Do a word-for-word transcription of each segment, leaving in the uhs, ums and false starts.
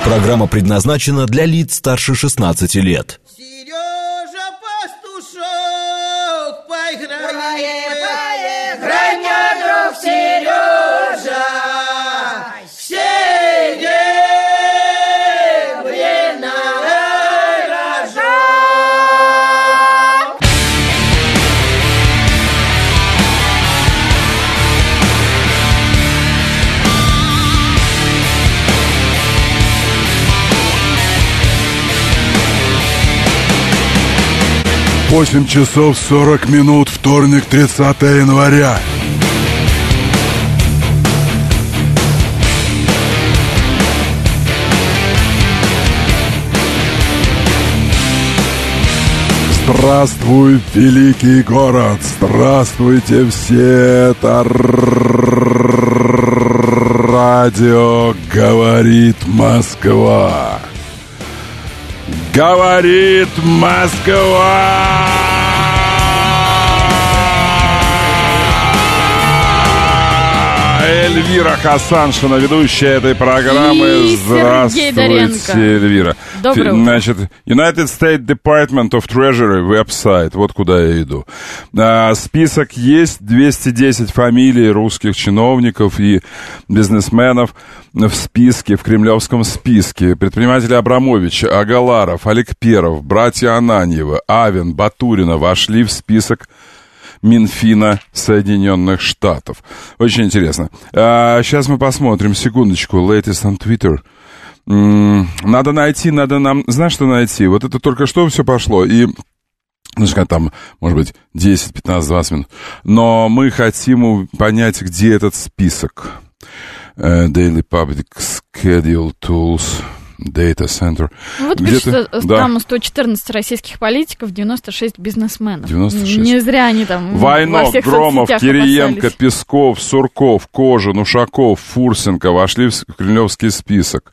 Программа предназначена для лиц старше шестнадцати лет. Сережа Пастушок, поиграй, поиграй, мне, друг Сережа, серебряный рожок. восемь часов сорок минут, вторник, тридцатое января. Здравствуй, великий город! Здравствуйте все! Это радио «Говорит Москва». Говорит Москва! Эльвира Хасаншина, ведущая этой программы. И Здравствуйте, Доренко. Эльвира. Доброе утро. Значит, United States Department of Treasury веб-сайт. Вот куда я иду. А, список есть. двести десять фамилий русских чиновников и бизнесменов в списке, в кремлевском списке. Предприниматели Абрамович, Агаларов, Олег Перов, братья Ананьевы, Авен, Батурина вошли в список Минфина Соединенных Штатов. Очень интересно. А, сейчас мы посмотрим, секундочку. Latest on Twitter. М-м, надо найти, надо нам... Знаешь, что найти? Вот это только что все пошло, и... Ну, сказать, там, может быть, десять, пятнадцать, двадцать минут. Но мы хотим понять, где этот список. Uh, Daily Public Schedule Tools... Data Center. Вот пишется, да. Там сто четырнадцать российских политиков, девяносто шесть бизнесменов. девяносто шесть. Не зря они там Войнок, во всех Громов, соцсетях Кириенко, опасались. Песков, Сурков, Кожин, Ушаков, Фурсенко вошли в кремлевский список.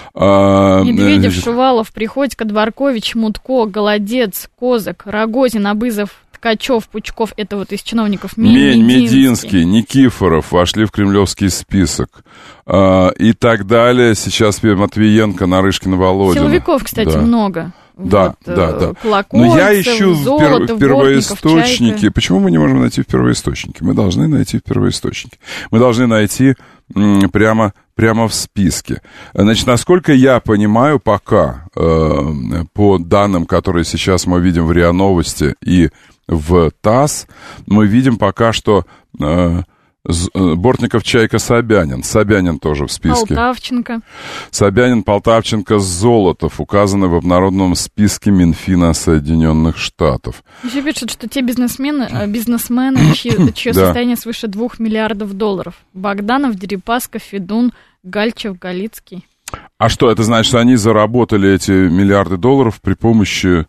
А, Медведев, значит... Шувалов, Приходько, Дворкович, Мутко, Голодец, Козак, Рогозин, Абызов, Ткачев, Пучков, это вот из чиновников. Мень, Мединский. Мединский, Никифоров вошли в кремлевский список. А, и так далее. Сейчас Матвиенко, Нарышкин, Володин. Силовиков, кстати, да. много. Да, вот, да, да. Колокольцев, Но я ищу Золотов, в, пер, в первоисточнике. Бортников, Почему мы не можем найти в первоисточнике? Мы должны найти в первоисточнике. Мы должны найти м, прямо, прямо в списке. Значит, насколько я понимаю, пока э, по данным, которые сейчас мы видим в РИА Новости и в ТАСС, мы видим пока что... Э, Бортников, Чайка, Собянин. Собянин тоже в списке. Полтавченко. Собянин, Полтавченко, Золотов указаны в обнародованном списке Минфина Соединенных Штатов. Еще пишут, что те бизнесмены, бизнесмены чье, чье да. состояние свыше двух миллиардов долларов. Богданов, Дерипаска, Федун, Гальчев, Галицкий. А что, это значит, что они заработали эти миллиарды долларов при помощи...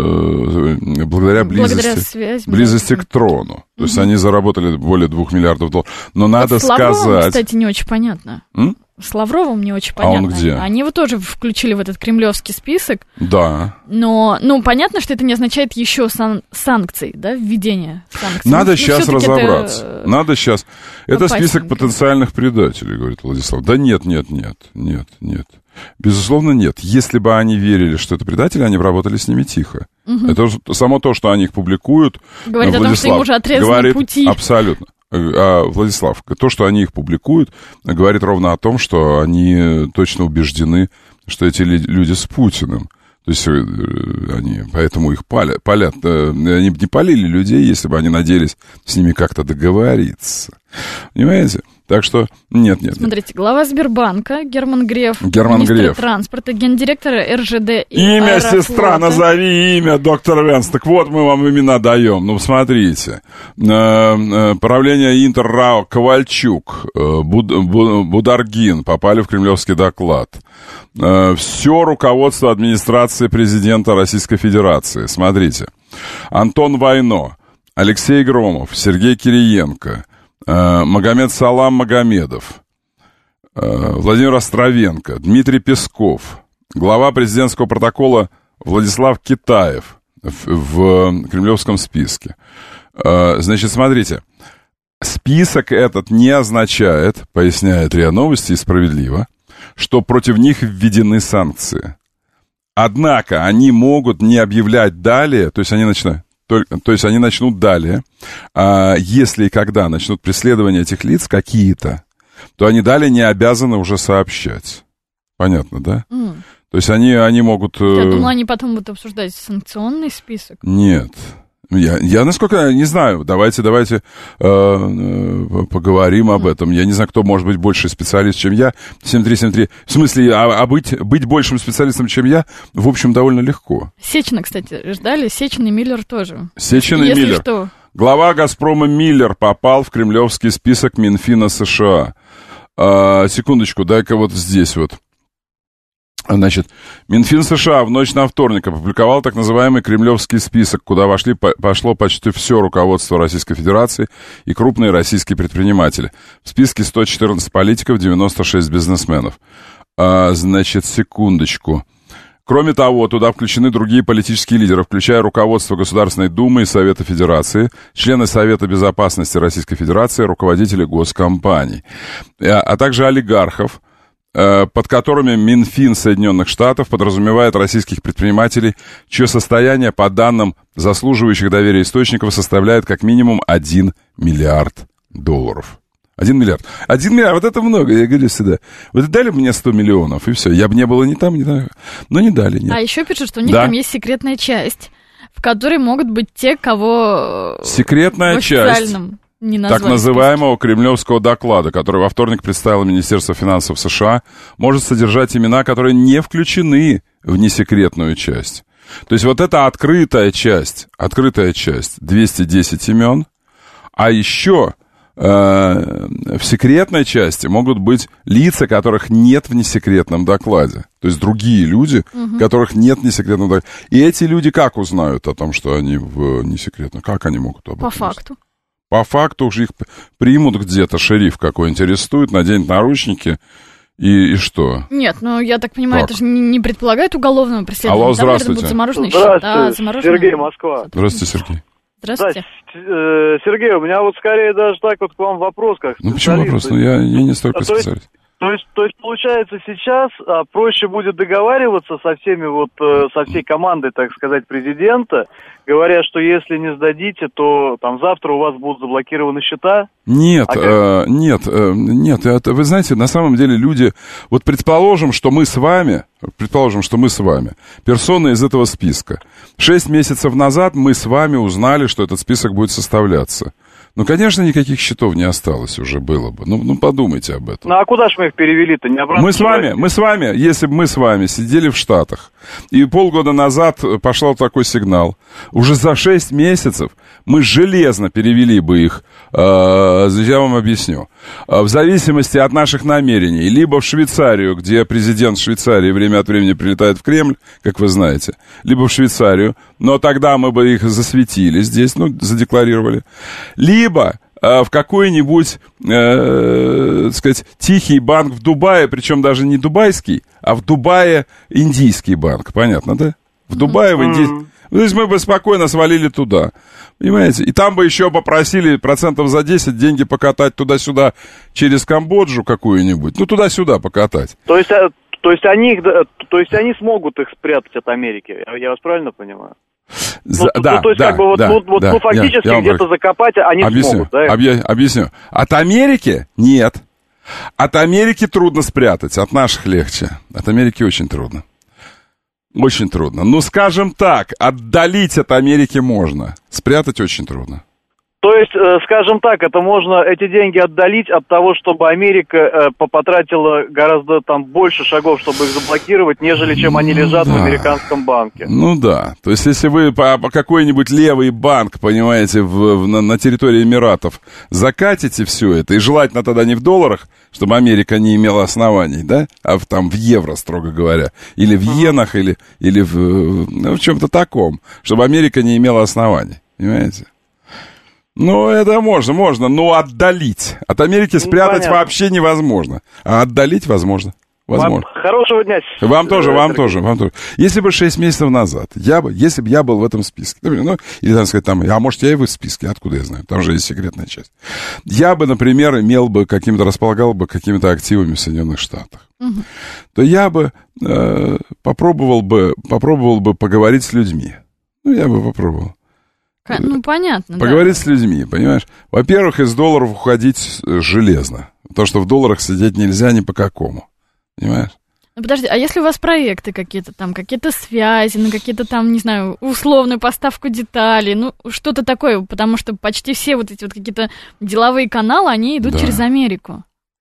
благодаря близости, благодаря связи, близости да. к трону. То есть угу. они заработали более двух миллиардов долларов. Но вот надо с Лавровым, сказать... кстати, не очень понятно. М? С Лавровым не очень А понятно. он где? Они его тоже включили в этот кремлевский список. Да. Но, ну, понятно, что это не означает еще сан- санкций, да, введение санкций. Надо ну, сейчас разобраться. Это... Надо сейчас... Это список опасненько. Потенциальных предателей, говорит Владислав. Да нет, нет, нет, нет, нет. Безусловно, нет. Если бы они верили, что это предатели, они бы работали с ними тихо. Угу. Это само то, что они их публикуют. Говорит Владислав, о том, что им уже отрезаны говорит, пути. Абсолютно. А, Владислав, то, что они их публикуют, говорит ровно о том, что они точно убеждены, что эти люди с Путиным. То есть они поэтому их палят. палят. Они бы не палили людей, если бы они надеялись с ними как-то договориться. Понимаете? Так что нет, нет. Смотрите, глава Сбербанка Герман Греф, Герман министр Греф. транспорта, гендиректор эр жэ дэ и Имя, Аэрофлота. сестра, назови имя, доктор Венс. Так вот, мы вам имена даем. Ну, смотрите. Правление Интер РАО Ковальчук, Буд, Бударгин попали в кремлевский доклад. Все руководство администрации президента Российской Федерации. Смотрите. Антон Войно, Алексей Громов, Сергей Кириенко, Магомед Салам Магомедов, Владимир Островенко, Дмитрий Песков, глава президентского протокола Владислав Китаев в, в кремлевском списке. Значит, смотрите, список этот не означает, поясняет РИА Новости и справедливо, что против них введены санкции. Однако они могут не объявлять далее, то есть они начинают, только, то есть они начнут далее, а если и когда начнут преследование этих лиц какие-то, то они далее не обязаны уже сообщать. Понятно, да? Mm. То есть они, они могут... Я думала, они потом будут обсуждать санкционный список. Нет. Я, я, насколько, не знаю, давайте, давайте э, э, поговорим об этом. Я не знаю, кто может быть больше специалист, чем я. семь три семь три. В смысле, а, а быть, быть большим специалистом, чем я, в общем, довольно легко. Сечина, кстати, ждали. Сечин и Миллер тоже. Сечин и Если Миллер. Что... Глава «Газпрома» Миллер попал в кремлевский список Минфина США. А, секундочку, дай-ка вот здесь вот. Значит, Минфин США в ночь на вторник опубликовал так называемый кремлевский список, куда вошли, по, пошло почти все руководство Российской Федерации и крупные российские предприниматели. В списке сто четырнадцать политиков, девяносто шесть бизнесменов. А, значит, секундочку. Кроме того, туда включены другие политические лидеры, включая руководство Государственной Думы и Совета Федерации, члены Совета Безопасности Российской Федерации, руководители госкомпаний, а, а также олигархов, под которыми Минфин Соединенных Штатов подразумевает российских предпринимателей, чье состояние, по данным заслуживающих доверия источников, составляет как минимум один миллиард долларов. Один миллиард. Один миллиард, вот это много, я говорю всегда. Вот дали бы мне сто миллионов, и все. Я бы не было ни там, ни там. Но не дали, нет. А еще пишут, что у них да? там есть секретная часть, в которой могут быть те, кого... Секретная часть. Так называемого списке. Кремлевского доклада, который во вторник представило Министерство финансов США, может содержать имена, которые не включены в несекретную часть. То есть вот это открытая часть, открытая часть, двести десять имен, а еще э, в секретной части могут быть лица, которых нет в несекретном докладе. То есть другие люди, угу. которых нет в несекретном докладе. И эти люди как узнают о том, что они в несекретном? Как они могут об этом По факту. По факту уже их примут где-то, шериф какой-нибудь арестует, наденет наручники, и, и что? Нет, ну, я так понимаю, как? Это же не, не предполагает уголовного преследования. Алло, здравствуйте. Там, замороженные здравствуйте, счета, замороженные... Сергей, Москва. Здравствуйте, Сергей. Здравствуйте. Да, Сергей, у меня вот скорее даже так вот к вам вопрос, как Ну, почему вопрос? Ну, я, я не столько а специалист. То есть, то есть, получается, сейчас а, проще будет договариваться со всеми, вот, э, со всей командой, так сказать, президента, говоря, что если не сдадите, то там завтра у вас будут заблокированы счета? Нет, а э, нет, э, нет, это, вы знаете, на самом деле люди, вот предположим, что мы с вами, предположим, что мы с вами, персоны из этого списка. Шесть месяцев назад мы с вами узнали, что этот список будет составляться. Ну, конечно, никаких счетов не осталось уже было бы. Ну, ну подумайте об этом. Ну, а куда же мы их перевели-то? Не обратно? Мы с вами, мы с вами, если бы мы с вами сидели в Штатах, и полгода назад пошел такой сигнал, уже за шесть месяцев мы железно перевели бы их, э, я вам объясню, э, в зависимости от наших намерений, либо в Швейцарию, где президент Швейцарии время от времени прилетает в Кремль, как вы знаете, либо в Швейцарию, но тогда мы бы их засветили здесь, ну, задекларировали, либо э, в какой-нибудь, э, так сказать, тихий банк в Дубае, причем даже не дубайский, а в Дубае индийский банк, понятно, да? В Дубае, в индийский. То есть мы бы спокойно свалили туда, понимаете? И там бы еще попросили процентов за десять деньги покатать туда-сюда через Камбоджу какую-нибудь, ну туда-сюда покатать. То есть, то есть, они, то есть они смогут их спрятать от Америки, я вас правильно понимаю? За, ну, да, ну, то есть, да, как бы, вот, да, ну, вот, да, ну, фактически я, я где-то закопать они объясню, смогут, да? Объя, объясню. От Америки нет. От Америки трудно спрятать, от наших легче. От Америки очень трудно. Очень трудно. Ну, скажем так, отдалить от Америки можно. Спрятать очень трудно. То есть, э, скажем так, это можно эти деньги отдалить от того, чтобы Америка э, потратила гораздо там больше шагов, чтобы их заблокировать, нежели чем они лежат да. в американском банке. Ну да. То есть, если вы по, по какой-нибудь левый банк, понимаете, в, в, на, на территории Эмиратов закатите все это, и желательно тогда не в долларах, чтобы Америка не имела оснований, да, а в, там в евро, строго говоря, или в иенах, или, или в, ну, в чем-то таком, чтобы Америка не имела оснований, понимаете? Ну, это можно, можно, но отдалить. От Америки спрятать ну, вообще невозможно, а отдалить возможно. Возможно. Вам хорошего дня. Вам тоже, вам тоже, вам тоже. Если бы шесть месяцев назад, я бы, если бы я был в этом списке, ну, или, там сказать, там, а может, я и в списке, откуда я знаю, там же есть секретная часть. Я бы, например, имел бы каким-то, располагал бы какими-то активами в Соединенных Штатах. Угу. То я бы э, попробовал бы, попробовал бы поговорить с людьми. Ну, я бы попробовал. Ну, понятно, Поговорить да. с людьми, понимаешь? Во-первых, из долларов уходить железно. То, что в долларах сидеть нельзя ни по какому. Понимаешь? Ну, подожди, а если у вас проекты какие-то там, какие-то связи, ну, какие-то там, не знаю, условную поставку деталей, ну, что-то такое, потому что почти все вот эти вот какие-то деловые каналы, они идут да. через Америку.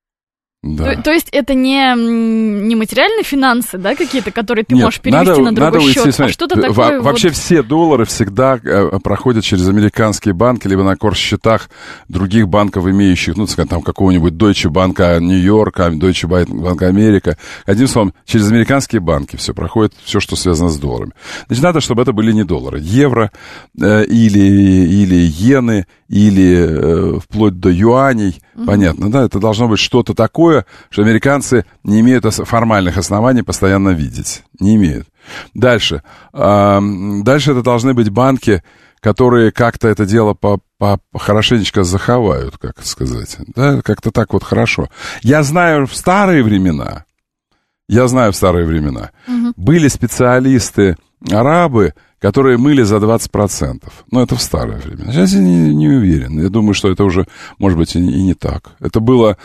Да. То, то есть это не, не материальные финансы, да, какие-то, которые ты Нет, можешь перевести надо, на другой надо счет, уйти, а что-то такое. Во- вообще вот... все доллары всегда э, проходят через американские банки, либо на корсчетах других банков, имеющих, ну, скажем, там, какого-нибудь Deutsche Bank Нью-Йорка, Deutsche Bank Америка. Одним словом, через американские банки все проходит, все, что связано с долларами. Значит, надо, чтобы это были не доллары. Евро э, или, или иены, или э, вплоть до юаней. Mm-hmm. Понятно, да? Это должно быть что-то такое, что американцы не имеют формальных оснований постоянно видеть. Не имеют. Дальше. А, дальше это должны быть банки, которые как-то это дело по, по, хорошенечко заховают, как сказать. Да? Как-то так вот хорошо. Я знаю в старые времена, я знаю в старые времена, угу. были специалисты, арабы, которые мыли за двадцать процентов. Но это в старое время. Сейчас я не, не уверен. Я думаю, что это уже, может быть, и, и не так. Это было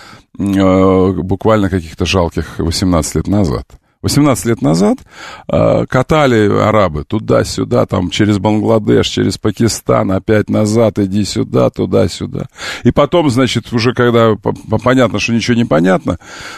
э, буквально каких-то жалких восемнадцать лет назад. восемнадцать лет назад э, катали арабы туда-сюда, там, через Бангладеш, через Пакистан, опять назад, иди сюда, туда-сюда. И потом, значит, уже когда понятно, что ничего не понятно,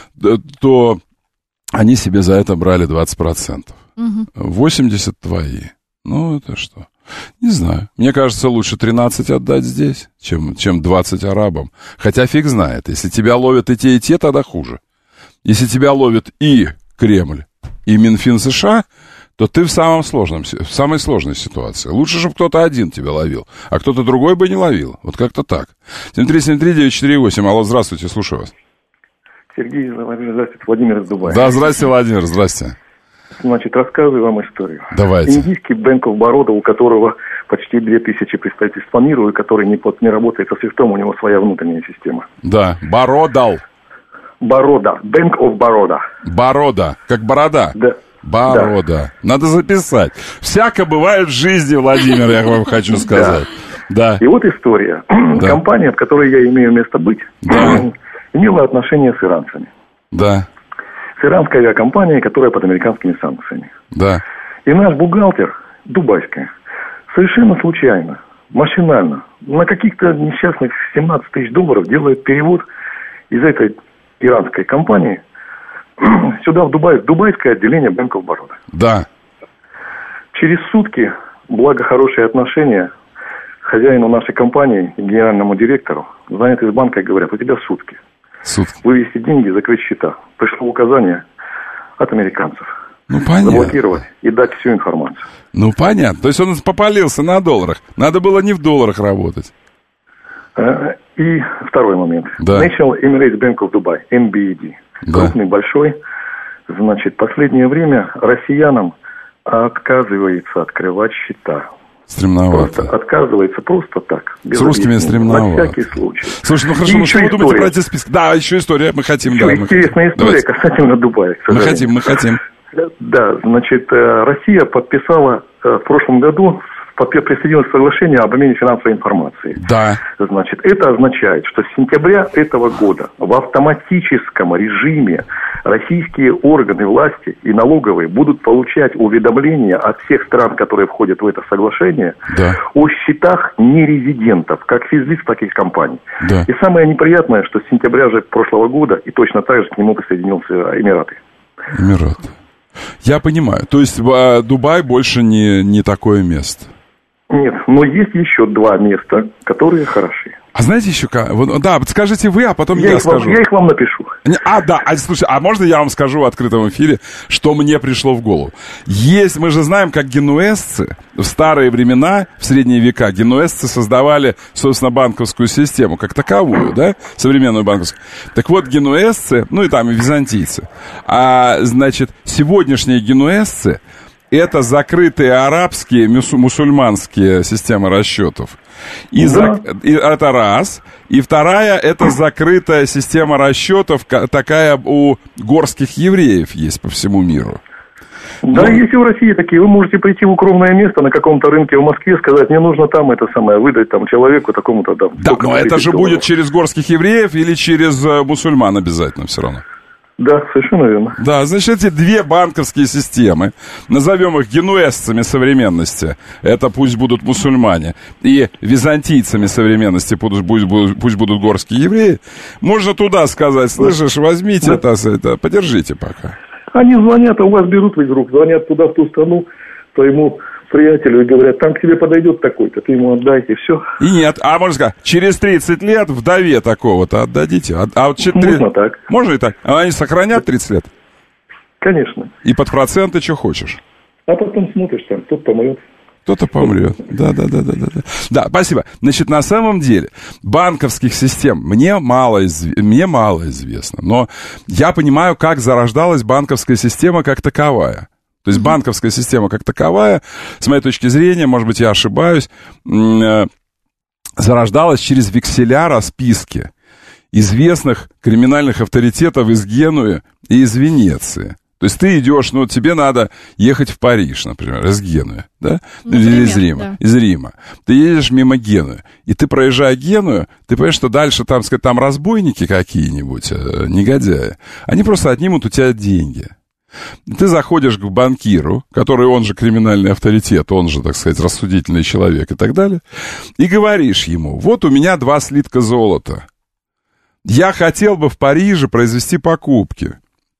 то они себе за это брали двадцать процентов. Угу. восемьдесят твои. Ну, это что? Не знаю. Мне кажется, лучше тринадцать отдать здесь, чем, чем двадцать арабам. Хотя фиг знает. Если тебя ловят и те, и те, тогда хуже. Если тебя ловят и Кремль, и Минфин США, то ты в, самом сложном, в самой сложной ситуации. Лучше, чтобы кто-то один тебя ловил, а кто-то другой бы не ловил. Вот как-то так. семь три семь три девять четыре восемь. Алло, здравствуйте, слушаю вас. Сергей, здравствуйте, Владимир из Дубая. Да, здрасте, Владимир, здрасте. Значит, рассказываю вам историю. Давайте. Индийский Bank of Baroda, у которого почти две тысячи представительств по миру, и который не, не работает со свифтом, у него своя внутренняя система. Да, Бародал. Baroda, Bank of Baroda. Baroda, как борода. Да. Baroda. Да. Надо записать. Всяко бывает в жизни, Владимир, я вам хочу сказать. Да. И вот история. Да. Компания, в которой я имею место быть, да. имела отношения с иранцами. Да. Иранская авиакомпания, которая под американскими санкциями. Да. И наш бухгалтер, дубайская, совершенно случайно, машинально, на каких-то несчастных семнадцать тысяч долларов делает перевод из этой иранской компании сюда, в Дубай, в дубайское отделение Bank of Baroda. Да. Через сутки, благо хорошие отношения, хозяину нашей компании и генеральному директору звонят из банка и говорят: у тебя сутки. Сутки. Вывести деньги, закрыть счета. Пришло указание от американцев. Ну, понятно. Заблокировать и дать всю информацию. Ну, понятно. То есть он попалился на долларах. Надо было не в долларах работать. И второй момент. Да. National Emirates Bank of Dubai, эн би и ди. Да. Крупный, большой. Значит, последнее время россиянам отказывается открывать счета. Стремновато. Просто отказывается просто так. С русскими стремновато. На всякий случай. Слушай, ну хорошо, ну что вы думаете про эти списки? Да, еще история, мы хотим. Еще да, интересная мы история хотим. касательно Дубая. Мы хотим, мы хотим. Да, значит, Россия подписала в прошлом году, присоединилась к соглашению об обмене финансовой информацией. Да. Значит, это означает, что с сентября этого года в автоматическом режиме российские органы власти и налоговые будут получать уведомления от всех стран, которые входят в это соглашение, да. о счетах нерезидентов, как физлиц, так и компаний. Да. И самое неприятное, что с сентября же прошлого года и точно так же к нему присоединился Эмираты. Эмираты. Я понимаю. То есть Дубай больше не, не такое место. Нет, но есть еще два места, которые хороши. А знаете еще как? Да, скажите вы, а потом я, я их скажу. Вам, я их вам напишу. А, да, а, слушай, а можно я вам скажу в открытом эфире, что мне пришло в голову? Есть, мы же знаем, как генуэзцы в старые времена, в средние века, генуэзцы создавали, собственно, банковскую систему, как таковую, да, современную банковскую. Так вот, генуэзцы, ну и там и византийцы, а, значит, сегодняшние генуэзцы — это закрытые арабские, мусульманские системы расчетов. И, да. за, и это раз. И вторая, это закрытая система расчетов, такая у горских евреев есть по всему миру. Да, ну, если в России такие, вы можете прийти в укромное место на каком-то рынке в Москве, сказать, мне нужно там это самое, выдать там человеку такому-то там. Да, но это же долларов. Будет через горских евреев или через мусульман обязательно все равно. Да, совершенно верно. Да, значит, эти две банковские системы, назовем их генуэзцами современности, это пусть будут мусульмане, и византийцами современности пусть, пусть, пусть будут горские евреи, можно туда сказать, слышишь, возьмите да. это, это, подержите пока. Они звонят, а у вас берут из рук, звонят туда, в ту страну, своему приятелю и говорят, там к тебе подойдет такой-то, ты ему отдайте, все. И нет, а можно сказать, через тридцать лет вдове такого-то отдадите. А, а вот четыре... Можно так. Можно и так. А они сохранят тридцать лет? Конечно. И под проценты что хочешь? А потом смотришь там, кто-то помрет. Кто-то помрет. Да, да, да, да, да. Да, спасибо. Значит, на самом деле, банковских систем мне мало, изв... мне мало известно. Но я понимаю, как зарождалась банковская система как таковая. То есть банковская система как таковая, с моей точки зрения, может быть, я ошибаюсь, зарождалась через векселя расписки известных криминальных авторитетов из Генуи и из Венеции. То есть ты идешь, ну, тебе надо ехать в Париж, например, из Генуи, да? Например, или из Рима, да. из Рима. Ты едешь мимо Генуи, и ты, проезжая Геную, ты понимаешь, что дальше, там, сказать, там разбойники какие-нибудь, негодяи, они просто отнимут у тебя деньги. Ты заходишь к банкиру, который он же криминальный авторитет, он же, так сказать, рассудительный человек и так далее, и говоришь ему, вот у меня два слитка золота. Я хотел бы в Париже произвести покупки,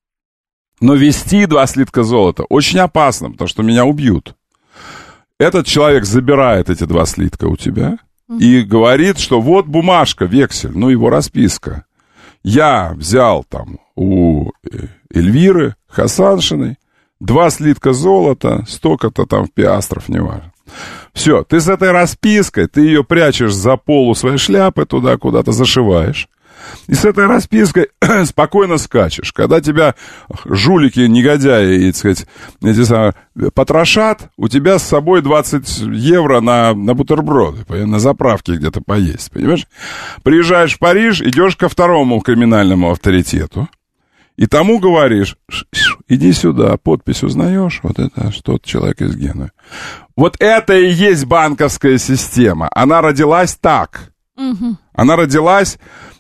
но везти два слитка золота очень опасно, потому что меня убьют. Этот человек забирает эти два слитка у тебя и говорит, что вот бумажка, вексель, ну его расписка. Я взял там у Эльвиры Хасаншиной два слитка золота, столько-то там пиастров, неважно. Все, ты с этой распиской, ты ее прячешь за полу своей шляпы, туда куда-то зашиваешь. И с этой распиской спокойно скачешь. Когда тебя жулики, негодяи, так сказать, эти самые, потрошат, у тебя с собой двадцать евро на, на бутерброды, на заправке где-то поесть, понимаешь? Приезжаешь в Париж, идешь ко второму криминальному авторитету, и тому говоришь, иди сюда, подпись узнаешь, вот это тот человек из Генуи. Вот это и есть банковская система. Она родилась так. Угу. Она родилась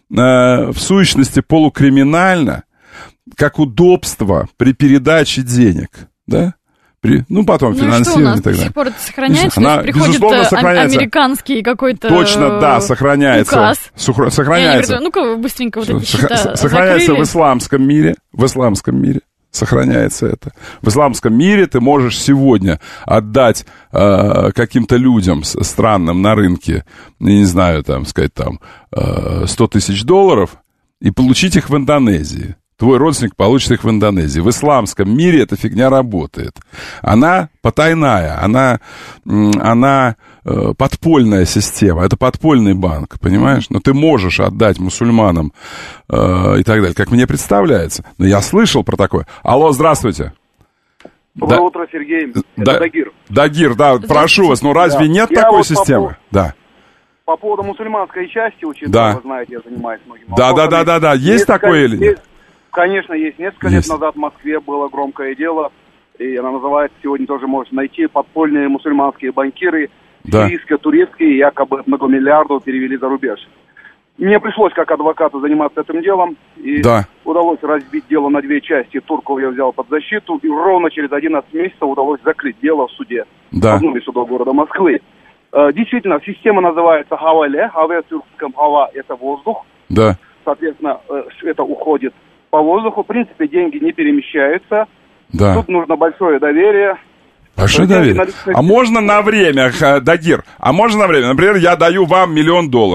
в сущности полукриминально, как удобство при передаче денег, да? При, ну, потом ну финансирование и, и так далее. До сих пор это сохраняется? Она, приходит сохраняется. Американский какой-то Точно, да, сохраняется. Указ. Сухра, сохраняется. Говорю, ну-ка, быстренько вот эти Сох, счета Сохраняется закрыли. в исламском мире. В исламском мире сохраняется это. В исламском мире ты можешь сегодня отдать э, каким-то людям странным на рынке, не знаю, там, сказать, там, э, сто тысяч долларов и получить их в Индонезии. Твой родственник получит их в Индонезии. В исламском мире эта фигня работает. Она потайная, она, она э, подпольная система, это подпольный банк, понимаешь? Но ты можешь отдать мусульманам э, и так далее, как мне представляется. Но я слышал про такое. Алло, здравствуйте. Доброе да, утро, Сергей. Это да, Дагир. Дагир, да, прошу вас, ну разве да. нет я такой вот системы? По, да. По поводу мусульманской части, учитывая, да. вы знаете, я занимаюсь многими да, вопросами. Да, да, да, да, есть несколько, такое или нет? Есть, конечно, есть. Несколько есть. лет назад в Москве было громкое дело, и она называется, сегодня тоже можете найти, подпольные мусульманские банкиры, да. сирийско-турецкие, якобы многомиллиардов перевели за рубеж. Мне пришлось как адвокату заниматься этим делом, и да. удалось разбить дело на две части. Турков я взял под защиту, и ровно через одиннадцать месяцев удалось закрыть дело в суде. Да. В одном из судов города Москвы. Действительно, система называется хавале. Хаве в тюркском хава – это воздух. Да. Соответственно, это уходит по воздуху. В принципе, деньги не перемещаются. Да. Тут нужно большое доверие. Большое доверие. Наличных... А можно на время, Дагир, а можно на время? Например, я даю вам миллион долларов.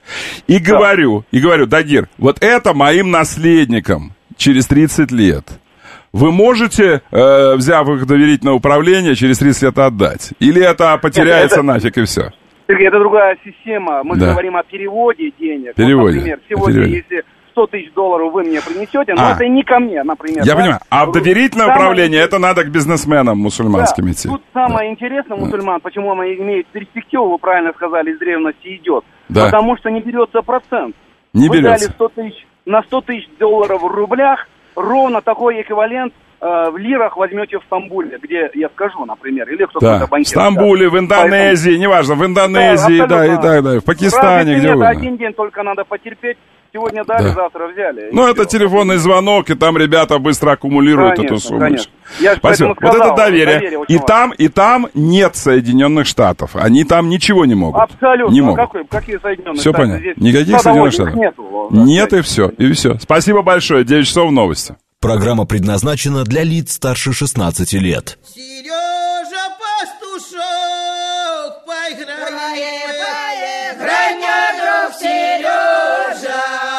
И говорю, и говорю, Дагир, вот это моим наследникам через тридцать лет. Вы можете, э, взяв их доверительное управление, через тридцать лет отдать? Или это потеряется это, нафиг и все? Сергей, это другая система. Мы да. говорим о переводе денег. Переводе. Вот, например, сегодня, переводе. Если сто тысяч долларов вы мне принесете, но а. это не ко мне, например. Я да? понимаю. А в доверительное самое... управление, это надо к бизнесменам мусульманским да. идти. Тут самое да. интересное мусульман, почему она имеет перспективу, вы правильно сказали, из древности идет. Да. Потому что не берется процент. Не вы берется. дали сто тысяч, на сто тысяч долларов в рублях, ровно такой эквивалент э, в лирах возьмете в Стамбуле, где я скажу, например, или кто-то да. банкир. В Стамбуле, да. в Индонезии, Поэтому... неважно, в Индонезии, да, да, и так далее, в Пакистане, где нет, угодно. Один день только надо потерпеть. Сегодня дали, да. завтра взяли. Ну, это все. Телефонный звонок, и там ребята быстро аккумулируют конечно, эту сумму. Я Спасибо. Сказал, вот это доверие. доверие и там, и там нет Соединенных Штатов. Они там ничего не могут. Абсолютно. Не могут. Какой, какие Соединенные все Штаты? Понятно. Никаких Соединенных Штатов. Нету, нет, и все. И все. Спасибо большое. девять часов новости. Программа предназначена для лиц старше шестнадцати лет. Сережа Пастушок, поиграй, поиграй, мне, друг Сережа,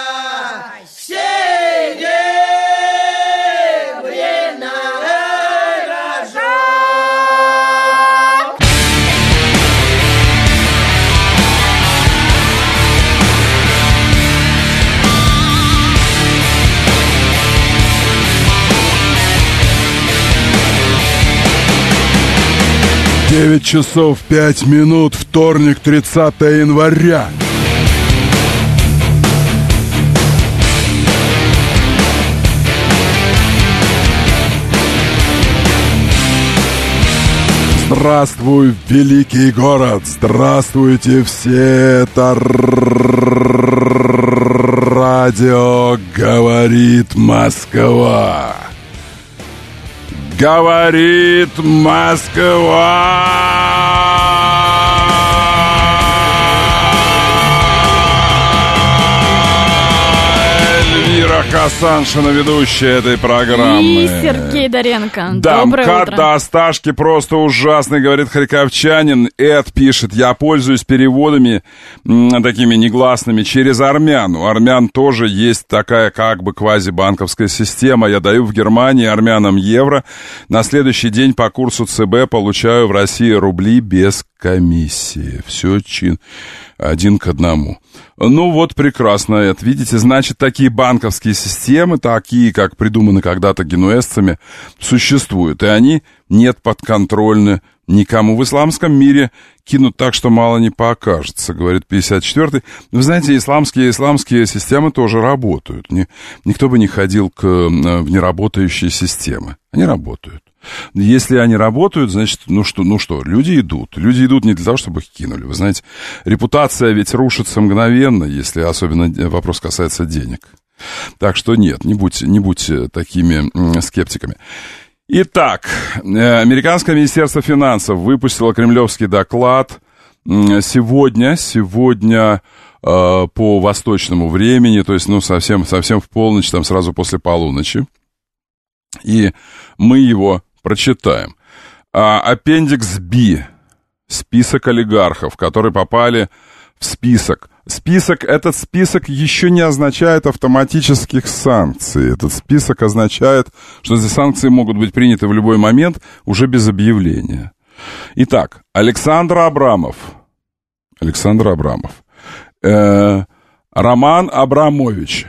девять часов пять минут, вторник, тридцатое января. Здравствуй, великий город! Здравствуйте все! Это радио «Говорит Москва». Говорит Москва! Эльвира Хасаншина, ведущая этой программы. И Сергей Доренко. Да, доброе МКАД утро. до Осташки просто ужасный, говорит харьковчанин. Эд пишет, я пользуюсь переводами м, такими негласными через армян. У армян тоже есть такая как бы квазибанковская система. Я даю в Германии армянам евро. На следующий день по курсу ЦБ получаю в России рубли без комиссии. Все чин один к одному. Ну вот прекрасно, это видите, значит, такие банковские системы, такие, как придуманы когда-то генуэзцами, существуют, и они нет подконтрольны никому. В исламском мире кинут так, что мало не покажется, говорит пятьдесят четвёртый. Вы знаете, исламские, исламские системы тоже работают. Ни, никто бы не ходил к, в неработающие системы. Они работают. Если они работают, значит, ну что, ну что, люди идут. Люди идут не для того, чтобы их кинули. Вы знаете, репутация ведь рушится мгновенно, если особенно вопрос касается денег. Так что нет, не будьте, не будьте такими скептиками. Итак, американское министерство финансов выпустило кремлевский доклад сегодня, сегодня э, по восточному времени, то есть, ну, совсем, совсем в полночь, там сразу после полуночи. И мы его прочитаем. А, аппендикс Би. Список олигархов, которые попали в список. Список, этот список еще не означает автоматических санкций. Этот список означает, что эти санкции могут быть приняты в любой момент, уже без объявления. Итак, Александр Абрамов. Александр Абрамов. Э, Роман Абрамович.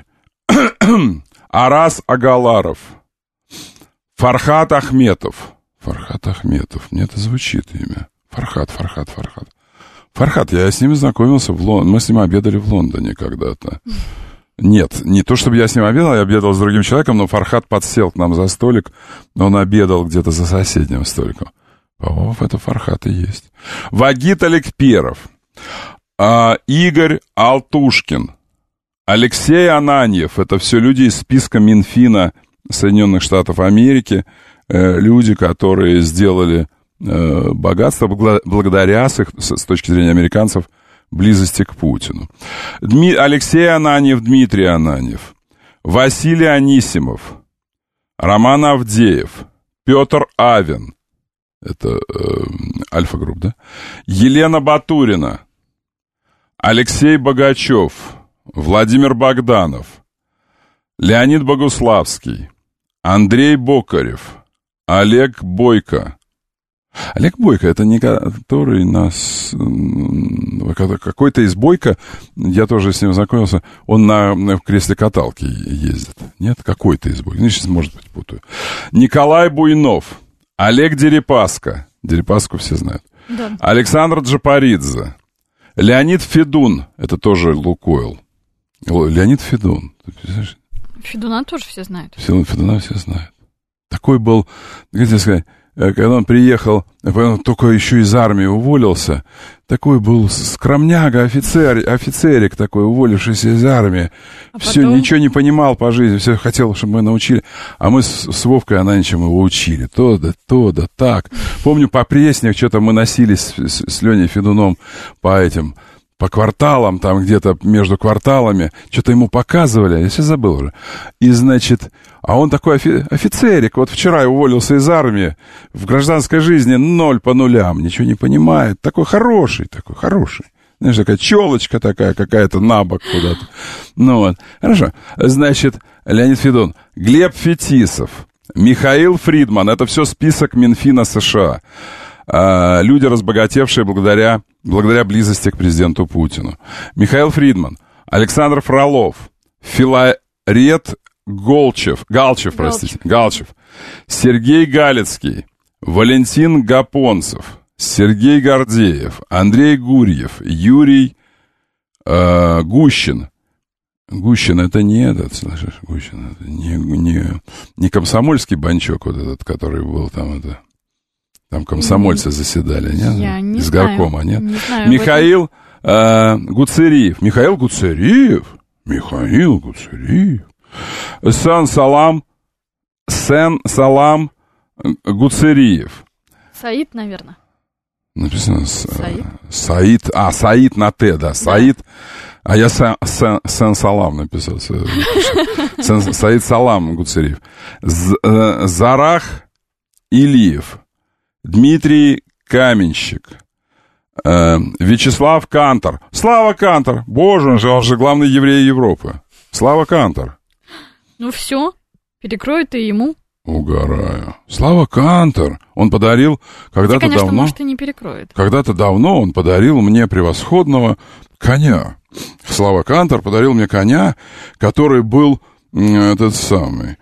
Арас Агаларов. Фархат Ахметов. Фархат Ахметов. Мне это звучит имя. Фархат, Фархат, Фархат. Фархат, я с ним знакомился в Лондоне. Мы с ним обедали в Лондоне когда-то. Нет, не то, чтобы я с ним обедал, я обедал с другим человеком, но Фархат подсел к нам за столик, но он обедал где-то за соседним столиком. О, это Фархат и есть. Вагит Аликперов. А, Игорь Алтушкин. Алексей Ананьев. Это все люди из списка Минфина Соединенных Штатов Америки, э, люди, которые сделали э, богатство благодаря, с, их, с точки зрения американцев, близости к Путину. Дми, Алексей Ананьев, Дмитрий Ананьев, Василий Анисимов, Роман Авдеев, Петр Авен, это э, Альфа-групп, да? Елена Батурина, Алексей Богачев, Владимир Богданов, Леонид Богуславский, Андрей Бокарев, Олег Бойко. Олег Бойко, это не который нас... Какой-то из Бойко, я тоже с ним знакомился, он на, в кресле каталки ездит. Нет? Какой-то из Бойко. Ну, сейчас, может быть, путаю. Николай Буйнов, Олег Дерипаска. Дерипаску все знают. Да. Александр Джапаридзе. Леонид Федун. Это тоже Лукойл. Леонид Федун. Федуна тоже все знают. Федуна все знают. Такой был, как сказать, когда он приехал, только еще из армии уволился, такой был скромняга, офицер, офицерик такой, уволившийся из армии. А все, потом... ничего не понимал по жизни, все хотел, чтобы мы научили. А мы с, с Вовкой Ананичем его учили. То да, то да, так. Помню, по Преснях что-то мы носились с, с Леней Федуном по этим... по кварталам, там где-то между кварталами, что-то ему показывали, я все забыл уже. И, значит, а он такой офи- офицерик, вот вчера уволился из армии, в гражданской жизни ноль по нулям, ничего не понимает, такой хороший, такой хороший. Знаешь, такая челочка такая какая-то на бок куда-то. Ну вот, хорошо. Значит, Леонид Федун, Глеб Фетисов, Михаил Фридман, это все список Минфина США. Люди, разбогатевшие благодаря, благодаря близости к президенту Путину. Михаил Фридман, Александр Фролов, Филарет Голчев, Галчев, простите, Галчев, Сергей Галицкий, Валентин Гапонцев, Сергей Гордеев, Андрей Гурьев, Юрий э, Гущин. Гущин это не этот, слышишь, Гущин это не, не, не комсомольский банчок вот этот, который был там это... Там комсомольцы заседали, нет? Я не Из знаю. горкома, нет? Не знаю. Михаил э, Гуцериев. Михаил Гуцериев. Михаил Гуцериев. Сан Салам. Сен Салам Гуцериев. Саид, наверное. Написано Саид. Саид. А, Саид на Т, да. Саид. Да. А я Сен, Сен, Сен Салам написал. Сен, Саид Салам Гуцериев. З, э, Зарах Илиев. Дмитрий Каменщик, э, Вячеслав Кантор. Слава Кантор! Боже, он же, он же главный еврей Европы. Слава Кантор. Ну все, перекроют и ему. Угораю. Слава Кантор. Он подарил когда-то Хотя, конечно, давно... может, и не перекроет. Когда-то давно он подарил мне превосходного коня. Слава Кантор подарил мне коня, который был этот самый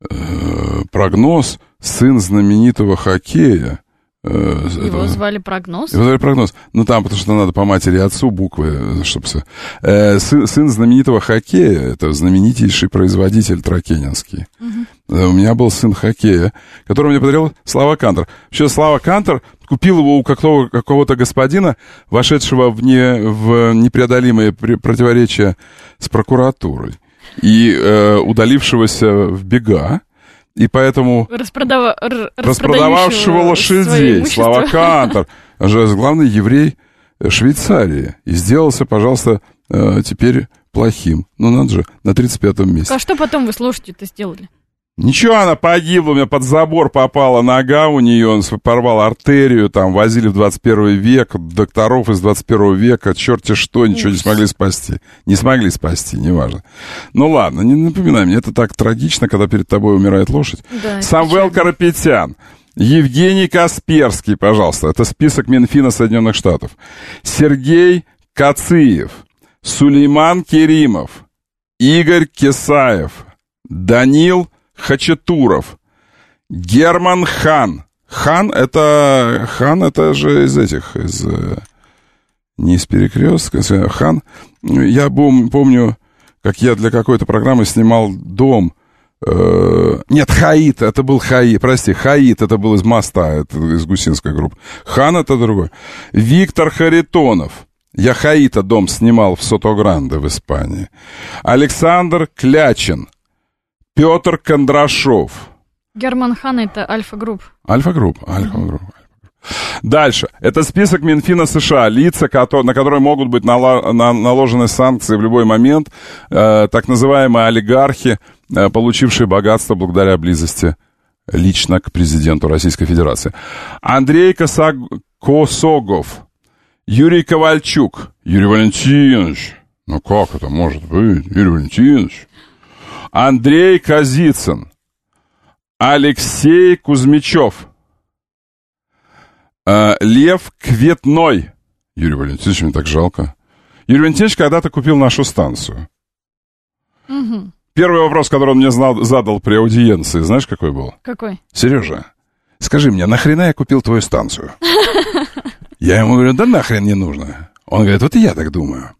э, прогноз, сын знаменитого хоккея. Его этого, звали Прогноз? Его звали Прогноз. Ну, там, потому что надо по матери и отцу буквы, чтобы... Э, сын, сын знаменитого хоккея, это знаменитейший производитель тракенинский. Угу. У меня был сын хоккея, который мне подарил Слава Кантор. Вообще, Слава Кантор купил его у какого- какого-то господина, вошедшего в, не, в непреодолимые противоречия с прокуратурой и э, удалившегося в бега. И поэтому Распродава... р- распродававшего лошадей, Слава Кантор, же главный еврей Швейцарии. И сделался, пожалуйста, теперь плохим. Ну, надо же, на тридцать пятом месте. А что потом вы с лошадью-то сделали? Ничего, она погибла, у меня под забор попала нога у нее, он порвал артерию, там, возили в двадцать первый век, докторов из двадцать первого века, черти что, ничего не смогли спасти. Не смогли спасти, неважно. Ну ладно, не напоминай мне, это так трагично, когда перед тобой умирает лошадь. Да, Самвел Карапетян, Евгений Касперский, пожалуйста, это список Минфина Соединенных Штатов. Сергей Кациев, Сулейман Керимов, Игорь Кесаев, Данил Хачатуров, Герман Хан. Хан это... Хан это же из этих... Из, не из Перекрестка. Хан... Я помню, как я для какой-то программы снимал дом. Нет, Хаид. Это был Хаид. Прости, Хаид. Это был из Моста. Это из гусинской группы. Хан это другой. Виктор Харитонов. Я Хаита дом снимал в Сото-Гранде в Испании. Александр Клячин. Петр Кондрашов. Герман Хан — это Альфа-групп. Альфа-групп, Альфа-групп. Дальше. Это список Минфина США. Лица, на которые могут быть наложены санкции в любой момент. Э, так называемые олигархи, э, получившие богатство благодаря близости лично к президенту Российской Федерации. Андрей Косог... Косогов. Юрий Ковальчук. Юрий Валентинович. Ну как это может быть? Юрий Валентинович. Андрей Казицын. Алексей Кузьмичев. Э, Лев Кветной. Юрий Валентинович, мне так жалко. Юрий Валентинович когда-то купил нашу станцию. Угу. Первый вопрос, который он мне знал, задал при аудиенции, знаешь, какой был? Какой? Сережа, скажи мне, нахрена я купил твою станцию? Я ему говорю, да нахрен не нужно. Он говорит, вот и я так думаю.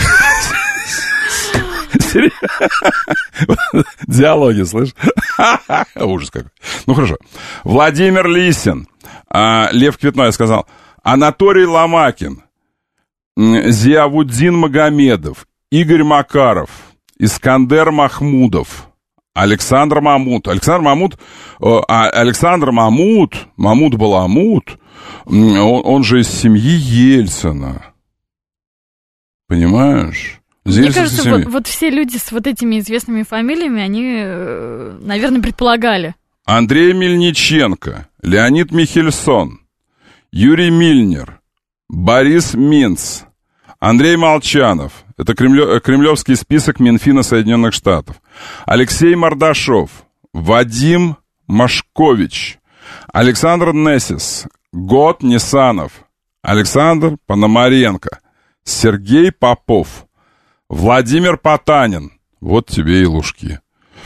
Диалоги, слышь? Ужас какой. Ну, хорошо. Владимир Лисин. Лев Кветной сказал. Анатолий Ломакин. Зиавуддин Магомедов. Игорь Макаров. Искандер Махмудов. Александр Мамут. Александр Мамут... Александр Мамут. Мамут Баламут. Он, он же из семьи Ельцина. Понимаешь? Мне кажется, вот, вот все люди с вот этими известными фамилиями, они, наверное, предполагали. Андрей Мельниченко, Леонид Михельсон, Юрий Мильнер, Борис Минц, Андрей Молчанов. Это кремлё, кремлевский список Минфина Соединенных Штатов. Алексей Мордашов, Вадим Машкович, Александр Нессис, Гот Нисанов, Александр Пономаренко, Сергей Попов, Владимир Потанин. Вот тебе и лужки.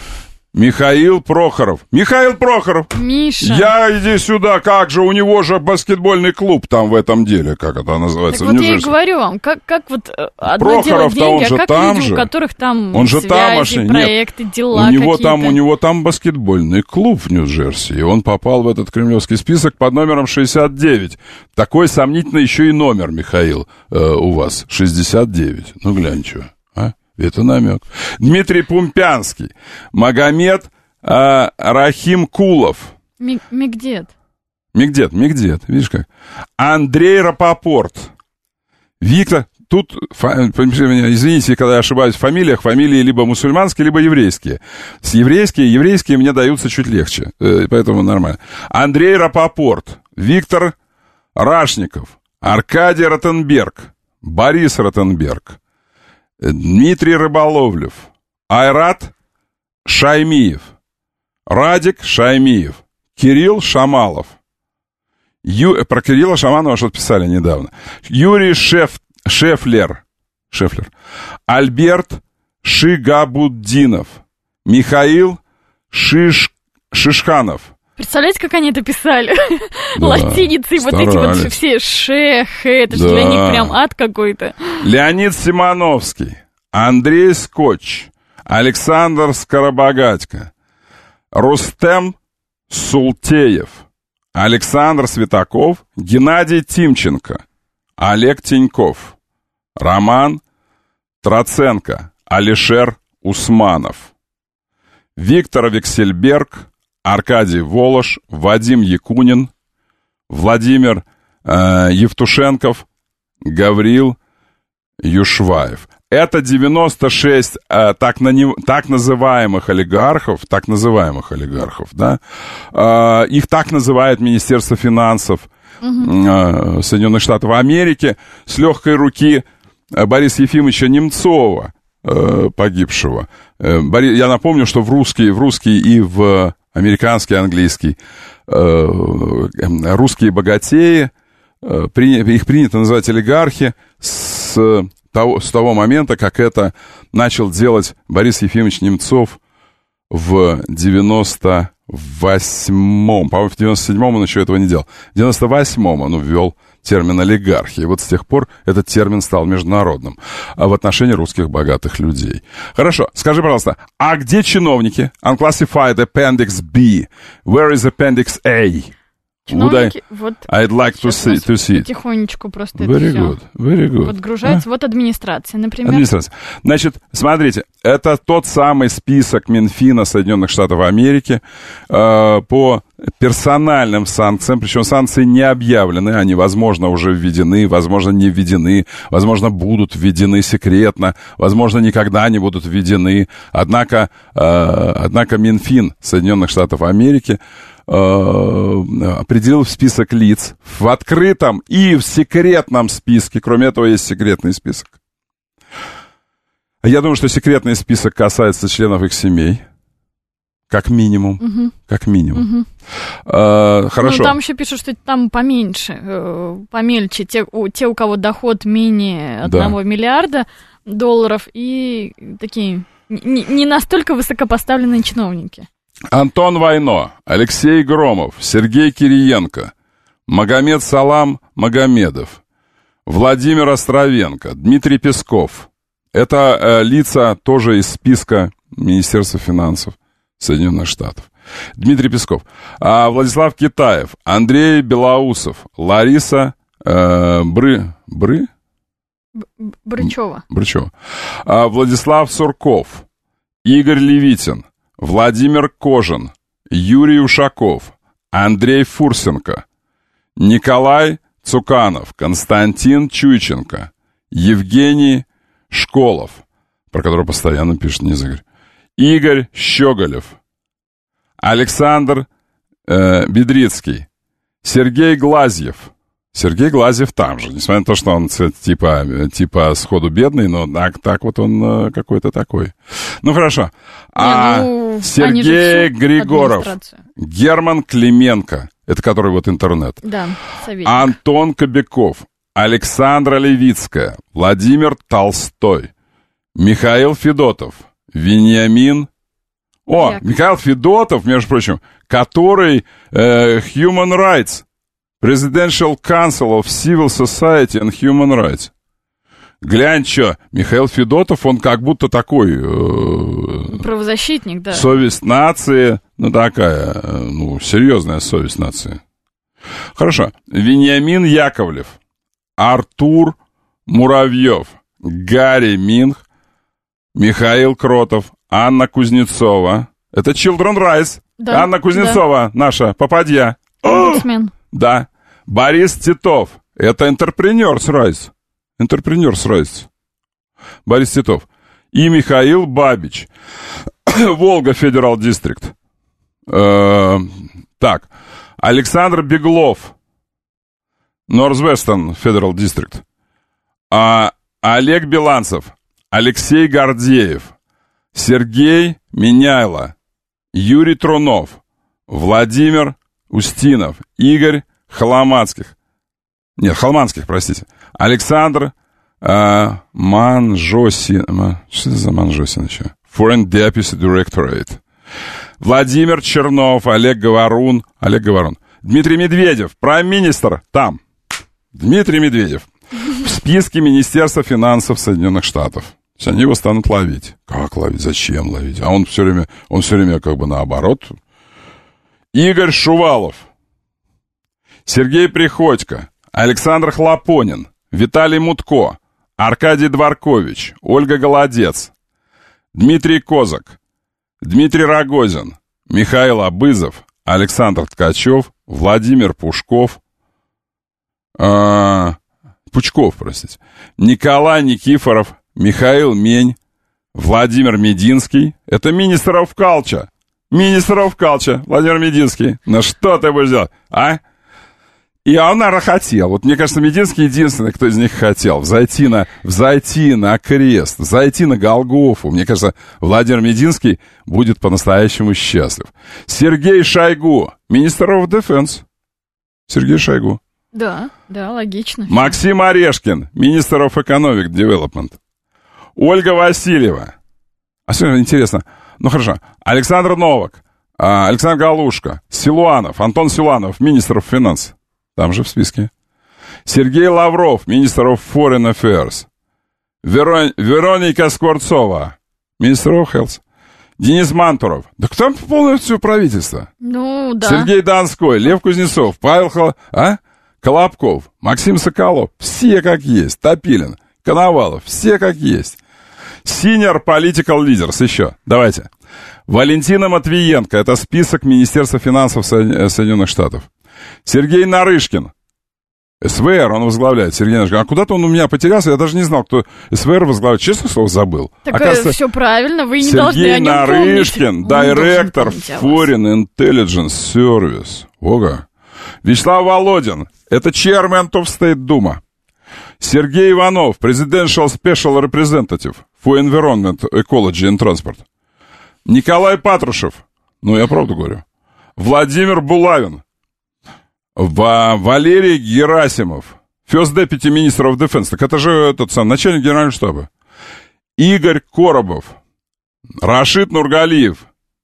Михаил Прохоров. Михаил Прохоров. Миша. Я иди сюда, как же, у него же баскетбольный клуб там в этом деле, как это называется. Так вот я и говорю вам, как, как вот одно дело деньги, он же а как там люди, же. у которых там он же связи, тамошний. проекты, Нет, дела у него какие-то. там, у него там баскетбольный клуб в Нью-Джерси, и он попал в этот кремлевский список под номером шестьдесят девять. Такой сомнительный еще и номер, Михаил, э, у вас, шестьдесят девять. Ну, глянь, что, а? Это намек. Дмитрий Пумпянский, Магомед э, Рахим Кулов. Ми- Мигдет. Мигдет, Мигдет, видишь как. Андрей Рапопорт. Виктор, тут, извините, когда я ошибаюсь в фамилиях, фамилии либо мусульманские, либо еврейские. С еврейские, еврейские мне даются чуть легче, поэтому нормально. Андрей Рапопорт, Виктор Рашников, Аркадий Ротенберг, Борис Ротенберг, Дмитрий Рыболовлев, Айрат Шаймиев, Радик Шаймиев, Кирилл Шамалов. Ю... Про Кирилла Шаманова что-то писали недавно. Юрий Шеф... Шефлер, Шефлер, Альберт Шигабуддинов, Михаил Шиш... Шишханов. Представляете, как они это писали? Да, латиницей, вот эти вот все шехи, это же да. для них прям ад какой-то. Леонид Симоновский, Андрей Скотч, Александр Скоробогатько, Рустем Султеев, Александр Светаков, Геннадий Тимченко, Олег Тиньков, Роман Троценко, Алишер Усманов, Виктор Вексельберг, Аркадий Волош, Вадим Якунин, Владимир э, Евтушенков, Гавриил Юшваев. Это девяносто шесть э, так, на, так называемых олигархов, так называемых олигархов, да, э, их так называет Министерство финансов э, Соединенных Штатов Америки с легкой руки Бориса Ефимовича Немцова, э, погибшего. Э, Борис, я напомню, что в русский, в русский и в американский, английский, э, русские богатеи, э, при, их принято называть олигархи с того, с того момента, как это начал делать Борис Ефимович Немцов в девяносто восьмом, по-моему, в девяносто седьмом он еще этого не делал. В девяносто восьмом он ввел термин олигархи. И вот с тех пор этот термин стал международным в отношении русских богатых людей. Хорошо, скажи, пожалуйста, а где чиновники? Unclassified Appendix B. Where is Appendix A? Чиновники, вот I'd like to see, to see it. Потихонечку просто Very это good, very good. подгружается. А? Вот администрация, например. Администрация. Значит, смотрите, это тот самый список Минфина Соединенных Штатов Америки э, по персональным санкциям, причем санкции не объявлены, они, возможно, уже введены, возможно, не введены, возможно, будут введены секретно, возможно, никогда не будут введены. Однако, э, однако Минфин Соединенных Штатов Америки определил в список лиц в открытом и в секретном списке. Кроме этого, есть секретный список. Я думаю, что секретный список касается членов их семей. Как минимум. Угу. Как минимум. Угу. А, хорошо. Ну, там еще пишут, что там поменьше, э, помельче. Те у, те, у кого доход менее одного да. миллиарда долларов, и такие не, не настолько высокопоставленные чиновники. Антон Войно, Алексей Громов, Сергей Кириенко, Магомед Салам Магомедов, Владимир Островенко, Дмитрий Песков. Это э, лица тоже из списка Министерства финансов Соединенных Штатов. Дмитрий Песков. А Владислав Китаев, Андрей Белоусов, Лариса э, Бры... Бры? Б- Брычева. Брычева. А Владислав Сурков, Игорь Левитин, Владимир Кожин, Юрий Ушаков, Андрей Фурсенко, Николай Цуканов, Константин Чуйченко, Евгений Школов, про которого постоянно пишет Низыгорь, Игорь Щеголев, Александр э, Бедрицкий, Сергей Глазьев. Сергей Глазьев там же, несмотря на то, что он типа, типа сходу бедный, но так, так вот он какой-то такой. Ну, хорошо. А ну, Сергей Григоров, Герман Клименко, это который вот интернет. Да, советник. Антон Кобяков, Александра Левицкая, Владимир Толстой, Михаил Федотов, Вениамин... О, Як. Михаил Федотов, между прочим, который э, Human Rights, Presidential Council of Civil Society and Human Rights. Глянь, что, Михаил Федотов, он как будто такой... Э, правозащитник, да. Совесть нации, ну такая, э, ну, серьезная совесть нации. Хорошо. Вениамин Яковлев, Артур Муравьев, Гарри Минг, Михаил Кротов, Анна Кузнецова. Это Children Rights. Да, Анна Кузнецова, да. Наша попадья. Омбудсмен. Да. Борис Титов. Это Entrepreneurs Rights. Entrepreneurs Rights. Борис Титов. И Михаил Бабич. Волга Федерал Дистрикт. Так. Александр Беглов. Норзвестern Федерал Дистрикт. А Олег Беланцев. Алексей Гордеев. Сергей Меняйло. Юрий Трунов. Владимир Устинов. Игорь Холоманских. Нет, Холманских, простите. Александр э, Манжосин. Что это за Манжосин еще? Foreign Deputy Directorate. Владимир Чернов. Олег Говорун. Олег Говорун. Дмитрий Медведев. Прайм-министр. Там. Дмитрий Медведев. В списке Министерства финансов Соединенных Штатов. То есть они его станут ловить. Как ловить? Зачем ловить? А он все время, он все время как бы наоборот. Игорь Шувалов. Сергей Приходько. Александр Хлопонин. Виталий Мутко. Аркадий Дворкович. Ольга Голодец. Дмитрий Козак. Дмитрий Рогозин. Михаил Абызов. Александр Ткачев. Владимир Пушков. Э, Пучков, простите. Николай Никифоров. Михаил Мень, Владимир Мединский. Это министр of culture. Министр of culture, Владимир Мединский. Ну что ты будешь делать, а? И он, наверное, хотел. Вот мне кажется, Мединский единственный, кто из них хотел. Взойти на, взойти на крест, взойти на Голгофу. Мне кажется, Владимир Мединский будет по-настоящему счастлив. Сергей Шойгу, министр of defense. Сергей Шойгу. Да, да, логично. Максим Орешкин, министр of economic development. Ольга Васильева. А все интересно. Ну, хорошо. Александр Новак. Александр Галушка. Силуанов. Антон Силуанов. Министр финансов. Там же в списке. Сергей Лавров. Министр of Foreign Affairs. Верон... Вероника Скворцова. Министр of Health. Денис Мантуров. Да кто там полностью правительство? Ну, да. Сергей Донской. Лев Кузнецов. Павел Хол... а? Колобков. Максим Соколов. Все как есть. Топилин. Коновалов. Все как есть. Senior Political Leaders еще. Давайте. Валентина Матвиенко. Это список Министерства финансов Соединенных Штатов. Сергей Нарышкин. СВР он возглавляет, Сергей Иванович. А куда-то он у меня потерялся, я даже не знал, кто СВР возглавляет. Честно слово, забыл. Так Оказывается, все правильно, вы не Сергей должны о нем Нарышкин, помнить. директор Foreign Intelligence Service. Ого. Вячеслав Володин, это chairman of State Дума. Сергей Иванов, Presidential Special Representative for Environment, Ecology and Transport. Николай Патрушев, ну я правду говорю. Владимир Булавин. Ва- Валерий Герасимов, First Deputy Minister of Defense. Так это же тот самый начальник генерального штаба. Игорь Коробов, Рашид Нургалиев,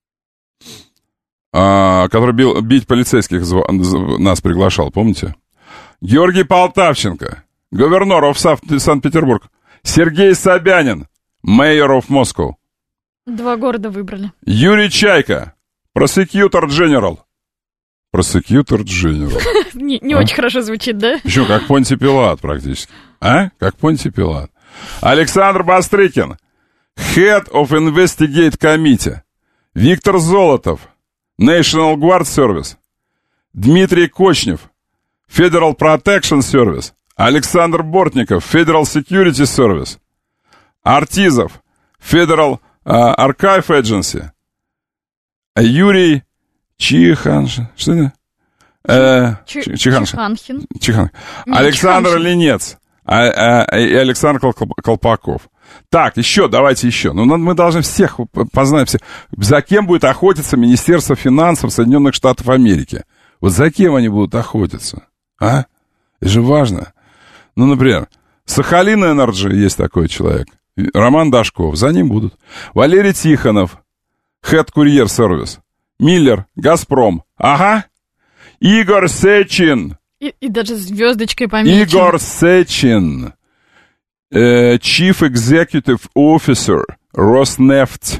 а, который бил, бить полицейских зв- нас приглашал, помните? Георгий Полтавченко, Governor of Санкт-Петербург. Сергей Собянин, Mayor of Moscow. Два города выбрали. Юрий Чайка, Prosecutor General. Prosecutor General. Не, не а? очень хорошо звучит, да? Почему? Как Понтий Пилат практически. А? Как Понтий Пилат. Александр Бастрыкин, Head of Investigate Committee. Виктор Золотов, National Guard Service. Дмитрий Кочнев, Federal Protection Service. Александр Бортников, Federal Security Service. Артизов, Federal uh, Archive Agency. Юрий Чиханшин. Что это? Э, Чи- Чиханшин. Чиханхин. Чихан. Нет, Александр Чиханшин. Ленец. А, а, и Александр Кол- Колпаков. Так, еще, давайте еще. Ну, мы должны всех познать. Всех. За кем будет охотиться Министерство финансов Соединенных Штатов Америки? Вот за кем они будут охотиться? А? Это же важно. Ну, например, Сахалин Энерджи есть такой человек. Роман Дашков. За ним будут. Валерий Тихонов. Head Courier Service. Миллер. Газпром. Ага. Игорь Сечин. И, и даже звездочкой помечен. Игорь Сечин. Э, Chief Executive Officer. Роснефть.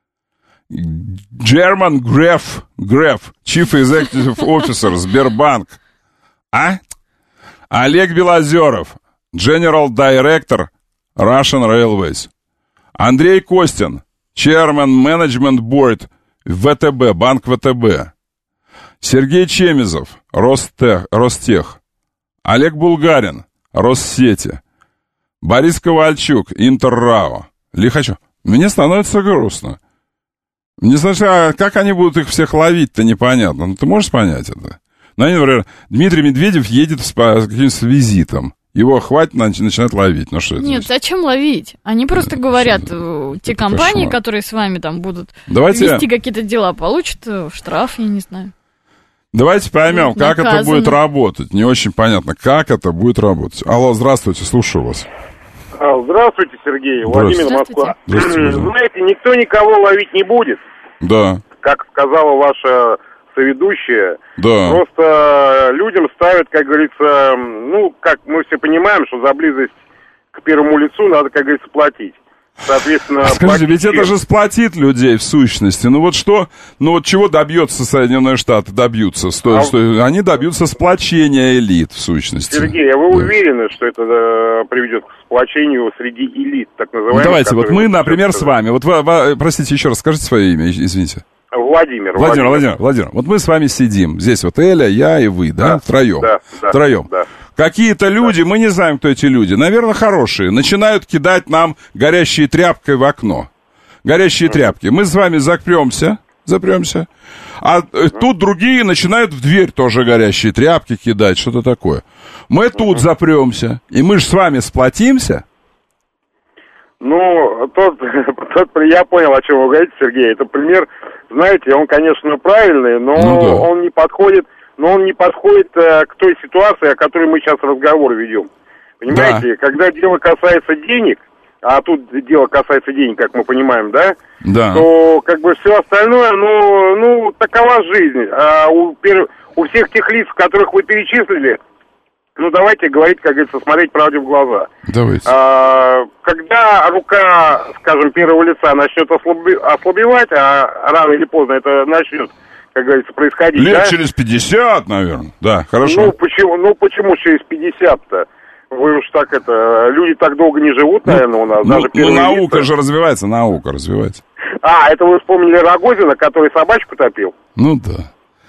Герман Греф. Греф. Chief Executive Officer. Сбербанк. А? Олег Белозеров. General Director. Russian Railways. Андрей Костин. Chairman Management Board. ВТБ. Банк ВТБ. Сергей Чемизов. Ростех. Ростех. Олег Булгарин. Россети. Борис Ковальчук. Интеррао. Лихачев. Мне становится грустно. Не знаю, а как они будут их всех ловить-то, непонятно. Ну, ты можешь понять это? Ну, они, например, Дмитрий Медведев едет с, по, с каким-то визитом. Его хватит, начинают ловить. Ну, что это? Нет, значит? зачем ловить? Они просто Это говорят, что? те Это компании, кошмар. которые с вами там будут Давайте, вести какие-то дела, получат э, штраф, я не знаю. давайте поймем, Будут как это наказаны. будет работать. Не очень понятно, как это будет работать. Алло, здравствуйте, слушаю вас. Здравствуйте, Сергей. Владимир, Москва. Здравствуйте. Знаете, никто никого ловить не будет, Да, как сказала ваша соведущая. да. Просто людям ставят, как говорится, ну, как мы все понимаем, что за близость к первому лицу надо, как говорится, платить. Соответственно, А скажите, платить ведь это же сплотит людей в сущности. Ну вот что, ну вот чего добьется Соединенные Штаты, добьются? Что, А- что они добьются сплочения элит в сущности. Сергей, а вы Да. уверены, что это э, приведет к сплочению среди элит, так называемых? Ну, давайте, вот которые мы, вы например, с сказали? вами. Вот вы, вы- простите, еще раз скажите свое имя, извините. Владимир. Владимир, Владимир, Владимир, вот мы с вами сидим. Здесь вот Эля, я и вы, да? Да, Втроем. да, да, Втроем. да. Какие-то люди, мы не знаем, кто эти люди, наверное, хорошие, начинают кидать нам горящей тряпкой в окно. Горящие тряпки. Мы с вами запремся, запремся, а э, тут другие начинают в дверь тоже горящие тряпки кидать, что-то такое. Мы тут запремся, и мы же с вами сплотимся. Ну, тот, тот, я понял, о чем вы говорите, Сергей. Это пример, знаете, он, конечно, правильный, но Ну да. он не подходит, но он не подходит э, к той ситуации, о которой мы сейчас разговор ведем. Понимаете, когда дело касается денег, а тут дело касается денег, как мы понимаем, да, Да. то как бы все остальное, ну, ну такова жизнь. А у, пер- у всех тех лиц, которых вы перечислили, ну, давайте говорить, как говорится, смотреть правде в глаза. Давайте. А, когда рука, скажем, первого лица начнет ослаби- ослабевать, а рано или поздно это начнет, как говорится, происходить, Лет да? через пятьдесят, наверное. Да, хорошо. Ну, почему, ну, почему через пятьдесят-то? Вы уж так это... Люди так долго не живут, наверное, у нас. Ну, даже ну, первые наука лица. же развивается, наука развивается. А, это вы вспомнили Рогозина, который собачку топил? Ну да.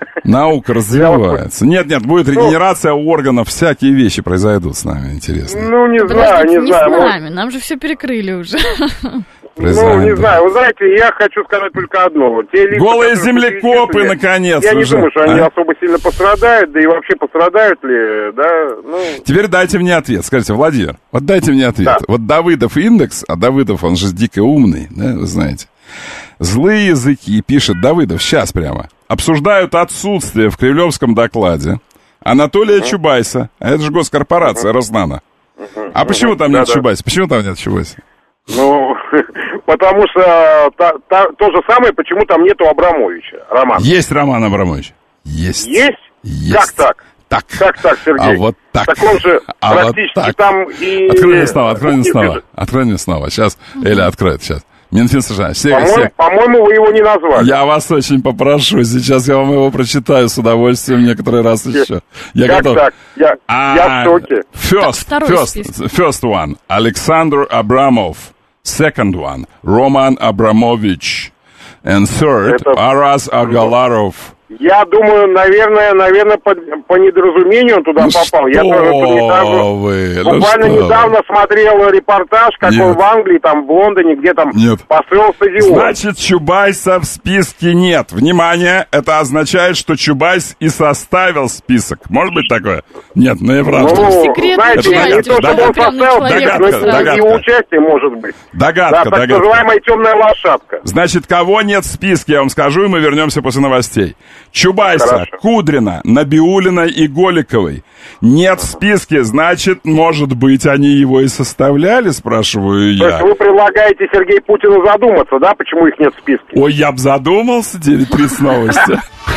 Наука развивается. Нет, нет, будет регенерация органов, всякие вещи произойдут с нами, интересно. Ну, не знаю, не не знаю. с может- нами, нам же все перекрыли уже. Ну, не знаю, вы знаете, я хочу сказать только одно. Вот те лица, Голые которые землекопы, перечислили, наконец, Я не уже, думаю, что они а? особо сильно пострадают, да и вообще пострадают ли, да, ну... Теперь дайте мне ответ. Скажите, Владимир, вот дайте мне ответ. Да. Вот Давыдов индекс, а Давыдов, он же дико умный, да, вы знаете. Злые языки, пишет Давыдов, сейчас прямо, обсуждают отсутствие в кремлевском докладе Анатолия uh-huh. Чубайса. А это же госкорпорация, uh-huh. Роснана. Uh-huh. А почему там нет Да-да. Чубайса? Почему там нет Чубайса? Ну, потому что та- та- то же самое, почему там нету Абрамовича, Роман. Есть Роман Абрамович. Есть. Есть? Есть. Как так? Так. Как так, Сергей? А вот так. Так он же А вот практически так. там и... Открой мне снова, открой мне Нет, снова. нет. Открой мне снова. Сейчас Эля откроет, сейчас. Минфин США. Все, По-моему, все. по-моему, вы его не назвали. Я вас очень попрошу. Сейчас я вам его прочитаю с удовольствием некоторый раз еще. Я как готов. так? Я, А, я в шоке. First, Второй first, список. first one. Александр Абрамов. Second one. Роман Абрамович. And third, Это- Арас Агаларов. Я думаю, наверное, наверное, по, по недоразумению он туда Ну попал. Я что тоже недавно, вы, ну буквально что вы. недавно смотрел репортаж, как Нет. он в Англии, там, в Лондоне, где там Нет. построил стадион. Значит, Чубайса в списке нет. Внимание, это означает, что Чубайс и составил список. Может быть такое? Нет, ну и правда. Ну, Секретная знаете, часть, не то, что чтобы он прям на составил человека список, но Догадка, это догадка. его участие может быть. Догадка, Да, так догадка. называемая темная лошадка. Значит, кого нет в списке, я вам скажу, и мы вернемся после новостей. Чубайса, Хорошо. Кудрина, Набиуллиной и Голиковой. Нет в списке, значит, может быть, они его и составляли, спрашиваю То есть я. вы предлагаете Сергею Путину задуматься, да, почему их нет в списке? Ой, я б задумался, девять тридцать новости.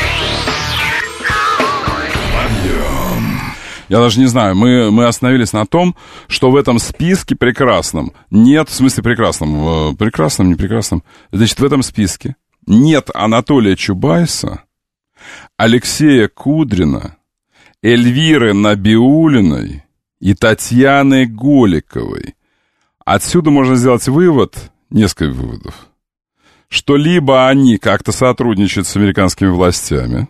Я даже не знаю, мы, мы остановились на том, что в этом списке прекрасном нет, в смысле прекрасном, э, прекрасном, не прекрасном, значит, в этом списке нет Анатолия Чубайса, Алексея Кудрина, Эльвиры Набиуллиной и Татьяны Голиковой. Отсюда можно сделать вывод, несколько выводов, что либо они как-то сотрудничают с американскими властями,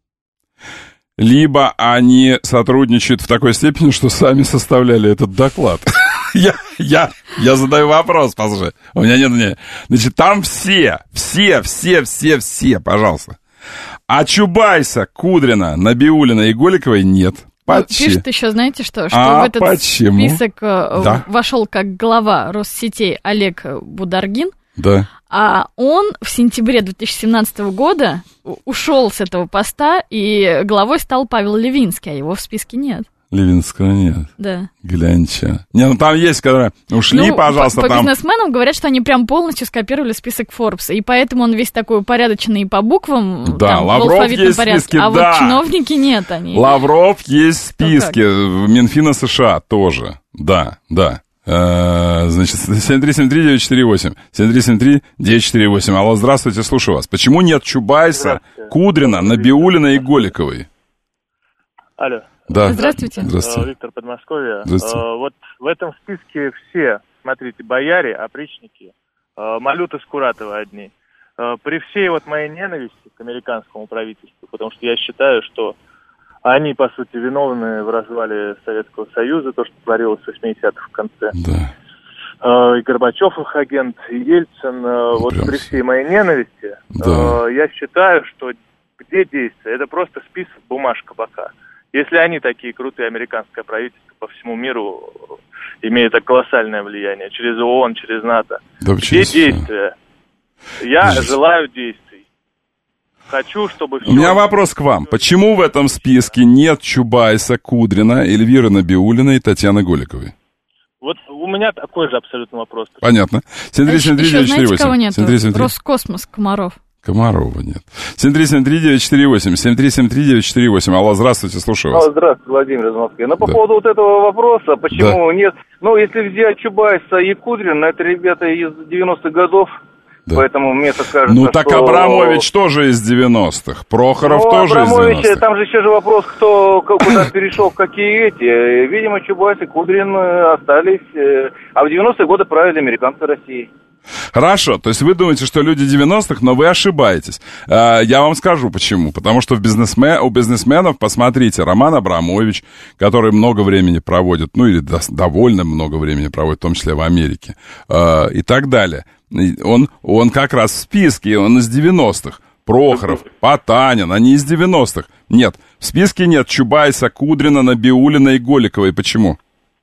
либо они сотрудничают в такой степени, что сами составляли этот доклад. Я, я, я задаю вопрос, послушай. У меня нет мнения. Значит, там все, все, все, все, все, пожалуйста. А Чубайса, Кудрина, Набиуллина и Голиковой нет. Ну, Почти. пишет еще, знаете что, что А в этот почему? список э, Да. вошел как глава Россетей Олег Бударгин, Да. а он в сентябре две тысячи семнадцатого года у- ушел с этого поста, и главой стал Павел Левинский, а его в списке нет. Левинского нет. Да. Гляньте. Не, ну там есть, которые ушли, Ну, пожалуйста, по, по там... бизнесменам говорят, что они прям полностью скопировали список Форбса, и поэтому он весь такой упорядоченный по буквам, Да, там, в Лавров алфавитном есть в порядке, списке, а да. вот чиновники нет, они. Лавров есть в списке, Ну в Минфина США тоже. Да, да. Э, Значит, семь три семь три девять четыре восемь. семь три семь три девять четыре восемь. Алло, здравствуйте, слушаю вас. Почему нет Чубайса, Кудрина, Набиуллиной и Голиковой? Алло. Да. Здравствуйте. Здравствуйте. Виктор, Подмосковье. Здравствуйте. Э, Вот в этом списке все, смотрите, бояре, опричники, э, Малюта Скуратова одни. Э, При всей вот моей ненависти к американскому правительству, потому что я считаю, что они, по сути, виновны в развале Советского Союза, то, что творилось в восьмидесятых в конце. Да. Э, И Горбачев их агент, и Ельцин. э, Вот прям при с- всей моей ненависти, Да. э, я считаю, что где действие? Это просто список, бумажка пока. Если они такие крутые, американское правительство по всему миру имеет так колоссальное влияние, через ООН, через НАТО, Да где через всё. действия? Я Через- желаю действий. Хочу, чтобы все... У меня вопрос к вам. Почему в этом списке нет Чубайса, Кудрина, Эльвиры Набиуллиной и Татьяны Голиковой? Вот у меня такой же абсолютно вопрос. Понятно. семь три семь три Еще девять четыре знаете, кого восемь. нету? семь три семь три. Роскосмос, Комаров. Комарова нет. семь три семь три девять четыре восемь. семь три семь три девять четыре восемь. Алло, здравствуйте, слушаю вас. А, здравствуйте, Владимир из Москвы. Ну, по Да. поводу вот этого вопроса, почему нет... Ну, если взять Чубайса и Кудрина, это ребята из девяностых годов, Да. поэтому мне так кажется, Ну так что... Абрамович тоже из девяностых. Прохоров Ну, тоже из Абрамович, девяностых. там же еще же вопрос, кто к- куда перешел, в какие эти. Видимо, Чубайс и Кудрин э, остались, э, а в девяностые годы правили американцы России. Хорошо, то есть вы думаете, что люди девяностых, но вы ошибаетесь. Я вам скажу почему. Потому что в бизнесмен, у бизнесменов, посмотрите, Роман Абрамович, который много времени проводит, ну или довольно много времени проводит, в том числе в Америке, и так далее. Он, он как раз в списке, он из девяностых. Прохоров, Потанин, они из девяностых. Нет, в списке нет Чубайса, Кудрина, Набиуллина и Голиковой. Почему?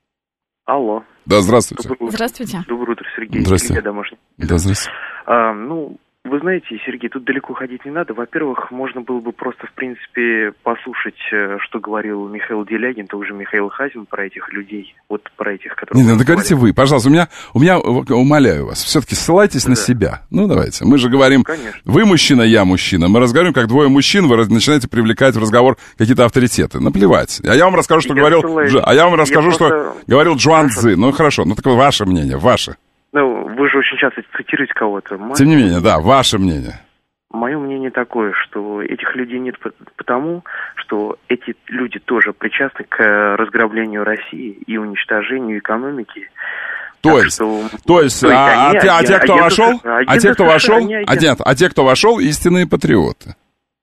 Алло. Да, здравствуйте. Доброе утро. Здравствуйте. Доброе утро, Сергей. Здравствуйте. Сергей домашний. Да, здравствуйте. А, ну, вы знаете, Сергей, тут далеко ходить не надо. Во-первых, можно было бы просто, в принципе, послушать, что говорил Михаил Делягин, тоже Михаил Хазин про этих людей, вот про этих, которые... Не, ну, говорите вы, пожалуйста, у меня, у меня, умоляю вас, все-таки ссылайтесь да. на себя. Ну, давайте, мы же говорим, Конечно. Вы мужчина, я мужчина. Мы разговариваем, как двое мужчин, вы начинаете привлекать в разговор какие-то авторитеты. Наплевать. А я вам расскажу, что я говорил... Ссылаюсь. А я вам расскажу, я что просто... говорил Джуан Цзы. Ну, хорошо, ну, так ваше мнение, ваше. Ну, вы же очень часто цитируете кого-то. Мое... Тем не менее, да, ваше мнение. Мое мнение такое, что этих людей нет потому, что эти люди тоже причастны к разграблению России и уничтожению экономики. То есть, что... то есть, то есть а, они, а, а те, кто вошел, а те, кто вошел, а нет, а те, кто вошел, истинные патриоты.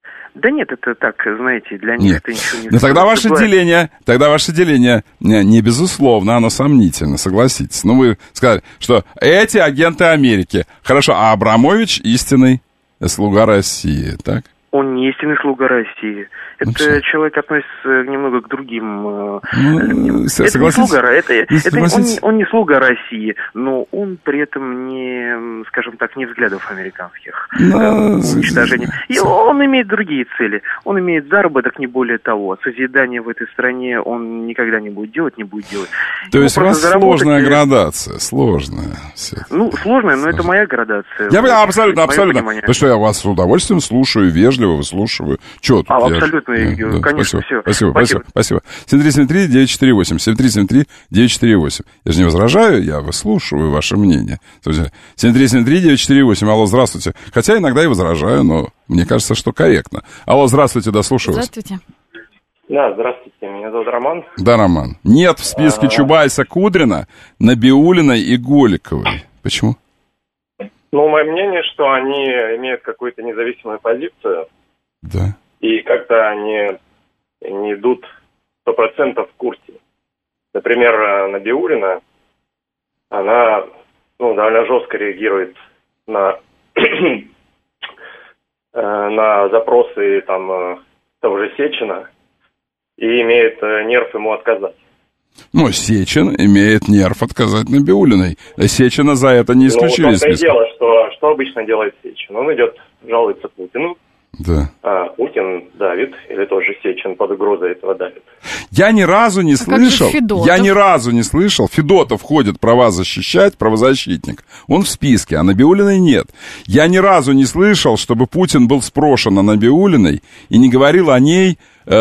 Да нет, это так, знаете, для них нет. Это ничего не... Ну тогда ваше деление, тогда ваше деление не, не безусловно, оно сомнительно, согласитесь. Ну вы сказали, что эти агенты Америки. Хорошо, а Абрамович истинный слуга России, так? Он не истинный слуга России. Это ну, человек относится немного к другим... Ну, это не слуга, это, это он, не, он не слуга России, но он при этом не, скажем так, не взглядов американских. Но... Уничтожения. И он имеет другие цели. Он имеет заработок, не более того. Созидание в этой стране он никогда не будет делать, не будет делать. То есть у вас сложная градация, сложная. Ну, сложная, но это моя градация. Я вот, абсолютно, абсолютно. Потому что я вас с удовольствием слушаю, вежливо выслушиваю. Чё тут? А, абсолютно, я... да, конечно, спасибо, все. Спасибо, спасибо, спасибо. семь три семь три девять четыре восемь, семь три семь три девять четыре восемь. Я же не возражаю, я выслушиваю ваше мнение. семь три семь три девять четыре восемь. Алло, здравствуйте. Хотя иногда и возражаю, но мне кажется, что корректно. Алло, здравствуйте, да, слушаю вас. Здравствуйте. Да, здравствуйте, меня зовут Роман. Да, Роман. Нет в списке А-а-а. Чубайса, Кудрина, Набиуллиной и Голиковой. Почему? Ну, мое мнение, что они имеют какую-то независимую позицию. Да. И как-то они не идут сто процентов в курсе. Например, Набиуллина, она ну, довольно жестко реагирует на, на запросы там, того же Сечина и имеет нерв ему отказать. Ну, Сечин имеет нерв отказать Набиуллиной. Сечина за это не исключили. Ну, в том-то и дело, что, что обычно делает Сечин. Он идет, жалуется Путину. Да. А Путин давит, или тоже Сечин под угрозой этого давит. Я ни разу не а слышал, я ни разу не слышал, Федотов ходит права защищать, правозащитник, он в списке, а Набиуллиной нет. Я ни разу не слышал, чтобы Путин был спрошен о Набиуллиной и не говорил о ней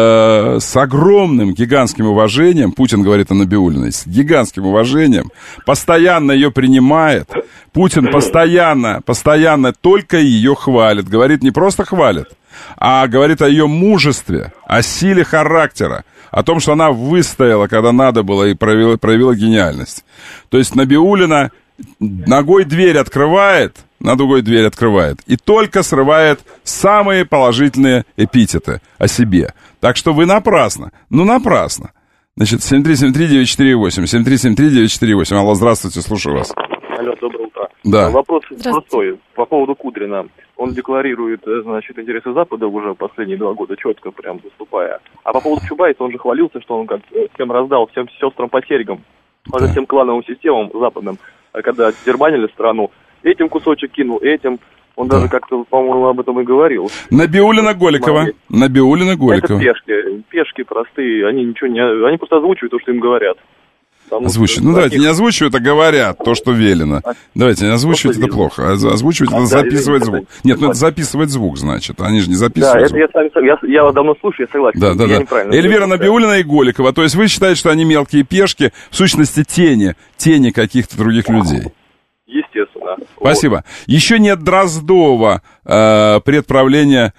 э, с огромным, гигантским уважением. Путин говорит о Набиуллиной с гигантским уважением, постоянно ее принимает. Путин постоянно, постоянно только ее хвалит. Говорит, не просто хвалит, а говорит о ее мужестве, о силе характера, о том, что она выстояла, когда надо было, и проявила, проявила гениальность. То есть Набиуллина ногой дверь открывает, ногой дверь открывает, и только срывает самые положительные эпитеты о себе. Так что вы напрасно, ну напрасно. Значит, семь три семь три девять четыре восемь, семь три семь три девять четыре восемь. Алло, здравствуйте, слушаю вас. Алло, доброе утро. Да. Вопрос простой. По поводу Кудрина. Он декларирует, значит, интересы Запада уже последние два года, четко прям выступая. А по поводу Чубайса, он же хвалился, что он как всем раздал, всем сестрам по серьгам, да. всем клановым системам западным, когда дербанили страну. Этим кусочек кинул, этим. Он да. даже как-то, по-моему, об этом и говорил. Набиуллина Голикова. Набиуллина Голикова. Это пешки. Пешки простые. Они ничего не... Они просто озвучивают то, что им говорят. Озвучивать. Ну, давайте, не озвучивают, а говорят то, что велено. Давайте, не озвучивать, это плохо. Озвучивать, это записывать звук. Нет, ну это записывать звук, значит. Они же не записывают звук. Да, это я, я, я давно слушаю, я согласен. Да, да, да. Эльвира Набиуллина и Голикова. То есть вы считаете, что они мелкие пешки, в сущности, тени, тени каких-то других людей? Естественно. Спасибо. Вот. Еще нет Дроздова, э, предправления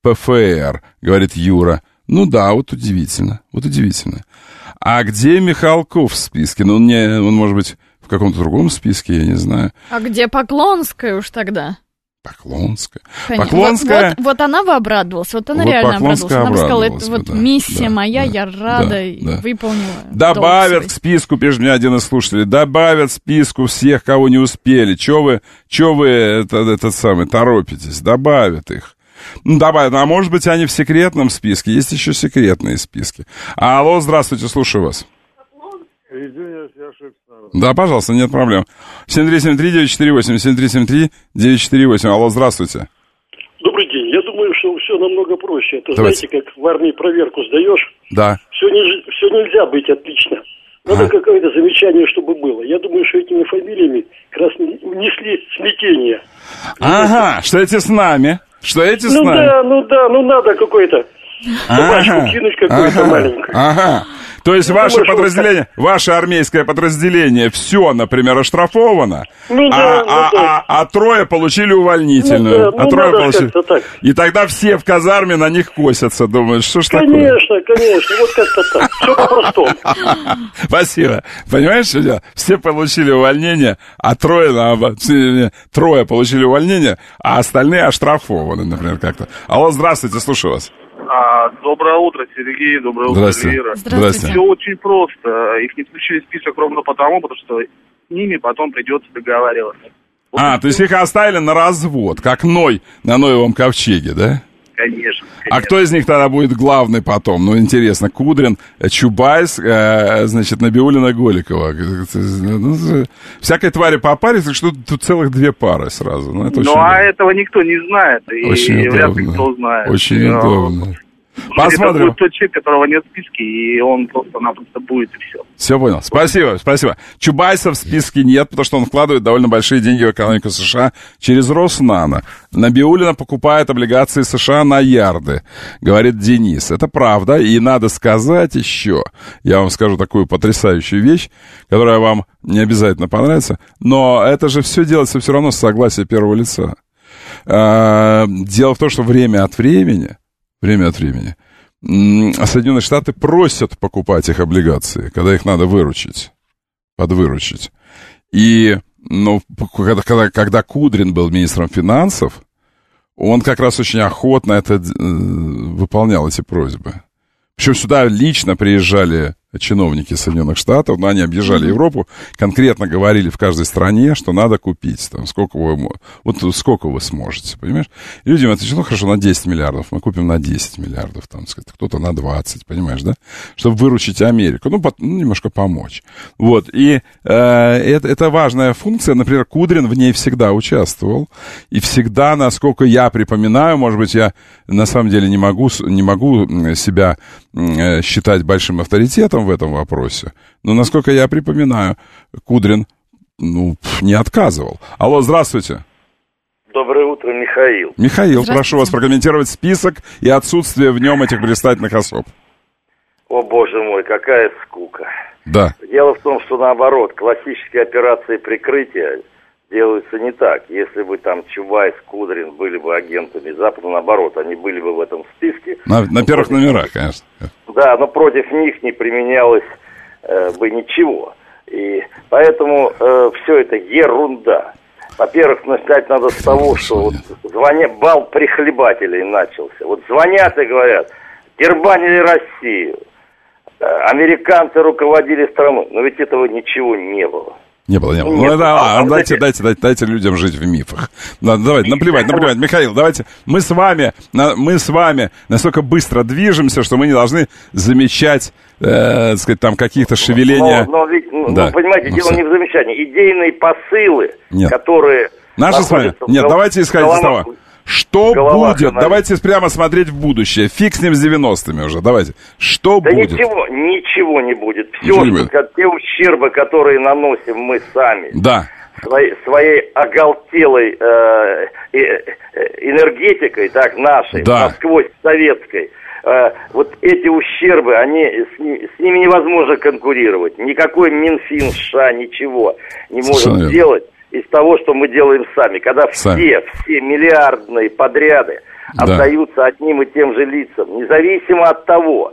ПФР, говорит Юра. Ну да, вот удивительно, вот удивительно. А где Михалков в списке? Ну, он, не, он, может быть, в каком-то другом списке, я не знаю. А где Поклонская уж тогда? Поклонская. Конечно. Поклонская. Вот, вот, вот она бы обрадовалась, вот она вот реально обрадовалась. Она бы сказала, это бы, вот да, миссия да, моя, да, я рада, да, и да. выполнила. Добавят к списку, пишет мне один из слушателей, добавят к списку всех, кого не успели. Чего вы, чё вы этот, этот самый, торопитесь? Добавят их. Ну, добавят. А может быть, они в секретном списке? Есть еще секретные списки. Алло, здравствуйте, слушаю вас. Извиняюсь, я ошибся. Да, пожалуйста, нет проблем. семь три семь три девять четыре восемь, семь три семь три девять четыре восемь. Алло, здравствуйте. Добрый день. Я думаю, что все намного проще. Это, Давайте. знаете, как в армии проверку сдаешь. Да. Все, не, все нельзя быть отлично. Надо ага. какое-то замечание, чтобы было. Я думаю, что этими фамилиями как раз внесли смятение. Ага, что эти с нами? Что эти с ну, нами? Ну да, ну да, ну надо какой-то собачку ага. кинуть какую-то ага. маленькую. Ага. То есть ну, ваше думаю, подразделение, что... ваше армейское подразделение все, например, оштрафовано, ну, да, а, ну, а, да. а, а трое получили увольнительную. Ну, да, а ну, трое надо получили... так. И тогда все в казарме на них косятся, думают, что ж такое? Конечно, конечно, вот как-то так. Все по-простому. Спасибо. Понимаешь, что дело? Все получили увольнение, а трое, наоборот, трое получили увольнение, а остальные оштрафованы, например, как-то. Алло, здравствуйте, слушаю вас. А, доброе утро, Сергей, доброе утро, Лера. Здравствуйте. Все очень просто. Их не включили в список ровно потому, потому что с ними потом придется договариваться. Вот а, то есть их оставили на развод, как Ной на Ноевом ковчеге, да? Конечно, конечно. А кто из них тогда будет главный потом? Ну, интересно, Кудрин, Чубайс, э, значит, Набиуллина, Голикова. Ну, всякой твари по паре, так что тут целых две пары сразу. Ну, это ну очень а удобно. этого никто не знает, и очень вряд ли удобно. кто знает. Очень Но... удобно. Посмотрим. Это будет тот человек, которого нет в списке, и он просто-напросто будет, и все. Все понял. Спасибо, спасибо. Чубайса в списке нет, потому что он вкладывает довольно большие деньги в экономику США через Роснано. Набиуллина покупает облигации США на ярды, говорит Денис. Это правда, и надо сказать еще, я вам скажу такую потрясающую вещь, которая вам не обязательно понравится, но это же все делается все равно с согласия первого лица. Дело в том, что время от времени... Время от времени. Соединенные Штаты просят покупать их облигации, когда их надо выручить, подвыручить. И, ну, когда, когда, когда Кудрин был министром финансов, он как раз очень охотно это, э, выполнял эти просьбы. Причем сюда лично приезжали чиновники Соединенных Штатов, но они объезжали Европу, конкретно говорили в каждой стране, что надо купить, там, сколько вы, вот сколько вы сможете, понимаешь? И людям отвечают, ну, хорошо, на десять миллиардов, мы купим на десять миллиардов, там, сказать, кто-то на двадцать, понимаешь, да? Чтобы выручить Америку, ну, по, ну немножко помочь. Вот, и э, это, это важная функция, например, Кудрин в ней всегда участвовал, и всегда, насколько я припоминаю, может быть, я на самом деле не могу, не могу себя э, считать большим авторитетом в этом вопросе. Но, насколько я припоминаю, Кудрин, ну, не отказывал. Алло, здравствуйте. Доброе утро, Михаил. Михаил, прошу вас прокомментировать список и отсутствие в нем этих блистательных особ. О, боже мой, какая скука. Да. Дело в том, что наоборот, классические операции прикрытия делаются не так. Если бы там Чубайс, Кудрин были бы агентами Запада, наоборот, они были бы в этом списке. На, на первых против... номерах, конечно. Да, но против них не применялось э, бы ничего. И поэтому э, все это ерунда. Во-первых, начать надо с того, что вот звоня... бал прихлебателей начался. Вот звонят и говорят, дербанили Россию, э, американцы руководили страной. Но ведь этого ничего не было. Не было, не было. Нет, ну, это, а, а, дайте, дайте, дайте, дайте людям жить в мифах. Ну, давайте, наплевать, наплевать. Михаил, давайте, мы с вами, мы с вами настолько быстро движемся, что мы не должны замечать, э, так сказать, там каких-то шевеления. Но, но ведь, да. ну, понимаете, ну, дело все. не в замечании. Идейные посылы, Нет. которые... Наши с вами? Нет, давайте исходить из того. Что будет? Она... Давайте прямо смотреть в будущее. Фиг с ним с девяностыми уже. Давайте. Что да будет? ничего, ничего не будет. Все, Ничего не будет. Что, те ущербы, которые наносим мы сами. Да. Своей, своей оголтелой э, э, энергетикой, так, нашей, да. насквозь советской. Э, вот эти ущербы, они, с, ними, с ними невозможно конкурировать. Никакой Минфин США ничего не Совершенно может верно. сделать из того, что мы делаем сами. Когда сами. все, все миллиардные подряды да. отдаются одним и тем же лицам, независимо от того,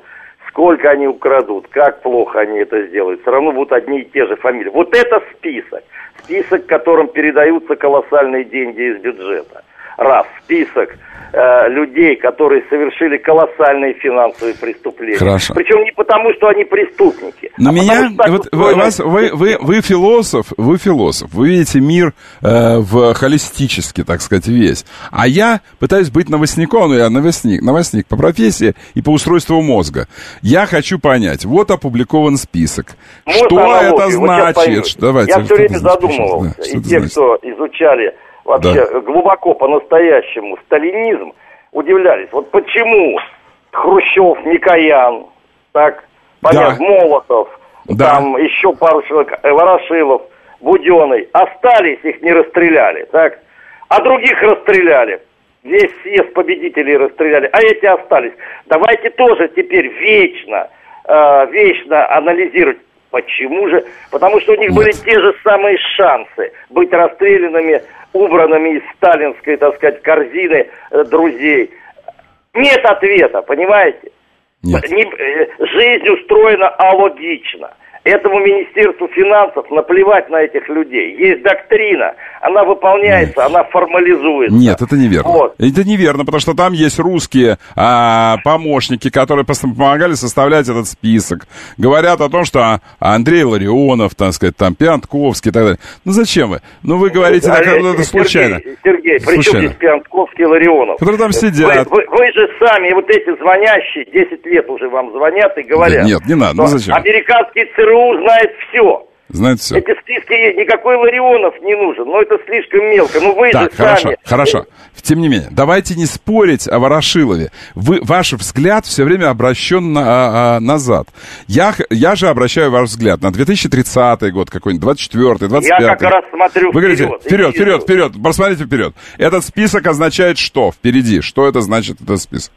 сколько они украдут, как плохо они это сделают, все равно будут одни и те же фамилии. Вот это список. Список, которым передаются колоссальные деньги из бюджета. Раз. Список э, людей, которые совершили колоссальные финансовые преступления. Хорошо. Причем не потому, что они преступники. Но а меня, потому, вот вы, вас, вы, вы, вы философ, вы философ, вы видите мир э, в холистически, так сказать, весь. А я пытаюсь быть новостником, ну я новостник, новостник по профессии и по устройству мозга. Я хочу понять, вот опубликован список. Можно что аналогию? это значит? Вот Давайте, я все время значит, задумывался, да, и те, значит? Кто изучали вообще да. глубоко по-настоящему сталинизм, удивлялись. Вот почему Хрущев, Микоян, так, понятно, да. Молотов, да. там еще пару человек, Ворошилов, Буденный, остались, их не расстреляли, так, а других расстреляли. Весь съезд победителей расстреляли, а эти остались. Давайте тоже теперь вечно, э, вечно анализировать. Почему же? Потому что у них Нет. были те же самые шансы быть расстрелянными, убранными из сталинской, так сказать, корзины э, друзей. Нет ответа, понимаете? Нет. Не, э, жизнь устроена алогично. Этому Министерству финансов наплевать на этих людей. Есть доктрина, она выполняется, Нет. она формализуется. Нет, это неверно. Вот. Это неверно, потому что там есть русские а, помощники, которые помогали составлять этот список. Говорят о том, что Андрей Ларионов, так сказать, там, Пиантковский и так далее. Ну зачем вы? Ну вы говорите, а, так, это Сергей, случайно. Сергей, при чем здесь Пиантковский и Ларионов? Которые там сидят. Вы, вы, вы же сами, вот эти звонящие, десять лет уже вам звонят и говорят. Да, нет, не надо, ну зачем? Американский ЦРУ знает все. Знает все. Эти списки есть, никакой Ларионов не нужен, но это слишком мелко. Ну вы так, же хорошо, сами. Хорошо, тем не менее, давайте не спорить о Ворошилове. Вы, ваш взгляд все время обращен на, а, а, назад. Я, я же обращаю ваш взгляд на две тысячи тридцатый год какой-нибудь, двадцать четвёртый, двадцать пятый. Я как раз смотрю Вы говорите, вперед. Вперед, вперед, вперед, посмотрите вперед. Этот список означает что впереди? Что это значит, этот список?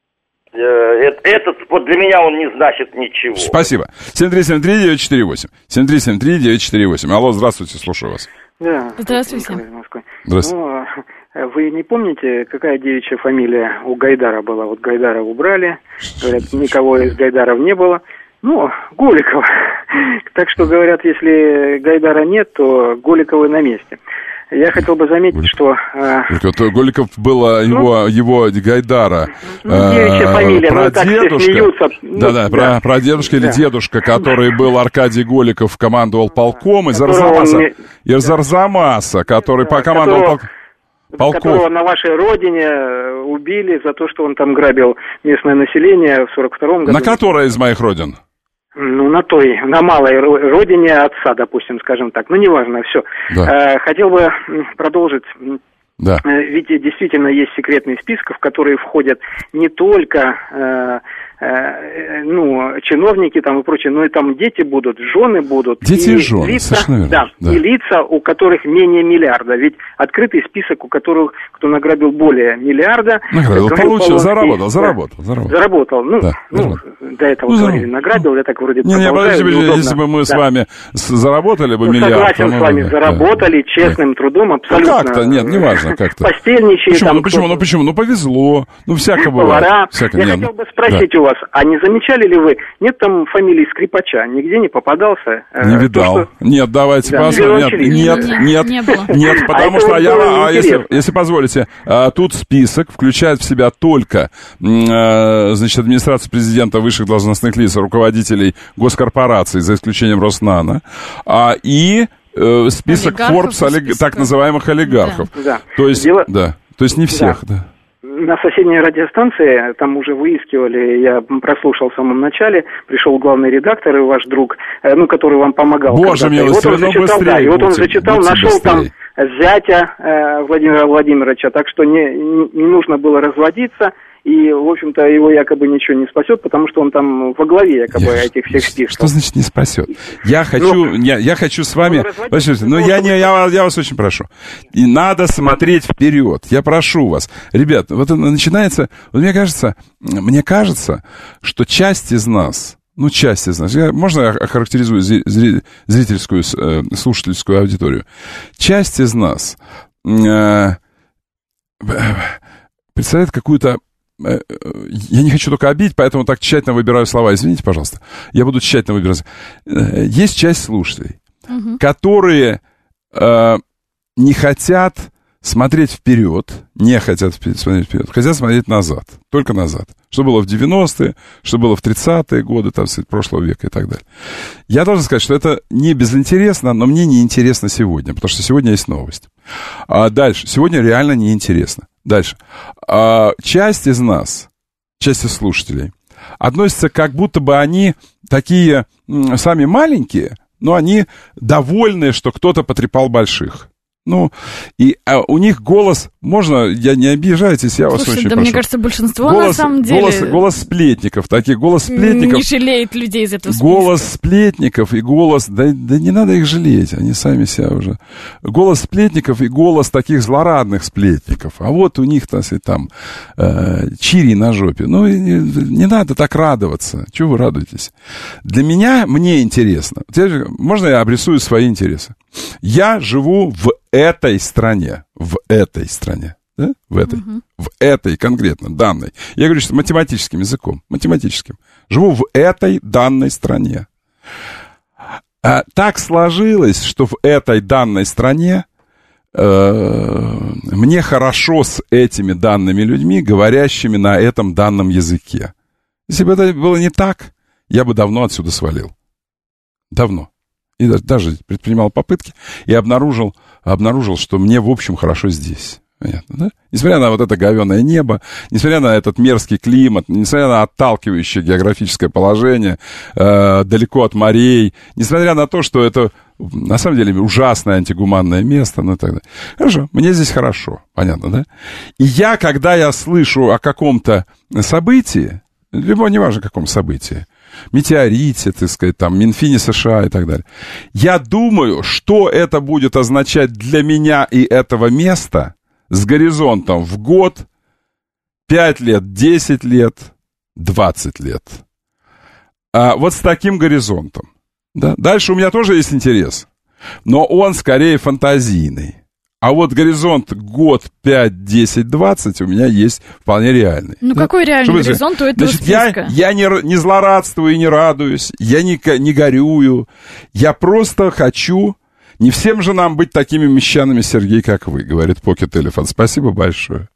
Этот, вот для меня он не значит ничего. Спасибо. семь три семь три девять четыре восемь. семь три семь три девять четыре восемь. Алло, здравствуйте, слушаю вас. Да. Здравствуйте. Здравствуйте. Ну, вы не помните, какая девичья фамилия у Гайдара была? Вот Гайдара убрали, говорят, никого из Гайдаров не было. Ну, Голикова. Так что, говорят, если Гайдара нет, то Голиковы на месте. Я хотел бы заметить, что... Э, Голиков было его, ну, его Гайдара. Ну, девичья э, фамилия, ну так все смеются. Да-да, ну, про, про дедушка да. или дедушка, который был Аркадий Голиков, командовал полком, из Арзамаса, не... из Арзамаса, который да, командовал которого... полком. Которого на вашей родине убили за то, что он там грабил местное население в сорок втором году. На которой из моих родин? Ну, на той, на малой родине отца, допустим, скажем так. Ну, неважно, все. Да. Э, хотел бы продолжить. Да. Э, ведь действительно есть секретные списки, в которые входят не только э, э, ну, чиновники там и прочее, но и там дети будут, жены будут. Дети и, и жены, лица, совершенно верно. Да, да, и лица, у которых менее миллиарда. Ведь открытый список, у которых, кто награбил более миллиарда... Награбил, получил, заработал, заработал, заработал. Заработал, ну, да, ну заработал. До этого ну, говорили, награбил, я так вроде не, не, подожди, неудобно. Если бы мы да. с вами заработали бы ну, миллиард... Согласен с вами, да, заработали да. честным трудом, абсолютно. Ну, как-то, нет, неважно, как-то. Постельничали почему, там... Ну, почему, ну, почему? Ну, повезло. Ну, всякое бывает. Повара. Всякое, я нет, хотел ну, бы спросить да. у вас, а не замечали ли вы, нет там фамилии Скрипача, нигде не попадался? Не э, видал. То, что... Нет, давайте да, посмотрим. Нет, нет, нет, не нет, потому а что я, а если, если позволите, тут список включает в себя только, значит, администрацию президента, высших должностных лиц, руководителей госкорпораций, за исключением Роснана, и э, список Forbes, олиг... так называемых олигархов. Да. Да. То есть, Дело... да, то есть не всех, да. да. На соседней радиостанции, там уже выискивали, я прослушал в самом начале, пришел главный редактор и ваш друг, ну, который вам помогал. Боже милостивый, вот он зачитал, быстрее, да, и вот он будьте, зачитал, будьте нашел быстрее. Там зятя э, Владимира Владимировича, так что не, не, не нужно было разводиться. И, в общем-то, его якобы ничего не спасет, потому что он там во главе якобы я, этих всех списков. Что значит не спасет? Я хочу, ну, я, я хочу с вами... Послушайте, ну, я, не, я, я вас очень прошу. И надо смотреть вперед. Я прошу вас. Ребят, вот начинается... Вот мне кажется, мне кажется, что часть из нас... Ну, часть из нас. Я, можно я охарактеризую зрительскую, слушательскую аудиторию? Часть из нас... Э, представляет какую-то я не хочу только обидеть, поэтому так тщательно выбираю слова. Извините, пожалуйста. Я буду тщательно выбирать. Есть часть слушателей, угу. которые э, не хотят смотреть вперед, не хотят смотреть вперед, хотят смотреть назад, только назад. Что было в девяностые, что было в тридцатые годы, там, сказать, прошлого века и так далее. Я должен сказать, что это не безинтересно, но мне не интересно сегодня, потому что сегодня есть новость. А дальше. Сегодня реально неинтересно. Дальше. А часть из нас, часть из слушателей, относится, как будто бы они такие м, сами маленькие, но они довольны, что кто-то потрепал больших. Ну, и а у них голос, можно, я не обижайтесь, я вас Слушай, очень да прошу. Мне кажется, большинство голос, на самом деле... Голос, голос сплетников, таких, голос сплетников... Не жалеет людей из этого списка. Голос сплетников и голос... Да, да не надо их жалеть, они сами себя уже... Голос сплетников и голос таких злорадных сплетников. А вот у них, так сказать, там, э, чири на жопе. Ну, не, не надо так радоваться. Чего вы радуетесь? Для меня, мне интересно. Можно я обрисую свои интересы? Я живу в этой стране, в этой стране, да? в этой, uh-huh. в этой конкретно данной. Я говорю, что математическим языком, математическим. Живу в этой данной стране. А, так сложилось, что в этой данной стране э, мне хорошо с этими данными людьми, говорящими на этом данном языке. Если бы это было не так, я бы давно отсюда свалил. Давно. И даже предпринимал попытки и обнаружил, обнаружил, что мне, в общем, хорошо здесь. Понятно, да? Несмотря на вот это говеное небо, несмотря на этот мерзкий климат, несмотря на отталкивающее географическое положение, э, далеко от морей, несмотря на то, что это на самом деле ужасное антигуманное место, ну и так далее. Хорошо, мне здесь хорошо, понятно, да? И я, когда я слышу о каком-то событии, либо неважно каком событии, метеорите, так сказать, там, Минфине США и так далее. Я думаю, что это будет означать для меня и этого места с горизонтом в год, пять лет, десять лет, двадцать лет. А вот с таким горизонтом. Да? Дальше у меня тоже есть интерес, но он скорее фантазийный. А вот горизонт год, пять, десять, двадцать у меня есть вполне реальный. Ну, да? Какой реальный Чтобы горизонт у этого Значит, списка? Я, я не, не злорадствую и не радуюсь, я не, не горюю. Я просто хочу... Не всем же нам быть такими мещанами, Сергей, как вы, говорит Pocket Elephant. Спасибо большое.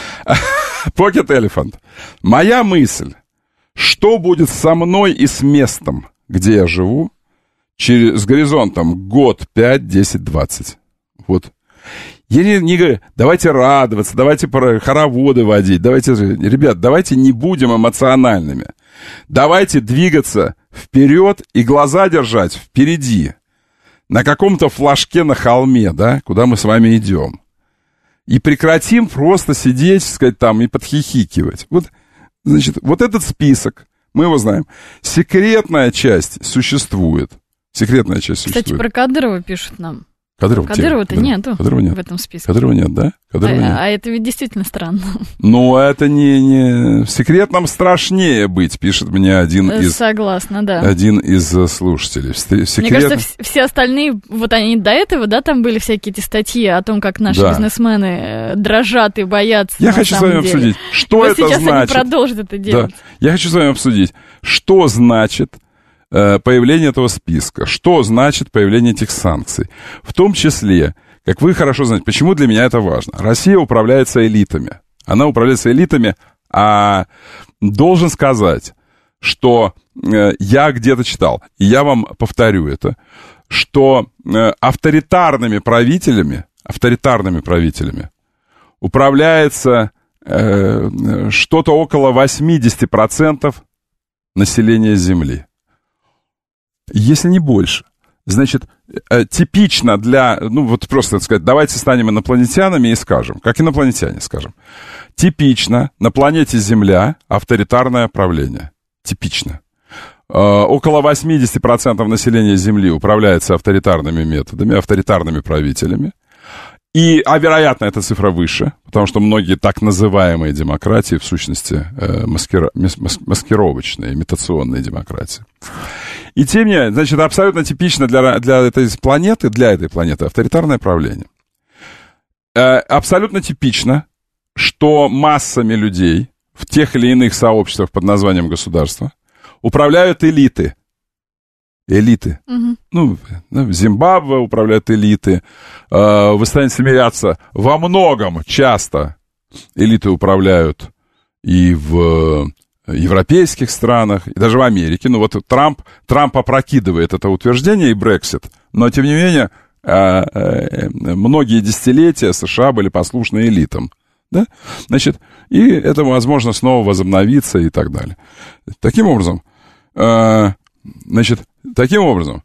Pocket Elephant. Моя мысль, что будет со мной и с местом, где я живу, через, с горизонтом год, пять, десять, двадцать. Вот. Я не, не говорю, давайте радоваться, давайте хороводы водить, давайте, ребят, давайте не будем эмоциональными. Давайте двигаться вперед и глаза держать впереди. На каком-то флажке на холме, да, куда мы с вами идем. И прекратим просто сидеть, сказать, там, и подхихикивать. Вот, значит, вот этот список, мы его знаем. Секретная часть существует. Секретная часть Кстати, существует. Про Кадырова пишут нам. Кадырова, Кадырова-то Кадырова, нету Кадырова нет. в этом списке. Кадырова нет, да? Кадырова а, нет. а это ведь действительно странно. Ну, это не, не... В секретном страшнее быть, пишет мне один из... Согласна, да. Один из слушателей. В секретном... Мне кажется, все остальные, вот они до этого, да, там были всякие эти статьи о том, как наши да. бизнесмены дрожат и боятся. Я хочу с вами деле. обсудить, что вот это сейчас значит. Они продолжат это делать. Да. Я хочу с вами обсудить, что значит э, появление этого списка, что значит появление этих санкций. В том числе... Как вы хорошо знаете, почему для меня это важно? Россия управляется элитами. Она управляется элитами, а должен сказать, что э, я где-то читал, и я вам повторю это, что э, авторитарными правителями, авторитарными правителями управляется э, что-то около восемьдесят процентов населения Земли. Если не больше. Значит, типично для, ну вот просто так сказать, давайте станем инопланетянами и скажем, как инопланетяне скажем, типично на планете Земля авторитарное правление. Типично. Э, около восемьдесят процентов населения Земли управляется авторитарными методами, авторитарными правителями. И, а вероятно, эта цифра выше, потому что многие так называемые демократии, в сущности, э, маскира, мас, маскировочные, имитационные демократии. И тем не менее, значит, абсолютно типично для, для этой планеты, для этой планеты авторитарное правление. Э, абсолютно типично, что массами людей в тех или иных сообществах под названием государство управляют элиты. Элиты. Угу. Ну, в Зимбабве управляют элиты. Вы станете смеяться. Во многом, часто элиты управляют и в европейских странах, и даже в Америке. Ну, вот Трамп, Трамп опрокидывает это утверждение и Брексит. Но, тем не менее, многие десятилетия США были послушны элитам. Да? Значит, и это, возможно, снова возобновится и так далее. Таким образом, значит, таким образом,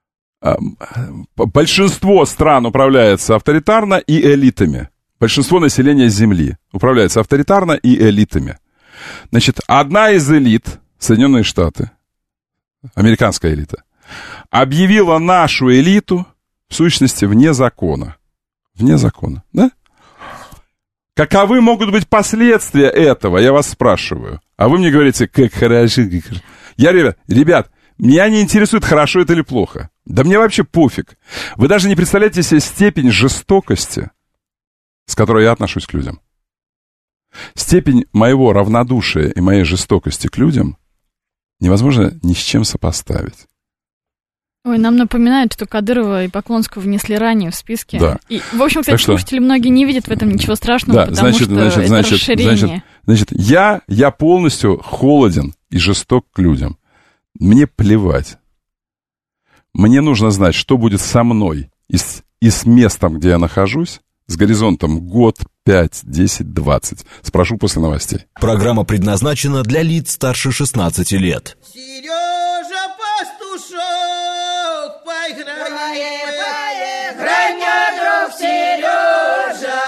большинство стран управляется авторитарно и элитами. Большинство населения Земли управляется авторитарно и элитами. Значит, одна из элит, Соединенные Штаты, американская элита, объявила нашу элиту, в сущности, вне закона. Вне закона, да? Каковы могут быть последствия этого, я вас спрашиваю. А вы мне говорите, как хорошо, как хорошо. Я, ребят, ребят, меня не интересует, хорошо это или плохо. Да мне вообще пофиг. Вы даже не представляете себе степень жестокости, с которой я отношусь к людям. Степень моего равнодушия и моей жестокости к людям невозможно ни с чем сопоставить. Ой, нам напоминают, что Кадырова и Поклонского внесли ранее в списке. Да. И, в общем, кстати, что... слушатели многие не видят в этом ничего страшного, да, потому значит, что значит, это значит, расширение. Значит, значит я, я полностью холоден и жесток к людям. Мне плевать. Мне нужно знать, что будет со мной и с, и с местом, где я нахожусь, с горизонтом год, пять, десять, двадцать. Спрошу после новостей. Программа предназначена для лиц старше шестнадцати лет. Сережа пастушок, поиграй, поиграй, мне, друг Сережа,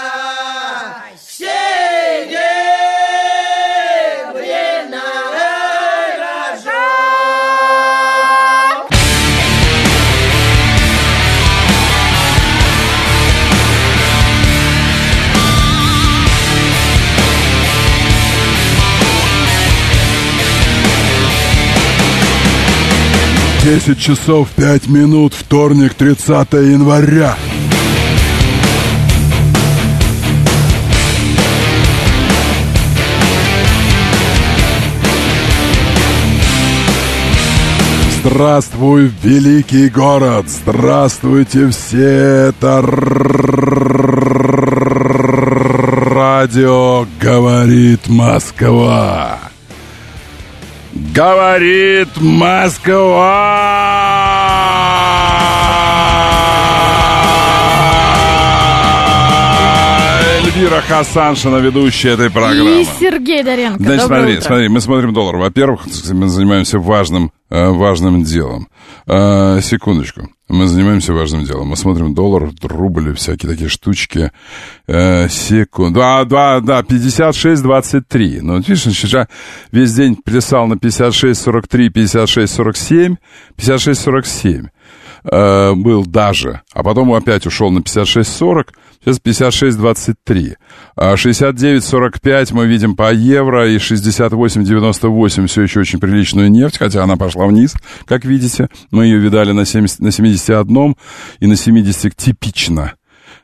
серебряный рожок. десять часов пять минут, вторник, тридцатое января. Здравствуй, великий город! Здравствуйте все! Это радио «Говорит Москва». Говорит Москва! Эльвира Хасаншина, ведущая этой программы. И Сергей Доренко. Значит, Доброе смотри, утро. смотри, мы смотрим доллар. Во-первых, мы занимаемся важным, важным делом. А, секундочку. Мы занимаемся важным делом. Мы смотрим доллар, рубль, всякие такие штучки. А, секунду. Да, да, да, пятьдесят шесть двадцать три. Ну, вот видишь, он сейчас весь день плясал на пятьдесят шесть сорок три, пятьдесят шесть сорок семь, пятьдесят шесть сорок семь. А, был даже. А потом опять ушел на пятьдесят шесть сорок. Сейчас пятьдесят шесть двадцать три. А шестьдесят девять сорок пять мы видим по евро, и шестьдесят восемь девяносто восемь все еще очень приличную нефть, хотя она пошла вниз, как видите. Мы ее видали на, семьдесят, на семьдесят один и на семьдесят типично.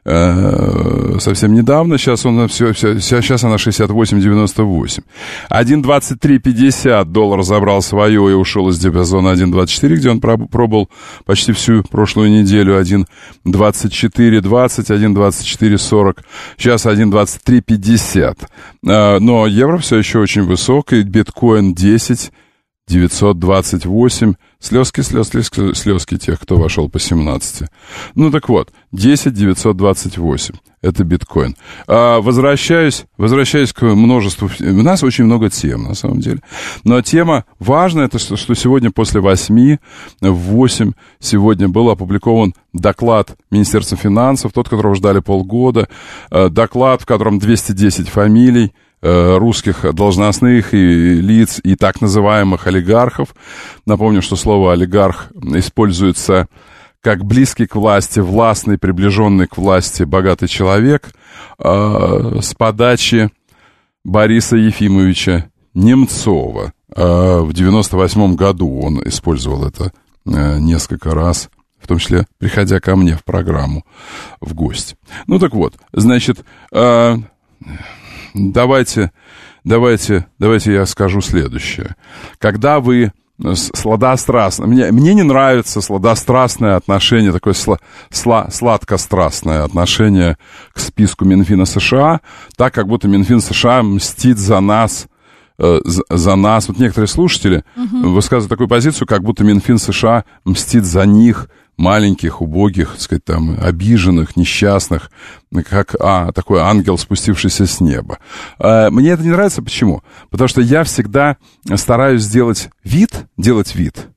Совсем недавно, сейчас, он, все, все, сейчас она шестьдесят восемь девяносто восемь. один двадцать три пятьдесят доллар забрал свое и ушел из диапазона один двадцать четыре, где он пробовал почти всю прошлую неделю. один двадцать четыре двадцать, один двадцать четыре сорок, сейчас один двадцать три пятьдесят. Но евро все еще очень высокий, биткоин десять девятьсот двадцать восемь. Слезки, слезки, слезки тех, кто вошел по семнадцати. Ну так вот, десять девятьсот двадцать восемь. Это биткоин. А, возвращаюсь, возвращаюсь к множеству... У нас очень много тем, на самом деле. Но тема важная, это что, что сегодня после восьми, в восемь сегодня был опубликован доклад Министерства финансов, тот, которого ждали полгода. Доклад, в котором двести десять фамилий русских должностных и лиц и так называемых олигархов. Напомню, что слово «олигарх» используется как близкий к власти, властный, приближенный к власти, богатый человек, э, с подачи Бориса Ефимовича Немцова. Э, в девяносто восьмом году он использовал это э, несколько раз, в том числе приходя ко мне в программу в гости. Ну так вот, значит... Э, Давайте, давайте, давайте я скажу следующее. Когда вы сладострастно, мне, мне не нравится сладострастное отношение, такое сла, сла, сладкострастное отношение к списку Минфина США, так как будто Минфин США мстит за нас, э, за, за нас. Вот некоторые слушатели uh-huh. высказывают такую позицию, как будто Минфин США мстит за них, маленьких, убогих, так сказать, там, обиженных, несчастных, как а, такой ангел, спустившийся с неба. А, мне это не нравится. Почему? Потому что я всегда стараюсь сделать вид, делать вид,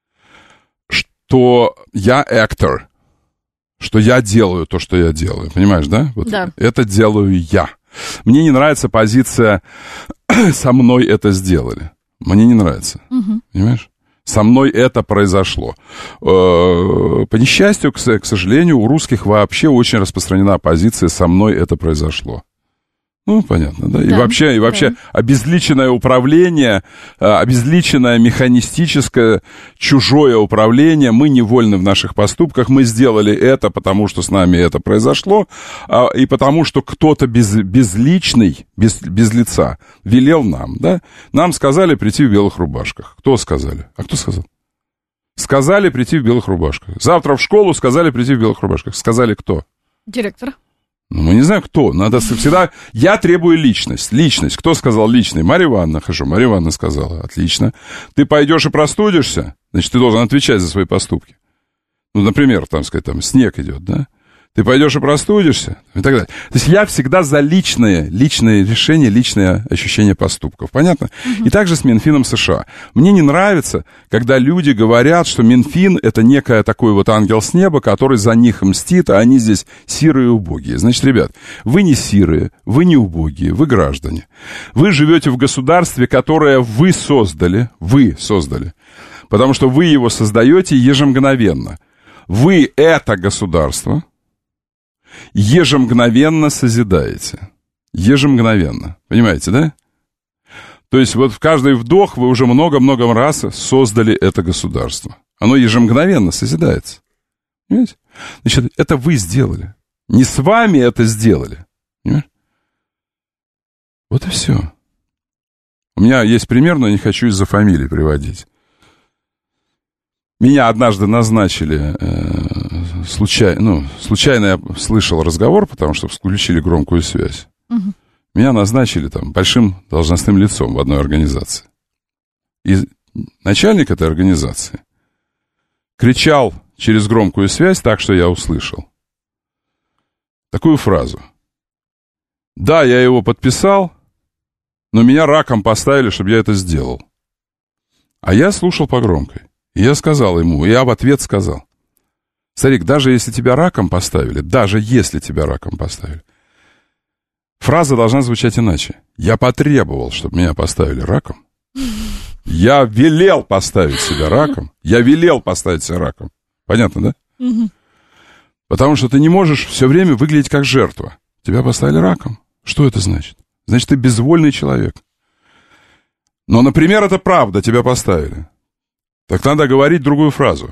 что я актер, что я делаю то, что я делаю. Понимаешь, да? Вот да. Это делаю я. Мне не нравится позиция «со мной это сделали». Мне не нравится. Угу. Понимаешь? Со мной это произошло. По несчастью, к сожалению, у русских вообще очень распространена позиция «со мной это произошло». Ну, понятно, да? И да, вообще, и вообще да. обезличенное управление, обезличенное механистическое, чужое управление. Мы невольны в наших поступках. Мы сделали это, потому что с нами это произошло, и потому что кто-то без, безличный, без, без лица велел нам, да? Нам сказали прийти в белых рубашках. Кто сказали? А кто сказал? Сказали прийти в белых рубашках. Завтра в школу сказали прийти в белых рубашках. Сказали кто? Директор. Ну, мы не знаем, кто. Надо всегда... Я требую личность. Личность. Кто сказал личный? Марья Ивановна. Хорошо, Марья Ивановна сказала. Отлично. Ты пойдешь и простудишься, значит, ты должен отвечать за свои поступки. Ну, например, там, сказать, там, снег идет, да? Ты пойдешь и простудишься, и так далее. То есть я всегда за личные, личные решения, личное ощущение поступков. Понятно? Uh-huh. И также с Минфином США. Мне не нравится, когда люди говорят, что Минфин — это некая такой вот ангел с неба, который за них мстит, а они здесь сирые и убогие. Значит, ребят, вы не сирые, вы не убогие, вы граждане. Вы живете в государстве, которое вы создали, вы создали, потому что вы его создаете ежемгновенно. Вы это государство ежемгновенно созидаете. Ежемгновенно. Понимаете, да? То есть вот в каждый вдох вы уже много-много раз создали это государство. Оно ежемгновенно созидается. Понимаете? Значит, это вы сделали. Не с вами это сделали. Понимаешь? Вот и все. У меня есть пример, но не хочу из-за фамилии приводить. Меня однажды назначили, э, случайно, ну, случайно я слышал разговор, потому что включили громкую связь. Угу. Меня назначили там большим должностным лицом в одной организации. И начальник этой организации кричал через громкую связь так, что я услышал такую фразу. Да, я его подписал, но меня раком поставили, чтобы я это сделал. А я слушал по громкой. И я сказал ему, я в ответ сказал: старик, даже если тебя раком поставили, даже если тебя раком поставили, фраза должна звучать иначе. Я потребовал, чтобы меня поставили раком. Я велел поставить себя раком. Я велел поставить себя раком. Понятно, да? Угу. Потому что ты не можешь все время выглядеть как жертва. Тебя поставили раком. Что это значит? Значит, ты безвольный человек. Но, например, это правда, тебя поставили. Так надо говорить другую фразу.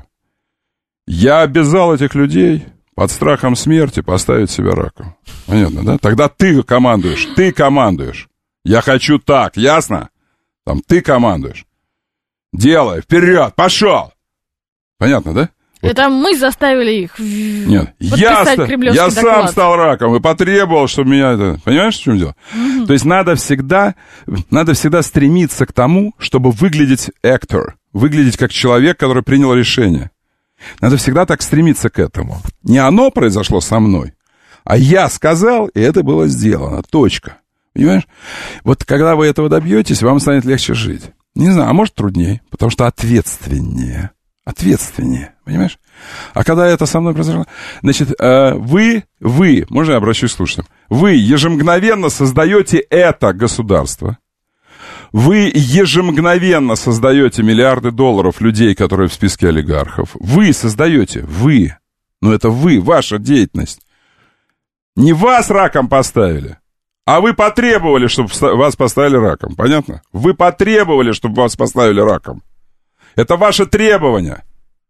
Я обязал этих людей под страхом смерти поставить себя раком. Понятно, да? Тогда ты командуешь, ты командуешь. Я хочу так, ясно? Там ты командуешь. Делай, вперед, пошел. Понятно, да? Вот. Это мы заставили их Нет, я, я сам стал раком и потребовал, чтобы меня это... Понимаешь, в чем дело? Mm-hmm. То есть надо всегда, надо всегда стремиться к тому, чтобы выглядеть actor, выглядеть как человек, который принял решение. Надо всегда так стремиться к этому. Не оно произошло со мной, а я сказал, и это было сделано. Точка. Понимаешь? Вот когда вы этого добьетесь, вам станет легче жить. Не знаю, а может труднее, потому что ответственнее. Ответственнее, понимаешь? А когда это со мной произошло... Значит, вы, вы, можно я обращусь к слушателям? Вы ежемгновенно создаете это государство. Вы ежемгновенно создаете миллиарды долларов людей, которые в списке олигархов. Вы создаете, вы. Но это вы, ваша деятельность. Не вас раком поставили, а вы потребовали, чтобы вас поставили раком. Понятно? Вы потребовали, чтобы вас поставили раком. Это ваше требование.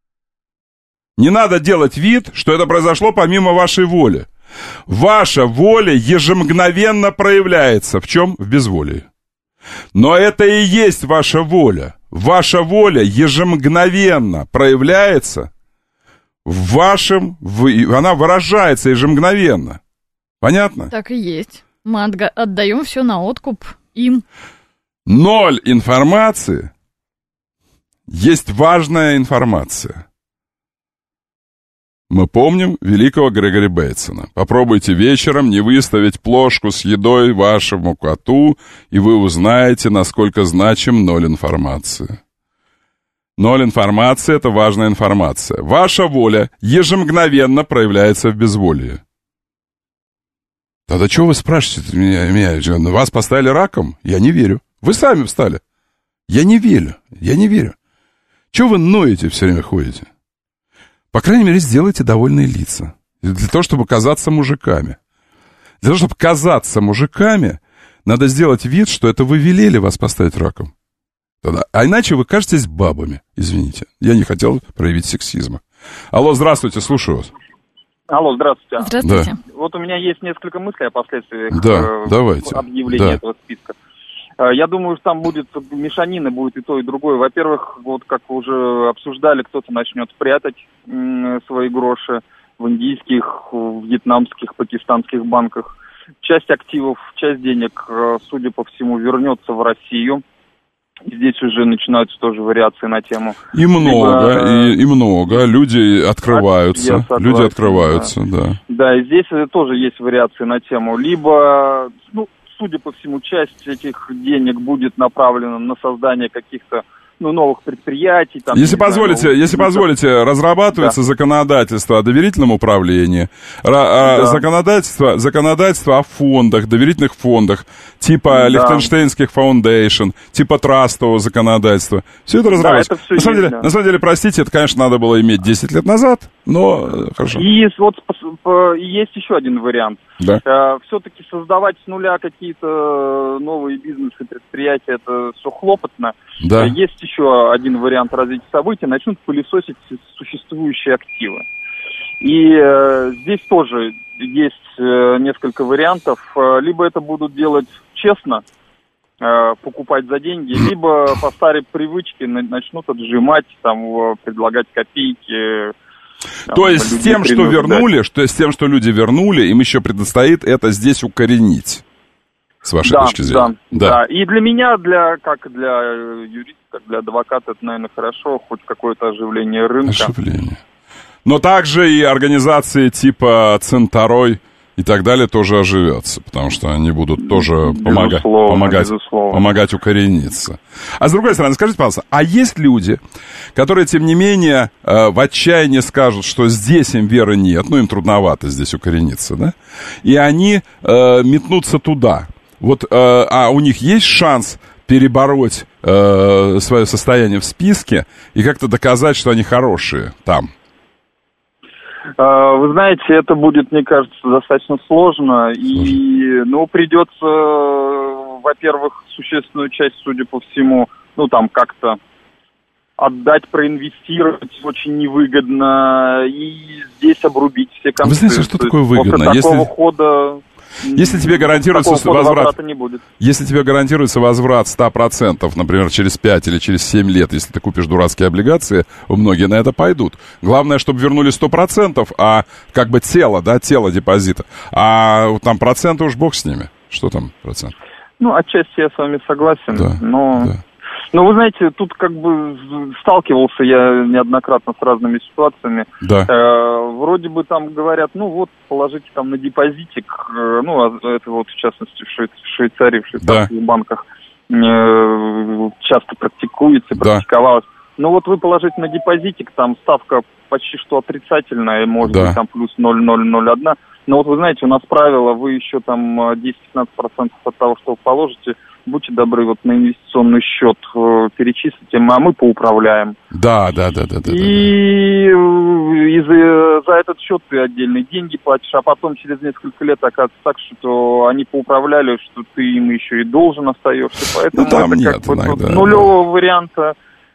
Не надо делать вид, что это произошло помимо вашей воли. Ваша воля ежемгновенно проявляется. В чем? В безволии. Но это и есть ваша воля. Ваша воля ежемгновенно проявляется в вашем... В, она выражается ежемгновенно. Понятно? Так и есть. Мы отга- отдаем все на откуп им. Ноль информации. Есть важная информация. Мы помним великого Грегори Бейтсона. Попробуйте вечером не выставить плошку с едой вашему коту, и вы узнаете, насколько значим ноль информации. Ноль информации – это важная информация. Ваша воля ежемгновенно проявляется в безволии. Тогда что вы спрашиваете меня, меня? Вас поставили раком? Я не верю. Вы сами встали. Я не верю. Я не верю. Чего вы ноете все время ходите? По крайней мере, сделайте довольные лица. Для того, чтобы казаться мужиками. Для того, чтобы казаться мужиками, надо сделать вид, что это вы велели вас поставить раком. Тогда. А иначе вы кажетесь бабами. Извините. Я не хотел проявить сексизма. Алло, здравствуйте, слушаю вас. Алло, здравствуйте. Здравствуйте. Да. Вот у меня есть несколько мыслей о последствиях да, э, давайте. объявления да. этого списка. Я думаю, что там будет мешанина, будет и то, и другое. Во-первых, вот как уже обсуждали, кто-то начнет прятать м, свои гроши в индийских, в вьетнамских, пакистанских банках. Часть активов, часть денег, судя по всему, вернется в Россию. И здесь уже начинаются тоже вариации на тему. И много, Либо... и, и много. Люди открываются. Согласен, люди открываются, да. да. Да, и здесь тоже есть вариации на тему. Либо, ну, судя по всему, часть этих денег будет направлена на создание каких-то ну, новых предприятий. Там, если позволите, знаю, если позволите, разрабатывается да. законодательство о доверительном управлении, да. законодательство, законодательство о фондах, доверительных фондах, типа да. Лихтенштейнских фаундейшн, типа трастового законодательства. Все это разрабатывается. Да, это все на, самом есть, деле, да. на самом деле, простите, это, конечно, надо было иметь десять лет назад, но хорошо. И вот есть еще один вариант. Да. Все-таки создавать с нуля какие-то новые бизнесы, предприятия, это все хлопотно. Да. Есть еще один вариант развития событий. Начнут пылесосить существующие активы. И э, здесь тоже есть э, несколько вариантов. Либо это будут делать честно, э, покупать за деньги, либо по старой привычке начнут отжимать, там, предлагать копейки. Там, То есть с тем, что вернули, что с тем, что люди вернули, им еще предстоит это здесь укоренить. С вашей да, точки зрения. Да, да, да. И для меня, для, как для юриста, как для адвоката, это, наверное, хорошо, хоть какое-то оживление рынка. Оживление. Но также и организации типа Центарой и так далее тоже оживятся, потому что они будут тоже помогать, помогать, помогать укорениться. А с другой стороны, скажите, пожалуйста, а есть люди, которые, тем не менее, в отчаянии скажут, что здесь им веры нет, ну, им трудновато здесь укорениться, да, и они э, метнутся туда. Вот, э, а у них есть шанс перебороть э, свое состояние в списке и как-то доказать, что они хорошие там? Вы знаете, это будет, мне кажется, достаточно сложно. сложно. И, ну, придется, во-первых, существенную часть, судя по всему, ну, там, как-то отдать, проинвестировать очень невыгодно. И здесь обрубить все концы. Вы знаете, что такое выгодно? После Если... такого хода... Если тебе гарантируется возврат, не будет. Если тебе гарантируется возврат сто процентов, например, через пять или через семь лет, если ты купишь дурацкие облигации, многие на это пойдут. Главное, чтобы вернули сто процентов, а как бы тело, да, тело депозита. А там проценты уж бог с ними. Что там процент? Ну, отчасти я с вами согласен, да, но... Да. Ну, вы знаете, тут как бы сталкивался я неоднократно с разными ситуациями. Да. Э, вроде бы там говорят, ну вот, положите там на депозитик, э, ну, это вот в частности в, Швей- в Швейцарии, в швейцарских да. банках э, часто практикуется, практиковалось. Да. Ну вот вы положите на депозитик, там ставка почти что отрицательная, может да. быть там плюс ноль целых ноль ноль один. Но вот вы знаете, у нас правило, вы еще там десять-пятнадцать процентов от того, что вы положите, будьте добры, вот на инвестиционный счет э, перечислите, а мы поуправляем. Да, да, да, да. да и да. и за, за этот счет ты отдельные деньги платишь, а потом через несколько лет оказывается так, что они поуправляли, что ты им еще и должен остаешься. Поэтому ну, там это нет, как бы иногда, нулевого да. варианта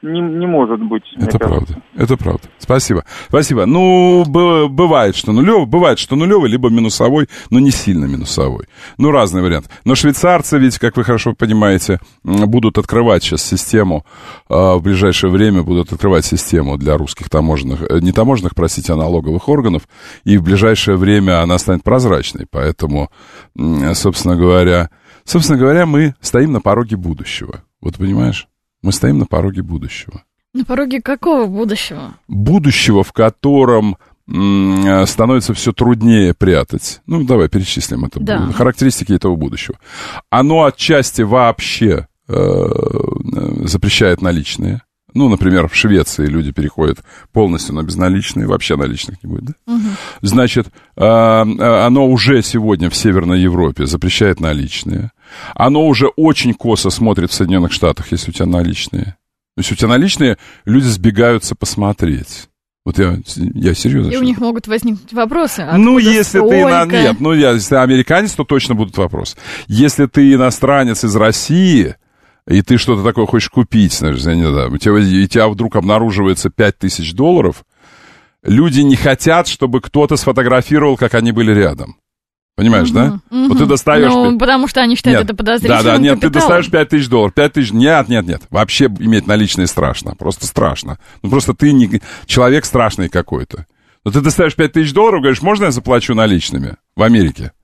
не, не может быть. Это правда, это правда. Спасибо. Спасибо. Ну, б- бывает, что нулевый, бывает, что нулевый, либо минусовой, но не сильно минусовой. Ну, разный вариант. Но швейцарцы ведь, как вы хорошо понимаете, будут открывать сейчас систему, э, в ближайшее время будут открывать систему для русских таможенных, э, не таможенных, простите, а налоговых органов, и в ближайшее время она станет прозрачной. Поэтому, э, собственно говоря, собственно говоря, мы стоим на пороге будущего. Вот понимаешь? Мы стоим на пороге будущего. На пороге какого будущего? Будущего, в котором м- становится все труднее прятать. Ну, давай перечислим это. Да. Характеристики этого будущего. Оно отчасти вообще э- запрещает наличные. Ну, например, в Швеции люди переходят полностью на безналичные, вообще наличных не будет, да? Угу. Значит, э- оно уже сегодня в Северной Европе запрещает наличные. Оно уже очень косо смотрит в Соединенных Штатах, если у тебя наличные. Если у тебя наличные, люди сбегаются посмотреть. Вот я, я серьезно. И у них могут возникнуть вопросы. Ну, если столько? ты... На... Нет, ну, я, если ты американец, то точно будут вопросы. Если ты иностранец из России, и ты что-то такое хочешь купить, знаешь, я не знаю, у тебя, и у тебя вдруг обнаруживается пять тысяч долларов, люди не хотят, чтобы кто-то сфотографировал, как они были рядом. Понимаешь, угу, да? Угу. Вот ты достаешь... Ну, потому что они считают нет, это подозрительным Да, да, нет, капиталом. ты достаешь пять тысяч долларов. пять тысяч... Нет, нет, нет. Вообще иметь наличные страшно. Просто страшно. Ну, просто ты не... человек страшный какой-то. Но ты достаешь пять тысяч долларов, говоришь, можно я заплачу наличными в Америке?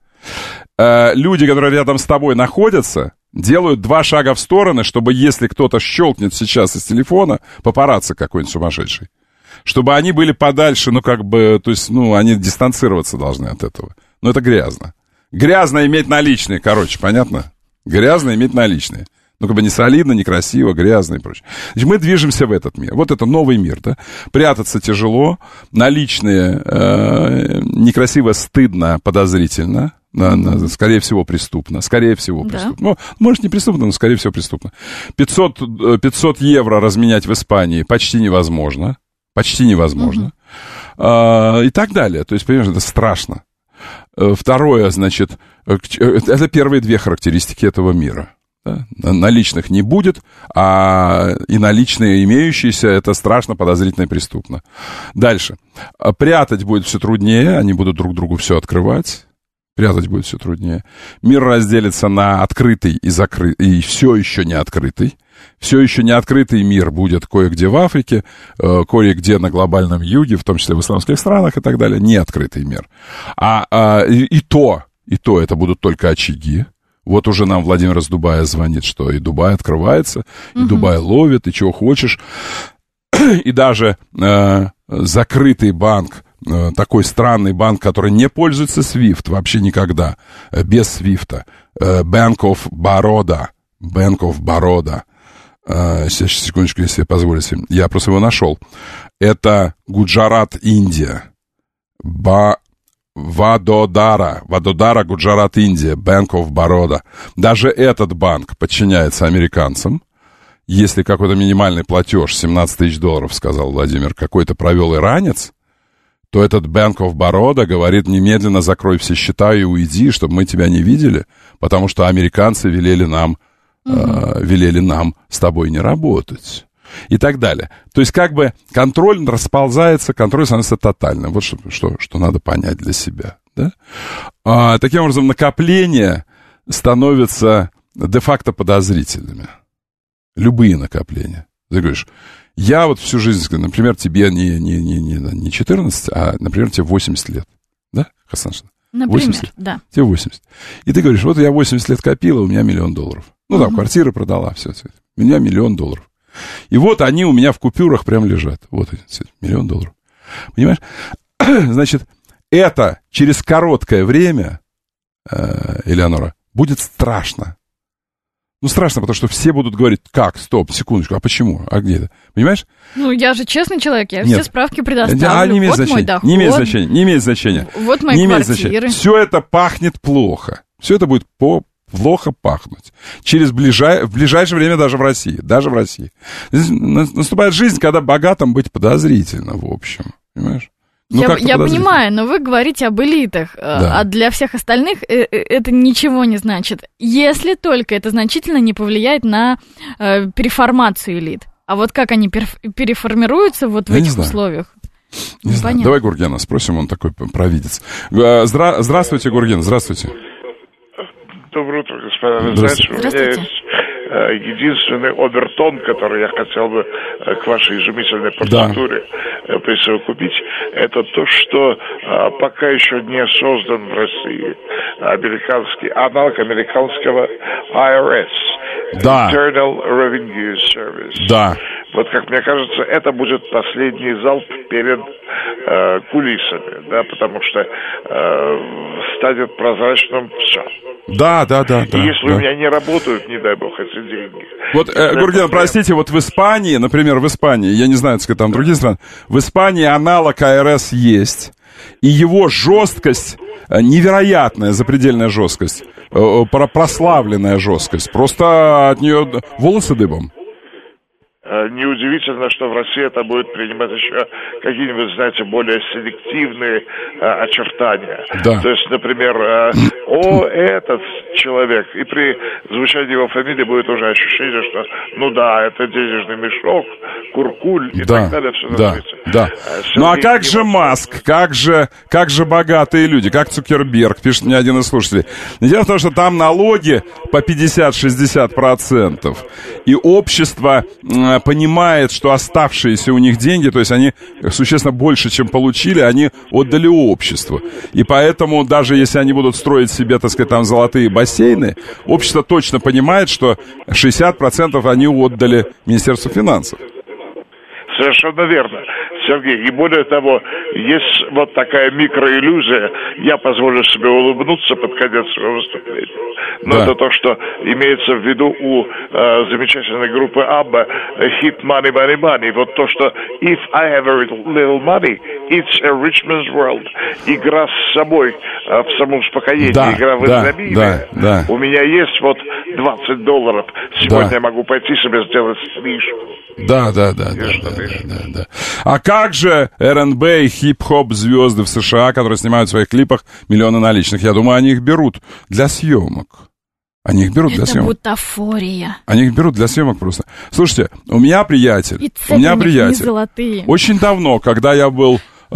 Э, люди, которые рядом с тобой находятся, делают два шага в стороны, чтобы если кто-то щелкнет сейчас из телефона, папарацци какой-нибудь сумасшедший, чтобы они были подальше, ну, как бы, то есть, ну, они дистанцироваться должны от этого. Но это грязно. Грязно иметь наличные, короче, понятно? Грязно иметь наличные. Ну, как бы не солидно, не красиво, грязно и прочее. Значит, мы движемся в этот мир. Вот это новый мир, да? Прятаться тяжело, наличные э, некрасиво, стыдно, подозрительно. На, на, скорее всего, преступно. Скорее всего, преступно. Да. Ну, может, не преступно, но, скорее всего, преступно. пятьсот, пятьсот евро разменять в Испании почти невозможно. Почти невозможно. Угу. А, и так далее. То есть, понимаешь, это страшно. Второе, значит, это первые две характеристики этого мира. Да? Наличных не будет, а и наличные имеющиеся, это страшно, подозрительно и преступно. Дальше. Прятать будет все труднее, они будут друг другу все открывать. Прятать будет все труднее. Мир разделится на открытый и закрытый, и все еще не открытый. Все еще не открытый мир будет кое-где в Африке, кое-где на глобальном юге, в том числе в исламских странах и так далее. Не открытый мир. А, а и, и то, и то это будут только очаги. Вот уже нам Владимир из Дубая звонит, что и Дубай открывается, и угу. Дубай ловит, и чего хочешь. И даже э, закрытый банк, э, такой странный банк, который не пользуется свифт вообще никогда, э, без свифта, э, Bank of Baroda, Bank of Baroda. Uh, сейчас, секундочку, если позволите. Я просто его нашел. Это Гуджарат, Индия. Ба... Вадодара. Вадодара, Гуджарат, Индия. Bank of Baroda. Даже этот банк подчиняется американцам. Если какой-то минимальный платеж, семнадцать тысяч долларов, сказал Владимир, какой-то провел иранец, то этот Bank of Baroda говорит, немедленно закрой все счета и уйди, чтобы мы тебя не видели, потому что американцы велели нам Uh-huh. велели нам с тобой не работать. И так далее. То есть, как бы контроль расползается, контроль становится тотальным. Вот что, что, что надо понять для себя. Да? А, таким образом, накопления становятся де-факто подозрительными. Любые накопления. Ты говоришь, я вот всю жизнь, например, тебе не, не, не, не, не четырнадцать, а, например, тебе восемьдесят лет. Да, Хасан Шанс? Например, восемьдесят лет. Да. Тебе восемьдесят. И ты говоришь, вот я восемьдесят лет копила, у меня миллион долларов. Ну, там, uh-huh. квартиры продала, все, все. У меня миллион долларов. И вот они у меня в купюрах прям лежат. Вот, миллион долларов. Понимаешь? Значит, это через короткое время, э, Элеонора, будет страшно. Ну, страшно, потому что все будут говорить, как, стоп, секундочку, а почему, а где это? Понимаешь? Ну, я же честный человек, я Нет. все справки предоставлю. А, не имеет вот значения, мой доход. Не имеет значения, не имеет значения. Вот мои не имеет квартиры. Значения. Все это пахнет плохо. Все это будет по... плохо пахнуть. Через ближай... в ближайшее время даже в России. Даже в России. Наступает жизнь, когда богатым быть подозрительно, в общем. Понимаешь? Ну, я я понимаю, но вы говорите об элитах, да. А для всех остальных это ничего не значит. Если только это значительно не повлияет на э, переформацию элит. А вот как они переформируются вот в Я этих условиях? Не знаю. Давай Гургена спросим, он такой провидец. Здра... Здравствуйте, Гурген, здравствуйте. Доброе утро, господа. Вы знаете, у меня есть единственный обертон, который я хотел бы к вашей изумительной партитуре да. присовокупить, это то, что пока еще не создан в России американский аналог американского ай ар эс. Да. Internal Revenue Service. Да. Вот, как мне кажется, это будет последний залп перед э, кулисами, да, потому что э, станет прозрачным все. Да, да, да. И да если да. у меня не работают, не дай бог, эти деньги. Вот, э, Гурген, простите, вот в Испании, например, в Испании, я не знаю, так сказать, там другие страны, в Испании аналог ай ар эс есть, и его жесткость, невероятная запредельная жесткость, прославленная жесткость, просто от нее волосы дыбом. Неудивительно, что в России это будет принимать еще какие-нибудь, знаете, более селективные а, очертания. Да. То есть, например, а, о, этот человек, и при звучании его фамилии будет уже ощущение, что, ну да, это денежный мешок, куркуль и да, так далее. Все да, да. А, ну а как же Маск, как же, как же богатые люди, как Цукерберг, пишет мне один из слушателей. Дело в том, что там налоги по пятьдесят-шестьдесят процентов, и общество понимает, что оставшиеся у них деньги, то есть они существенно больше, чем получили, они отдали обществу. И поэтому даже если они будут строить себе, так сказать, там золотые бассейны, общество точно понимает, что шестьдесят процентов они отдали Министерству финансов. Совершенно верно, Сергей. И более того, есть вот такая микроиллюзия, я позволю себе улыбнуться под конец своего выступления. Но да. это то, что имеется в виду у э, замечательной группы Абба «Hit Money, Money, Money». Вот то, что «If I have a little money, it's a rich man's world». Игра с собой э, в самоуспокоении, да, игра в да, изобилие. Да, да. У меня есть вот двадцать долларов. Сегодня да. я могу пойти себе сделать стрижку. Да, да, да, да, да, да, да, да. А как же эр энд би и хип-хоп звезды в США, которые снимают в своих клипах миллионы наличных? Я думаю, они их берут для съемок. Они их берут это для съемок. Это бутафория. Они их берут для съемок просто. Слушайте, у меня приятель, и у меня приятель. Не золотые. Очень давно, когда я был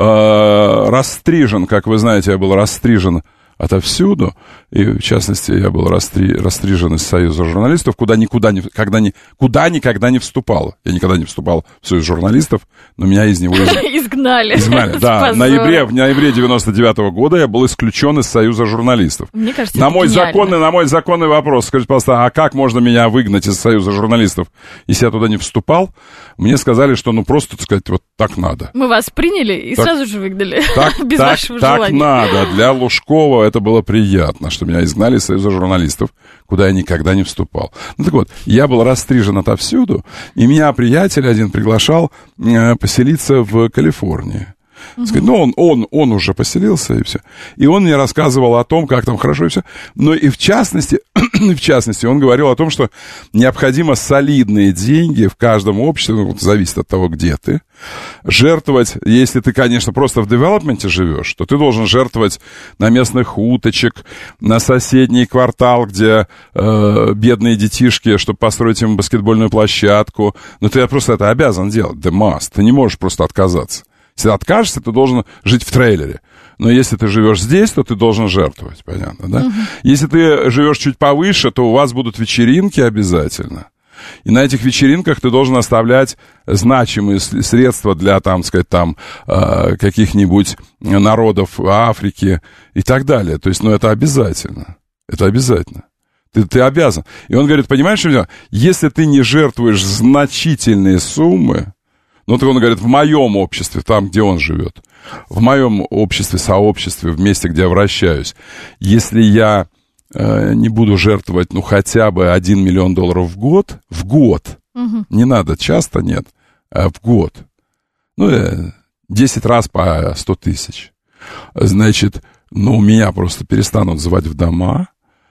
э, растрижен, как вы знаете, я был растрижен отовсюду, и в частности я был растри, растрижен из Союза журналистов, куда никуда не, когда ни, куда никогда не вступал. Я никогда не вступал в Союз журналистов, но меня из него из... изгнали. Изгнали, да. В ноябре, в ноябре девяносто девятого года я был исключен из Союза журналистов. Мне кажется, на это мой гениально. законный, на мой законный вопрос, скажите, пожалуйста, а как можно меня выгнать из Союза журналистов, если я туда не вступал? Мне сказали, что ну просто, так сказать, вот так надо. Мы вас приняли и так, сразу же выгнали. Так, без так, вашего так желания. надо. Для Лужкова это было приятно, что меня изгнали из Союза журналистов, куда я никогда не вступал. Ну так вот, я был растрижен отовсюду, и меня приятель один приглашал э, поселиться в Калифорнии. Uh-huh. Сказать, ну, он, он, он уже поселился, и все. И он мне рассказывал о том, как там хорошо, и все. Но и в частности, в частности, он говорил о том, что необходимо солидные деньги в каждом обществе, ну, зависит от того, где ты, жертвовать, если ты, конечно, просто в девелопменте живешь, то ты должен жертвовать на местных уточек, на соседний квартал, где э, бедные детишки, чтобы построить им баскетбольную площадку. Но ты просто это обязан делать, the must. Ты не можешь просто отказаться. Если ты откажешься, ты должен жить в трейлере. Но если ты живешь здесь, то ты должен жертвовать, понятно, да? Uh-huh. Если ты живешь чуть повыше, то у вас будут вечеринки обязательно. И на этих вечеринках ты должен оставлять значимые средства для, там, сказать, там, э, каких-нибудь народов Африки и так далее. То есть, ну, это обязательно. Это обязательно. Ты, ты обязан. И он говорит, понимаешь, что если ты не жертвуешь значительные суммы, ну, так он говорит, в моем обществе, там, где он живет, в моем обществе, сообществе, в месте, где я вращаюсь, если я э, не буду жертвовать, ну, хотя бы один миллион долларов в год, в год, угу. не надо, часто нет, а в год, ну, э, десять раз по сто тысяч, значит, ну, меня просто перестанут звать в дома,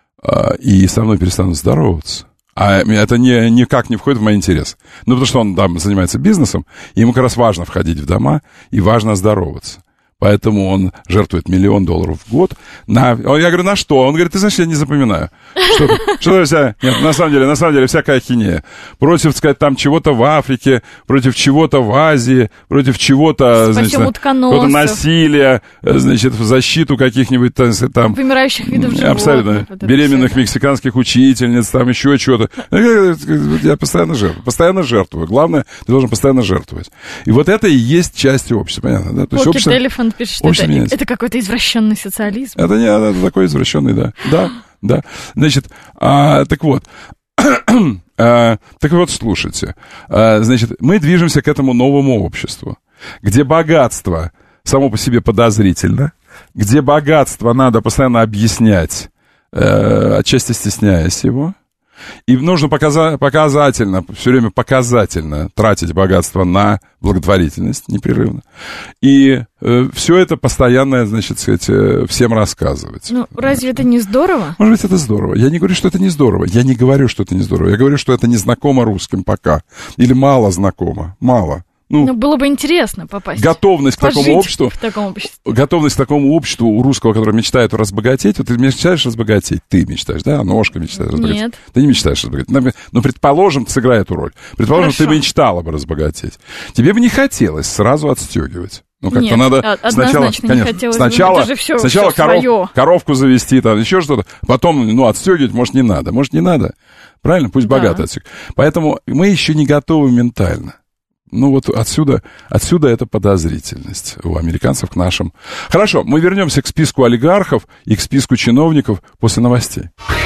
э, и со мной перестанут здороваться. А это не, никак не входит в мой интерес. Ну, потому что он там занимается бизнесом, и ему как раз важно входить в дома, и важно здороваться. Поэтому он жертвует миллион долларов в год. На... Я говорю, на что? Он говорит, ты знаешь, я не запоминаю. Что-то, что-то вся... Нет, на самом деле, на самом деле, всякая ахинея. Против, так сказать, там чего-то в Африке, против чего-то в Азии, против чего-то, значит, какого-то насилия, значит, в защиту каких-нибудь там... Вымирающих видов животных. Абсолютно. Вот беременных все. Мексиканских учительниц, там еще чего-то. Я постоянно жертвую. Постоянно жертвую. Главное, ты должен постоянно жертвовать. И вот это и есть часть общества, понятно, да? То есть общество... Elephant пишет, что это, это какой-то извращенный социализм. Это не это такой извращенный, да. Да, да. Значит, а, так вот. а, так вот, слушайте. А, значит, мы движемся к этому новому обществу, где богатство само по себе подозрительно, где богатство надо постоянно объяснять, э, отчасти стесняясь его. И нужно показа- показательно, все время показательно тратить богатство на благотворительность непрерывно. И э, все это постоянно, значит, сказать, э, всем рассказывать. Ну, разве это не здорово? Может быть, это здорово. Я не говорю, что это не здорово. Я не говорю, что это не здорово. Я говорю, что это не знакомо русским пока. Или мало знакомо. Мало. Ну, ну, было бы интересно попасть. Готовность к такому обществу. В таком обществе. Готовность к такому обществу у русского, который мечтает разбогатеть. Вот ты мечтаешь разбогатеть, ты мечтаешь, да? Ножка мечтает разбогатеть. Нет. Ты не мечтаешь разбогатеть. Но, предположим, сыграй эту роль. Предположим, Хорошо. Ты мечтала бы разбогатеть. Тебе бы не хотелось сразу отстегивать. Ну, как-то Нет, надо сначала, не конечно, сначала, это же все, сначала все коров, коровку завести, там, еще что-то. Потом, ну, отстегивать, может, не надо. Может, не надо. Правильно? Пусть да. богато отстегивать. Поэтому мы еще не готовы ментально. Ну, вот отсюда, отсюда эта подозрительность у американцев к нашим. Хорошо, мы вернемся к списку олигархов и к списку чиновников после новостей.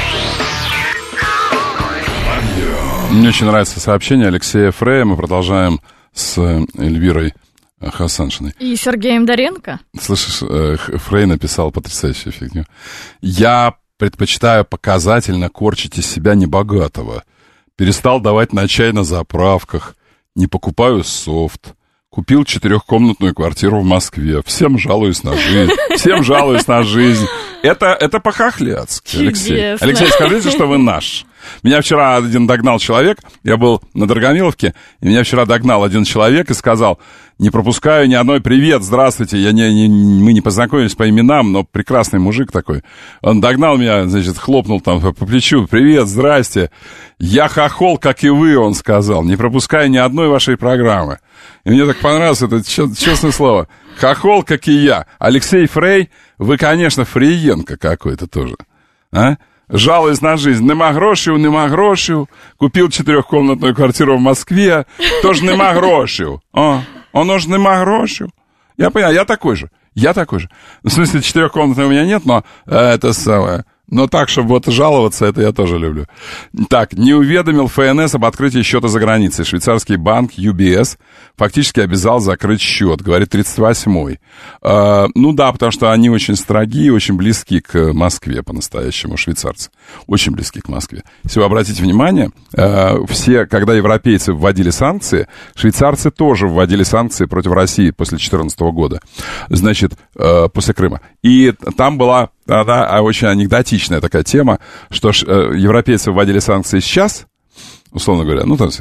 Мне очень нравится сообщение Алексея Фрея. Мы продолжаем с Эльвирой Хасаншиной. И Сергеем Доренко. Слышишь, Фрей написал потрясающую фигню. Я предпочитаю показательно корчить из себя небогатого. Перестал давать на чай на заправках. Не покупаю софт. Купил четырехкомнатную квартиру в Москве. Всем жалуюсь на жизнь. Всем жалуюсь на жизнь. Это, это по-хохлядски, Алексей. Алексей, скажите, что вы наш. Меня вчера один догнал человек. Я был на Драгомиловке. И меня вчера догнал один человек и сказал: не пропускаю ни одной привет, здравствуйте. Я не, не, мы не познакомились по именам, но прекрасный мужик такой. Он догнал меня, значит, хлопнул там по плечу. Привет, здрасте. Я хохол, как и вы, он сказал. Не пропускаю ни одной вашей программы. И мне так понравилось это честное слово. Хохол, как и я. Алексей Фрей, вы, конечно, Фриенко какой-то тоже. А? Жалуюсь на жизнь. Нема грошів, нема грошів. Купил четырехкомнатную квартиру в Москве. Тоже нема грошів. О, оно же нема грошів. Я понял, я такой же. Я такой же. В смысле, четырехкомнатной у меня нет, но э, это самое... Но так, чтобы вот жаловаться, это я тоже люблю. Так, не уведомил ФНС об открытии счета за границей. Швейцарский банк ю би эс фактически обязал закрыть счет, говорит тридцать восьмой. Э, ну да, потому что они очень строги и очень близки к Москве по-настоящему, швейцарцы. Очень близки к Москве. Если вы обратите внимание, э, все, когда европейцы вводили санкции, швейцарцы тоже вводили санкции против России после две тысячи четырнадцатого года. Значит, э, после Крыма. И там была... Она очень анекдотичная такая тема, что ш, э, европейцы вводили санкции сейчас, условно говоря, ну, там,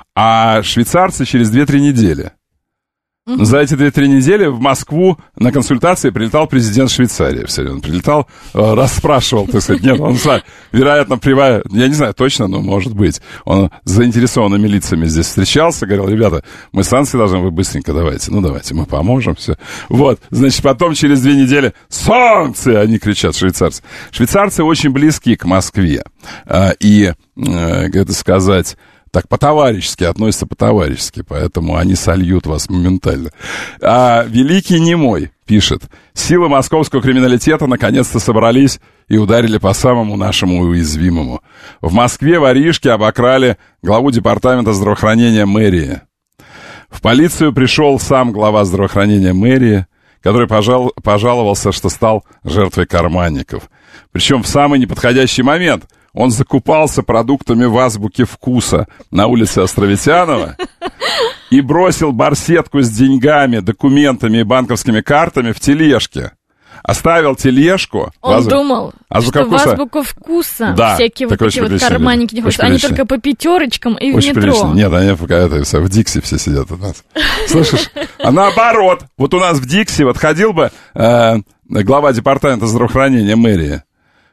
а швейцарцы через две-три недели. Mm-hmm. За эти две-три недели в Москву на консультации прилетал президент Швейцарии. Он прилетал, э, расспрашивал, так сказать. Нет, он, вероятно, привая, я не знаю точно, но может быть. Он с заинтересованными лицами здесь встречался, говорил: ребята, мы санкции должны, вы быстренько давайте. Ну, давайте, мы поможем, все. Вот, значит, потом через две недели санкции, они кричат, швейцарцы. Швейцарцы очень близки к Москве. Э, и, э, как это сказать... Так по-товарищески, относятся по-товарищески, поэтому они сольют вас моментально. А Великий Немой пишет: силы московского криминалитета наконец-то собрались и ударили по самому нашему уязвимому. В Москве воришки обокрали главу департамента здравоохранения мэрии. В полицию пришел сам глава здравоохранения мэрии, который пожал, пожаловался, что стал жертвой карманников. Причем в самый неподходящий момент. Он закупался продуктами в азбуке вкуса на улице Островитянова и бросил барсетку с деньгами, документами и банковскими картами в тележке. оставил тележку. Он в азбу... думал, азбука что вкуса... в азбуку вкуса да, всякие вот такие вот карманники не ходят. Они прилично. только по пятерочкам и очень в метро. Прилично. Нет, они это, все, в Дикси все сидят у нас. Слышишь? А наоборот, вот у нас в Дикси вот ходил бы э, глава департамента здравоохранения мэрии.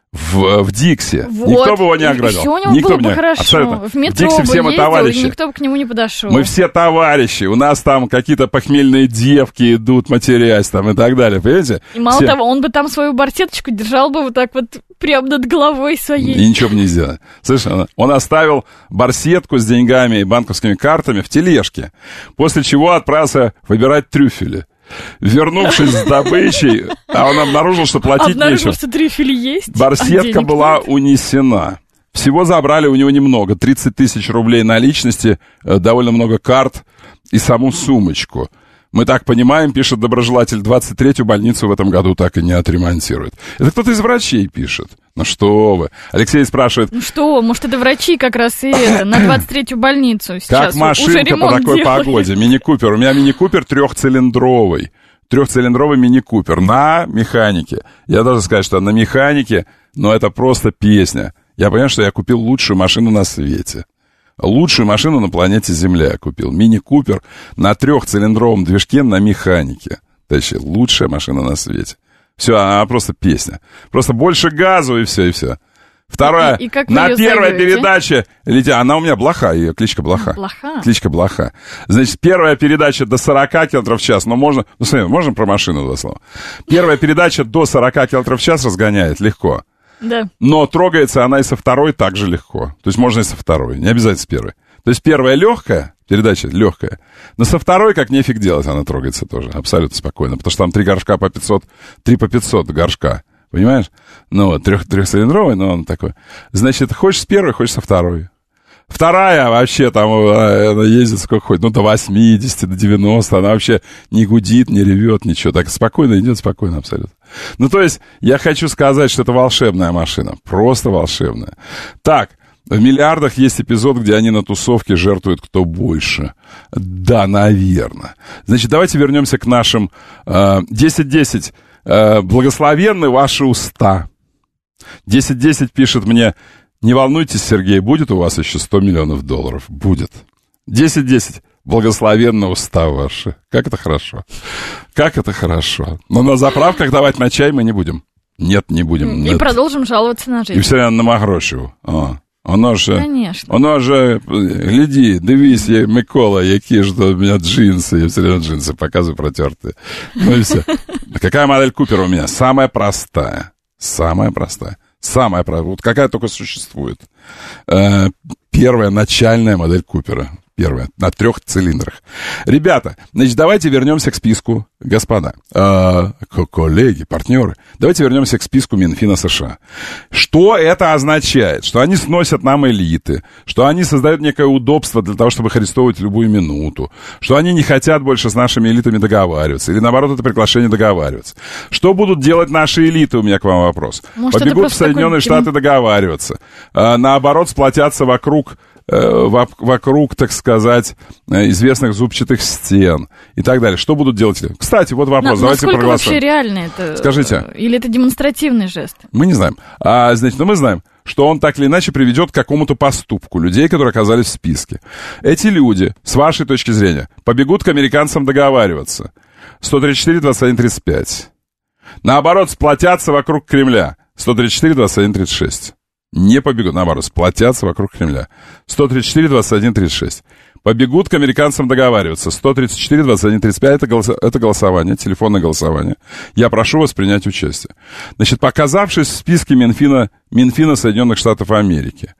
В, в Дикси. Вот. Никто бы его не оградил. Все у него никто было бы не... хорошо. Абсолютно. В метро в Дикси бы все мы ездил, товарищи. и никто бы к нему не подошел. Мы все товарищи. У нас там какие-то похмельные девки идут, матерясь там и так далее. Понимаете? И мало все... того, он бы там свою барсеточку держал бы вот так вот прямо над головой своей. И ничего бы не сделал. Слышишь, он оставил барсетку с деньгами и банковскими картами в тележке. После чего отправился выбирать трюфели. Вернувшись с добычей, а он обнаружил, что платить обнаружил, нечего. что трюфели есть, барсетка а была нет. унесена. Всего забрали у него немного. тридцать тысяч рублей наличности, довольно много карт и саму сумочку. Мы так понимаем, пишет доброжелатель, двадцать третью больницу в этом году так и не отремонтирует. Это кто-то из врачей пишет. Ну что вы. Алексей спрашивает... Ну что, может, это врачи как раз и это, на двадцать третью больницу сейчас. Как машинка по такой делали. погоде? Мини-купер. У меня мини-купер трехцилиндровый. Трехцилиндровый мини-купер на механике. Я должен сказать, что на механике, но это просто песня. Я понимаю, что я купил лучшую машину на свете. Лучшую машину на планете Земля я купил. Мини-купер на трехцилиндровом движке на механике. Точнее, лучшая машина на свете. Все, она просто песня. Просто больше газу и все, и все. Вторая, и, и как на первой зовете? передаче, летя, она у меня Блоха, ее кличка Блоха. Блоха? Кличка Блоха. Значит, первая передача до сорок километров в час, но можно, ну, смотри, можно про машину два слова? Первая передача до сорок километров в час разгоняет легко. Да. Но трогается она и со второй так же легко. То есть можно и со второй, не обязательно с первой. То есть первая легкая, передача легкая, но со второй как нефиг делать, она трогается тоже абсолютно спокойно, потому что там три горшка по пятьсот, три по пятьсот горшка, понимаешь? Ну вот, трех, трехцилиндровый, но он такой. Значит, хочешь с первой, хочешь со второй. Вторая вообще там, она ездит сколько хочет, ну до восьмидесяти, до девяноста, она вообще не гудит, не ревет, ничего, так спокойно идет, спокойно абсолютно. Ну то есть, я хочу сказать, что это волшебная машина, просто волшебная. Так, в «Миллиардах» есть эпизод, где они на тусовке жертвуют кто больше. Да, наверное. Значит, давайте вернемся к нашим э, десять десять. Э, благословенны ваши уста. десять десять пишет мне: не волнуйтесь, Сергей, будет у вас еще сто миллионов долларов. Будет. десять десять. Благословенны уста ваши. Как это хорошо. Как это хорошо. Но на заправках давать на чай мы не будем. Нет, не будем. И Нет. продолжим жаловаться на жизнь. І все рівно нема грошей. О, воно ж, Конечно. воно ж, гляди, дивись, я, Микола, які ж у меня джинсы, я все время джинсы показываю протертые. Ну и все. Какая модель Купера у меня? Самая простая. Самая простая. Самая простая. Вот какая только существует. Первая начальная модель Купера. Первая, на трех цилиндрах. Ребята, значит, давайте вернемся к списку, господа, э, коллеги, партнеры. Давайте вернемся к списку Минфина США. Что это означает? Что они сносят нам элиты, что они создают некое удобство для того, чтобы их арестовывать в любую минуту, что они не хотят больше с нашими элитами договариваться, или наоборот, это приглашение договариваться. Что будут делать наши элиты, у меня к вам вопрос. Может, побегут в Соединенные такой... Штаты договариваться, э, наоборот, сплотятся вокруг... вокруг, так сказать, известных зубчатых стен и так далее. Что будут делать? Кстати, вот вопрос. На, Давайте насколько проголосуем. вообще реально это? Скажите. Или это демонстративный жест? Мы не знаем. А, значит, но мы знаем, что он так или иначе приведет к какому-то поступку людей, которые оказались в списке. Эти люди, с вашей точки зрения, побегут к американцам договариваться. сто тридцать четыре двадцать один тридцать пять. Наоборот, сплотятся вокруг Кремля. сто тридцать четыре двадцать один тридцать шесть. Не побегут, наоборот, сплотятся вокруг Кремля. сто тридцать четыре двадцать один тридцать шесть. Побегут к американцам договариваться. сто тридцать четыре двадцать один тридцать пять. Это, голос... это голосование, телефонное голосование. Я прошу вас принять участие. Значит, показавшись в списке Минфина, Минфина Соединенных Штатов Америки,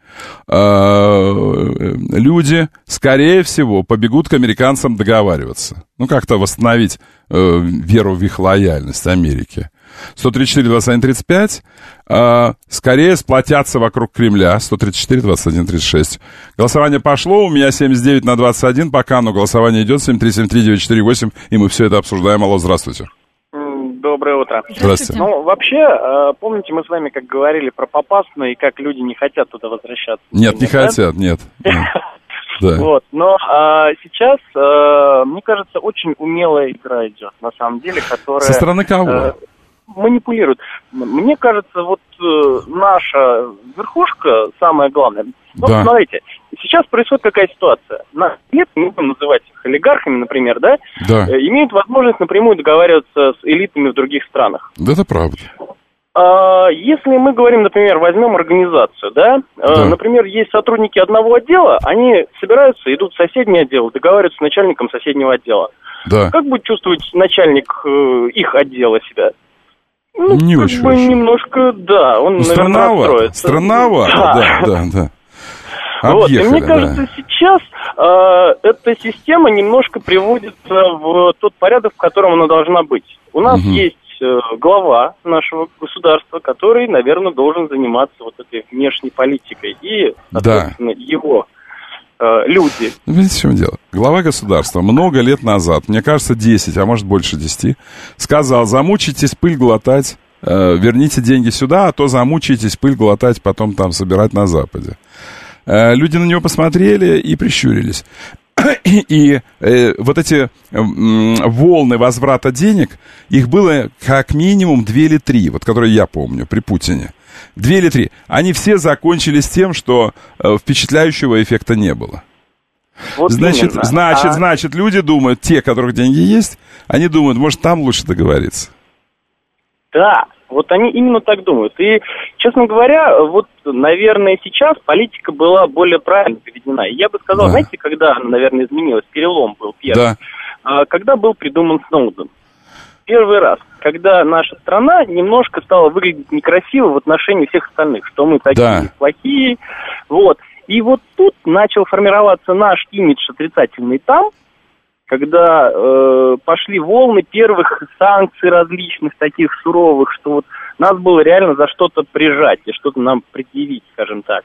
люди, скорее всего, побегут к американцам договариваться. Ну, как-то восстановить э, веру в их лояльность Америке. сто тридцать четыре двадцать один тридцать пять, э, скорее сплотятся вокруг Кремля. сто тридцать четыре двадцать один тридцать шесть. Голосование пошло, у меня семьдесят девять на двадцать один пока, но голосование идет. Семь три семь три девять четыре восемь, и мы все это обсуждаем. Алло, здравствуйте. Доброе утро. Здравствуйте. Ну, вообще, помните, мы с вами как говорили про Попасную и как люди не хотят туда возвращаться? Нет, не хотят, нет. Да. Вот, но а, сейчас, а, мне кажется, очень умелая игра идет, на самом деле, которая... Со стороны кого? А, манипулируют. Мне кажется, вот э, наша верхушка, самое главное. Ну, да. смотрите, сейчас происходит какая ситуация. Нас нет, мы будем называть их олигархами, например, да? Да. Э, имеют возможность напрямую договариваться с элитами в других странах. Да, это правда. Если мы говорим, например, возьмем организацию, да, да, например, есть сотрудники одного отдела, они собираются, идут в соседний отдел, договариваются с начальником соседнего отдела. Да. Как будет чувствовать начальник э, их отдела себя? Ну, не как очень бы хорошо. немножко, да, он, ну, наверное, расстроится. Странновато, да, да, да. Вот, Объехали, и мне кажется, да. сейчас э, эта система немножко приводится в тот порядок, в котором она должна быть. У нас угу. есть глава нашего государства, который, наверное, должен заниматься вот этой внешней политикой. И, соответственно, да. его э, люди. Видите, в чем дело? Глава государства много лет назад, мне кажется, десять, а может больше десяти, сказал: замучитесь пыль глотать, э, верните деньги сюда, а то замучитесь пыль глотать, потом там собирать на Западе. Э, люди на него посмотрели и прищурились. И, и э, вот эти э, волны возврата денег, их было как минимум две или три, вот которые я помню при Путине. Две или три. Они все закончились тем, что э, впечатляющего эффекта не было. Вот значит, именно. значит, а... значит, люди думают, те, у которых деньги есть, они думают, может, там лучше договориться. Да, вот они именно так думают. И, честно говоря, вот, наверное, сейчас политика была более правильно поведена. И я бы сказал, да. знаете, когда она, наверное, изменилась, перелом был первый, да. когда был придуман Сноуден. Первый раз, когда наша страна немножко стала выглядеть некрасиво в отношении всех остальных, что мы такие да. плохие. Вот. И вот тут начал формироваться наш имидж отрицательный там, когда э, пошли волны первых санкций различных, таких суровых, что вот нас было реально за что-то прижать и что-то нам предъявить, скажем так.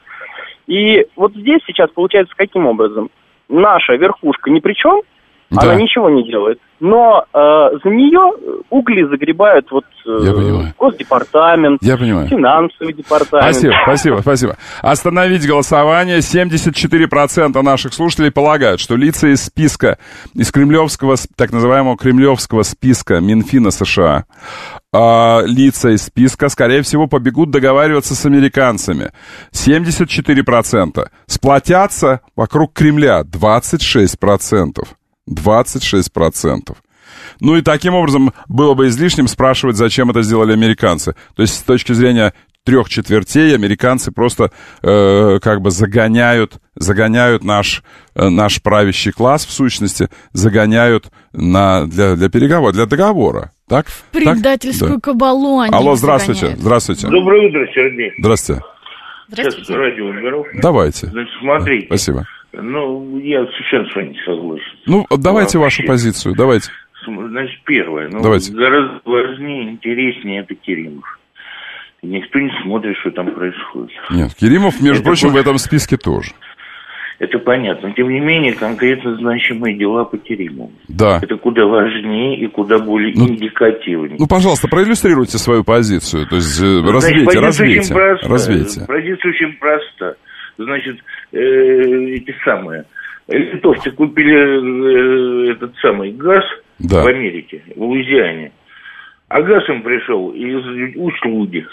И вот здесь сейчас получается каким образом? Наша верхушка ни при чем, да. она ничего не делает, но э, за нее угли загребают вот э, Госдепартамент, Я понимаю. финансовый департамент. Спасибо, спасибо, спасибо. Остановить голосование. семьдесят четыре процента наших слушателей полагают, что лица из списка, из кремлевского, так называемого кремлевского списка Минфина США, э, лица из списка, скорее всего, побегут договариваться с американцами. семьдесят четыре процента. Сплотятся вокруг Кремля. двадцать шесть процентов. двадцать шесть процентов. Ну и таким образом было бы излишним спрашивать, зачем это сделали американцы. То есть с точки зрения трех четвертей американцы просто э, как бы загоняют, загоняют наш, э, наш правящий класс, в сущности, загоняют на, для, для переговора, для договора. Так? В предательскую так? кабалу они Алло, здравствуйте, загоняют. здравствуйте. Доброе утро, Сергей. Здравствуйте. Сейчас радио уберу. Давайте. Значит, смотрите. Спасибо. Ну, я совершенно с вами не согласен. Ну, давайте Вообще. вашу позицию, давайте. Значит, первое. Ну, давайте. Гораздо важнее, интереснее это Керимов. Никто не смотрит, что там происходит. Нет, Керимов, между это прочим, по... в этом списке тоже. Это понятно. Тем не менее, конкретно значимые дела по Керимову. Да. Это куда важнее и куда более ну, индикативнее. Ну, пожалуйста, проиллюстрируйте свою позицию. То есть, ну, развейте, значит, развейте. Очень проста. развейте. Позиция очень проста. Значит, э, эти самые... Литовцы купили э, этот самый газ да. в Америке, в Луизиане. А газ им пришел из услуги.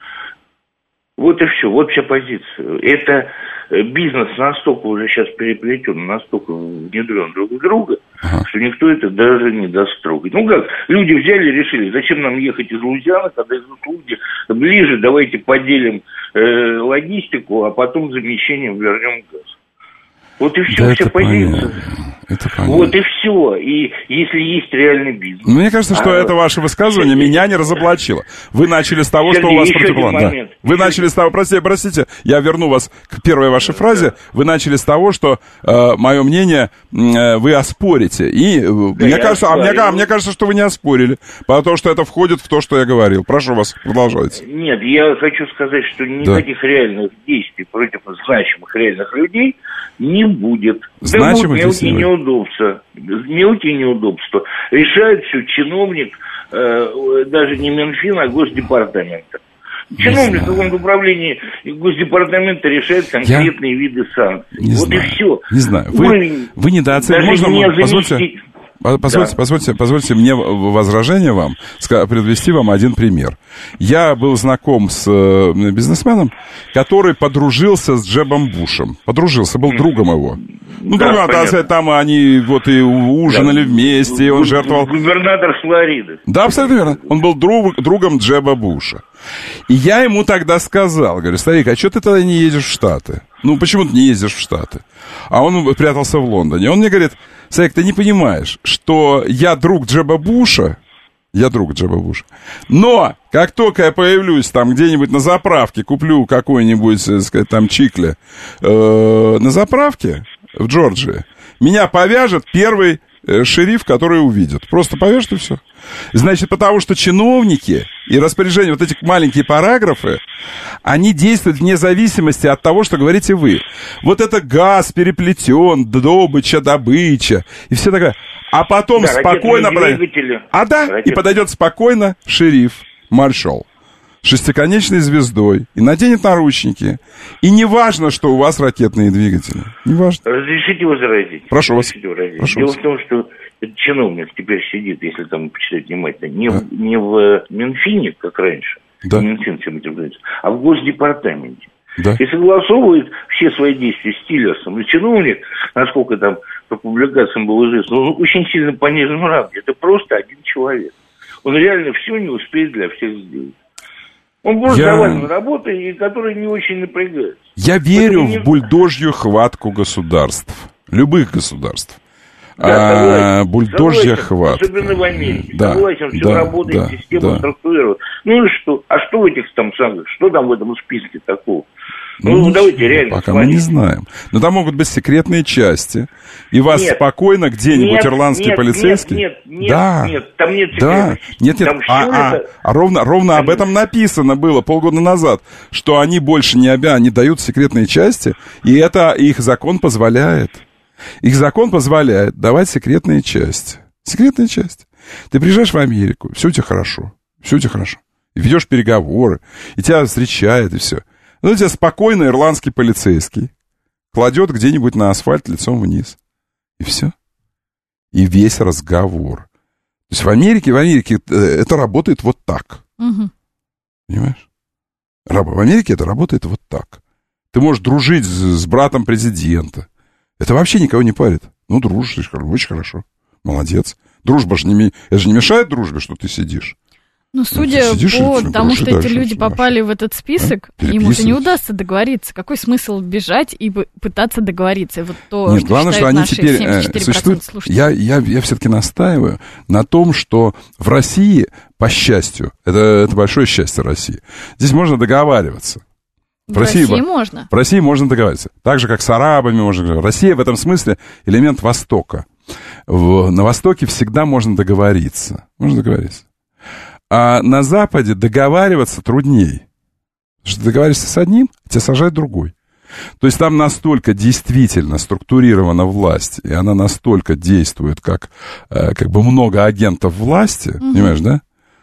Вот и все, вот вся позиция. Это бизнес настолько уже сейчас переплетен, настолько внедрен друг в друга, ага. что никто это даже не даст трогать. Ну как, люди взяли и решили, зачем нам ехать из Луизианы, когда из услуги ближе, давайте поделим э, логистику, а потом замещением вернем газ. Вот и все, да вся это позиция. Понятно. Это понятно. Вот и все. И если есть реальный бизнес. Мне кажется, что а, это ваше высказывание Сергей, меня не разоблачило. Вы начали с того, Сергей, что у вас противоположно. Да. Вы еще начали с того, простите, простите, я верну вас к первой вашей да, фразе. Да. Вы начали с того, что э, мое мнение э, вы оспорите. И да, мне кажется, а мне, а мне кажется, что вы не оспорили, потому что это входит в то, что я говорил. Прошу вас, продолжайте. Нет, я хочу сказать, что никаких да. реальных действий против значимых реальных людей не будет. Значимых да будут мелкие неудобства. Мелкие неудобства. Решает все чиновник, э, даже не Минфин, а Госдепартамента. Чиновник в каком-то управлении Госдепартамента решает конкретные я... виды санкций. Не вот знаю. и все. Не знаю. Вы, вы недооцениваете. Можно, не позвольте, Позвольте, да. позвольте, позвольте мне возражение вам, привести вам один пример. Я был знаком с бизнесменом, который подружился с Джебом Бушем. Подружился, был другом его. Ну, да, другом, там они вот и ужинали да. вместе, и он жертвовал... Губернатор Флориды. Да, абсолютно верно. Он был друг, другом Джеба Буша. И я ему тогда сказал, говорю, старик, а что ты тогда не едешь в Штаты? Ну, почему ты не ездишь в Штаты? А он прятался в Лондоне. Он мне говорит, старик, ты не понимаешь, что я друг Джеба Буша, я друг Джеба Буша, но как только я появлюсь там где-нибудь на заправке, куплю какой-нибудь, так сказать, там чикле э, на заправке в Джорджии, меня повяжет первый э, шериф, который увидит. Просто повяжет и все. Значит, потому что чиновники и распоряжения, вот эти маленькие параграфы, они действуют вне зависимости от того, что говорите вы. Вот это газ переплетен, добыча, добыча, и все такое. А потом да, спокойно... Подойдет... А да, Ракет... и подойдет спокойно шериф, маршал, шестиконечной звездой, и наденет наручники. И не важно, что у вас ракетные двигатели. Не важно. Разрешите возразить? Прошу вас. Возразить. Прошу Дело вас. в том, что этот чиновник теперь сидит, если там почитать внимательно, не, да. в, не в Минфине, как раньше, да. Минфин всем этим занимается, а в Госдепартаменте. Да. И согласовывает все свои действия с Тиллерсом. И чиновник, насколько там по публикациям было известно, он очень сильно понижен в ранге. Это просто один человек. Он реально все не успеет для всех сделать. Он просто Я... довольно работой, который не очень напрягается. Я верю не... в бульдожью хватку государств. Любых государств. Да, а, бульдожья хватка. Особенно в Америке. Да, согласен, все да, работает, да, система да. структурирована. Ну и что? А что в этих там самых? Что там в этом списке такого? Ну, ну давайте реально. Пока смотреть. Мы не знаем. Но там могут быть секретные части. И вас нет, спокойно где-нибудь нет, ирландский нет, полицейский... Нет, нет, да, нет, там нет да, нет, нет. Там а, это... а, а ровно, ровно там... об этом написано было полгода назад, что они больше не обязаны, они дают секретные части, и это их закон позволяет. Их закон позволяет давать секретные части. Секретная часть. Ты приезжаешь в Америку, все у тебя хорошо, все у тебя хорошо. И ведешь переговоры, и тебя встречают, и все. Ну, у тебя спокойно ирландский полицейский кладет где-нибудь на асфальт лицом вниз. И все. И весь разговор. То есть в Америке, в Америке это работает вот так. Угу. Понимаешь? В Америке это работает вот так. Ты можешь дружить с, с братом президента. Это вообще никого не парит. Ну, дружишь, очень хорошо. Молодец. Дружба же не, это же не мешает дружбе, что ты сидишь. Ну, судя сидишь, по тому, что эти люди попали в этот список, да? Им уже не удастся договориться. Какой смысл бежать и пытаться договориться? Вот то, Нет, что главное, что они теперь э, существуют. Я, я, я все-таки настаиваю на том, что в России, по счастью, это, это большое счастье России, здесь можно договариваться. В, в России, России можно. В России можно договариваться. Так же, как с арабами можно договариваться. Россия в этом смысле элемент Востока. В, на Востоке всегда можно договориться. Можно договориться. А на Западе договариваться трудней. Потому что договариваешься с одним, тебя сажает другой. То есть там настолько действительно структурирована власть, и она настолько действует, как, как бы много агентов власти, mm-hmm. понимаешь, да?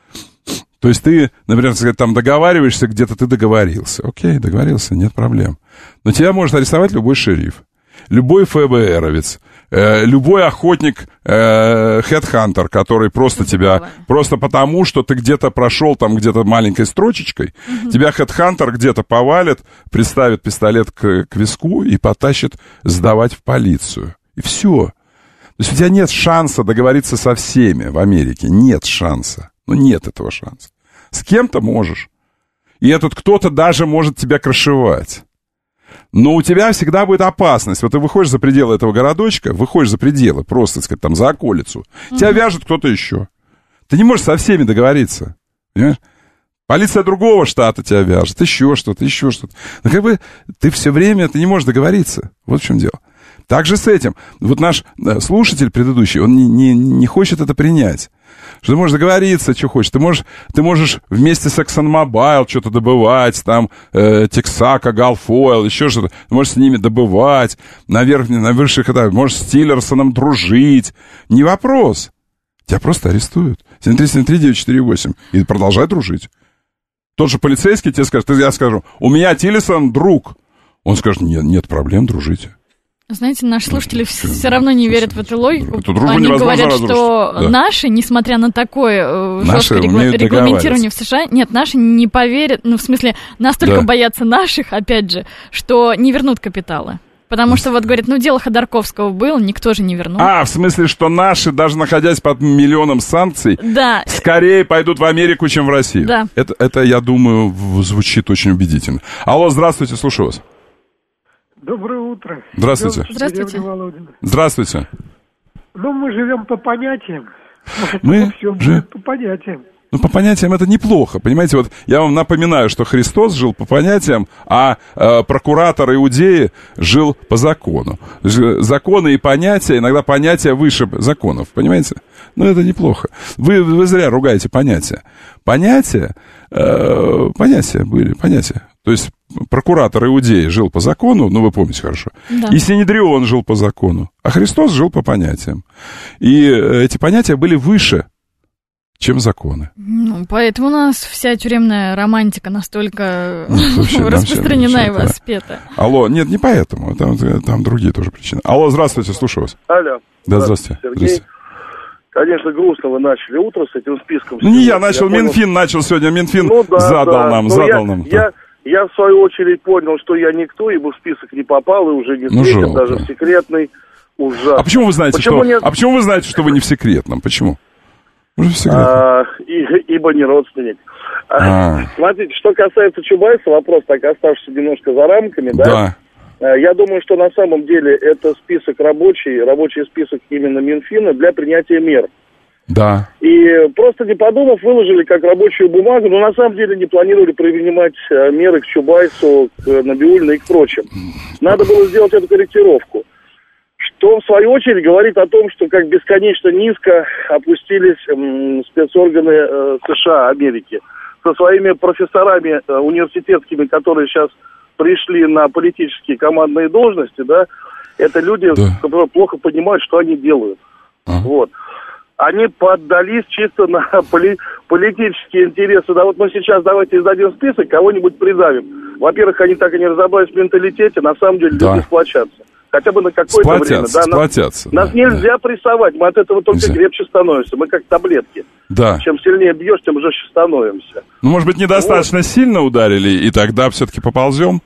То есть ты, например, там договариваешься, где-то ты договорился. Окей, договорился, нет проблем. Но тебя может арестовать любой шериф, любой ФБРовец, э, любой охотник, э, хедхантер, который просто тебя, просто потому, что ты где-то прошел там где-то маленькой строчечкой, угу. тебя хедхантер где-то повалит, приставит пистолет к, к виску и потащит сдавать в полицию. И все. То есть у тебя нет шанса договориться со всеми в Америке. Нет шанса. Ну, нет этого шанса. С кем-то можешь. И этот кто-то даже может тебя крышевать. Но у тебя всегда будет опасность. Вот ты выходишь за пределы этого городочка, выходишь за пределы, просто, так сказать, там, за околицу. Mm-hmm. Тебя вяжет кто-то еще. Ты не можешь со всеми договориться. Понимаешь? Полиция другого штата тебя вяжет. Еще что-то, еще что-то. Но как бы ты все время ты не можешь договориться. Вот в чем дело. Так же с этим. Вот наш слушатель предыдущий, он не, не, не хочет это принять. Что ты можешь договориться, что хочешь. Ты можешь, ты можешь вместе с ExxonMobil что-то добывать, там, э, Texaco, Gulf Oil, еще что-то. Ты можешь с ними добывать, на, верхних, на высших этапах. Можешь с Тиллерсоном дружить. Не вопрос. Тебя просто арестуют. семь три семь три девять четыре восемь. И продолжай дружить. Тот же полицейский тебе скажет, я скажу, у меня Тиллерсон друг. Он скажет, нет, нет проблем, дружите. Знаете, наши слушатели все равно не верят в эту логику. Эту дружбу Они невозможно говорят, разрушить. что Да. наши, несмотря на такое э, Наши жесткое умеют регла- регламентирование в США, нет, наши не поверят, ну, в смысле, настолько Да. боятся наших, опять же, что не вернут капиталы. Потому что, вот, говорят, ну, дело Ходорковского было, никто же не вернул. А, в смысле, что наши, даже находясь под миллионом санкций, Да. скорее пойдут в Америку, чем в Россию. Да. Это, это, я думаю, в- звучит очень убедительно. Алло, здравствуйте, слушаю вас. Доброе утро. Здравствуйте. Идем, Здравствуйте. деревня Володина. Здравствуйте. Ну, мы живем по понятиям. Мы все же- по понятиям. Ну, по понятиям это неплохо, понимаете, вот я вам напоминаю, что Христос жил по понятиям, а э, прокуратор Иудеи жил по закону. Ж- Законы и понятия, иногда понятия выше законов, понимаете? Ну, это неплохо. Вы, вы зря ругаете понятия. Понятия, э, понятия были, понятия. То есть прокуратор Иудеи жил по закону, ну, вы помните хорошо, Да. и Синедрион жил по закону, а Христос жил по понятиям. И э, эти понятия были выше, чем законы. Ну, поэтому у нас вся тюремная романтика настолько Ну, вообще, нам распространена всем и нравится, да. воспета. Алло, нет, не поэтому, там, там другие тоже причины. Алло, здравствуйте, слушаю вас. Алло. Да, здравствуйте. Сергей. Здравствуйте. Конечно, грустно вы начали утро с этим списком. Ну, не я Сегодня. начал, понял- Минфин начал сегодня, Минфин Ну, да, задал да. нам, Но задал я, нам. Я, да. я, в свою очередь, понял, что я никто, ибо в список не попал, и уже не Ну, встретил, жалко. даже в секретный. Ужасно. А почему вы знаете, Почему что... нет? А почему вы знаете, что вы не в секретном? Почему? Вы же в секретном. А, и- ибо не родственник. А, А. Смотрите, что касается Чубайса, вопрос так оставшийся немножко за рамками, да? Да. А, Я думаю, что на самом деле это список рабочий, рабочий список именно Минфина для принятия мер. Да. И просто не подумав, выложили как рабочую бумагу, но на самом деле не планировали принимать э, меры к Чубайсу, к Набиуллиной и к прочим. Надо было сделать эту корректировку. Что, в свою очередь, говорит о том, что как бесконечно низко опустились м, спецорганы э, США, Америки, со своими профессорами э, университетскими, которые сейчас пришли на политические командные должности, да, это люди, которые плохо понимают, что они делают. Вот. Они поддались чисто на поли- политические интересы. Да, вот мы сейчас давайте издадим список, кого-нибудь призовем. Во-первых, они так и не разобрались в менталитете, на самом деле Да. люди сплочатся. Хотя бы на какое-то время. Сплотятся, Да, нас, сплотятся. нас нельзя прессовать, мы от этого только Нельзя. крепче становимся. Мы как таблетки. Да. Чем сильнее бьешь, тем жестче становимся. Ну, может быть, недостаточно сильно ударили, и тогда все-таки поползем?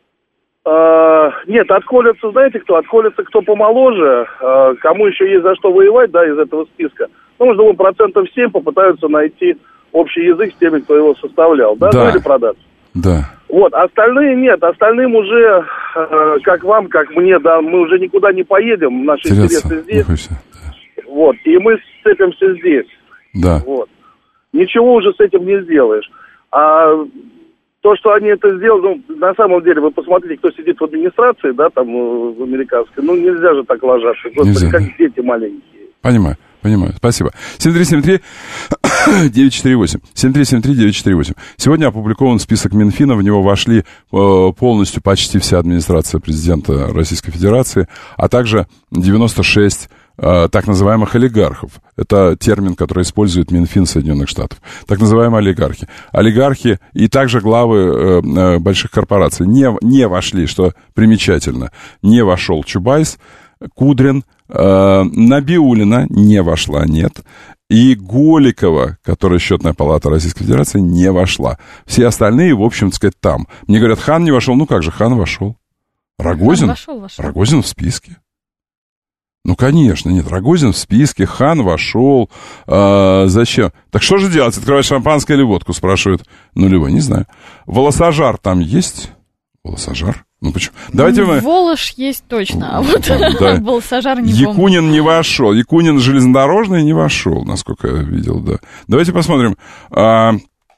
А, нет, отколется, знаете кто? Отколется кто помоложе, а, кому еще есть за что воевать, да, из этого списка. Ну, может, думаю, процентов семь попытаются найти общий язык с теми, кто его составлял, да, Да. ну, или продаться. Да. Вот, остальные нет, остальным уже, э, как вам, как мне, да, мы уже никуда не поедем, наши Теряться интересы не здесь. хочется. Вот, и мы сцепимся здесь. Да. Вот. Ничего уже с этим не сделаешь. А то, что они это сделали, ну, на самом деле, вы посмотрите, кто сидит в администрации, да, там, э, в американской, ну, нельзя же так ложаться, господи, Нельзя. как дети маленькие. Понимаю, понимаю. Спасибо. семь три семь три девять четыре восемь. семь три семь три девять четыре восемь. Сегодня опубликован список Минфина. В него вошли э, полностью почти вся администрация президента Российской Федерации, а также девяносто шесть э, так называемых олигархов. Это термин, который использует Минфин Соединенных Штатов. Так называемые олигархи. Олигархи и также главы э, э, больших корпораций не, не вошли, что примечательно. Не вошел Чубайс, Кудрин, э, Набиуллина не вошла, нет. И Голикова, которая счетная палата Российской Федерации, не вошла. Все остальные, в общем, так сказать, там. Мне говорят, Хан не вошел. Ну как же, Хан вошел. Рогозин? Хан вошел, вошел. Рогозин в списке. Ну, конечно, нет, Рогозин в списке, Хан вошел. Э, зачем? Так что же делать? Открывать шампанское или водку, спрашивают нулевой, не знаю. Волосожар там есть? Волосожар? Ну, почему? Давайте мы... Волош есть точно, а вот Да. Волосожар не помню. Якунин не вошел. Якунин железнодорожный не вошел, насколько я видел, да. Давайте посмотрим. А,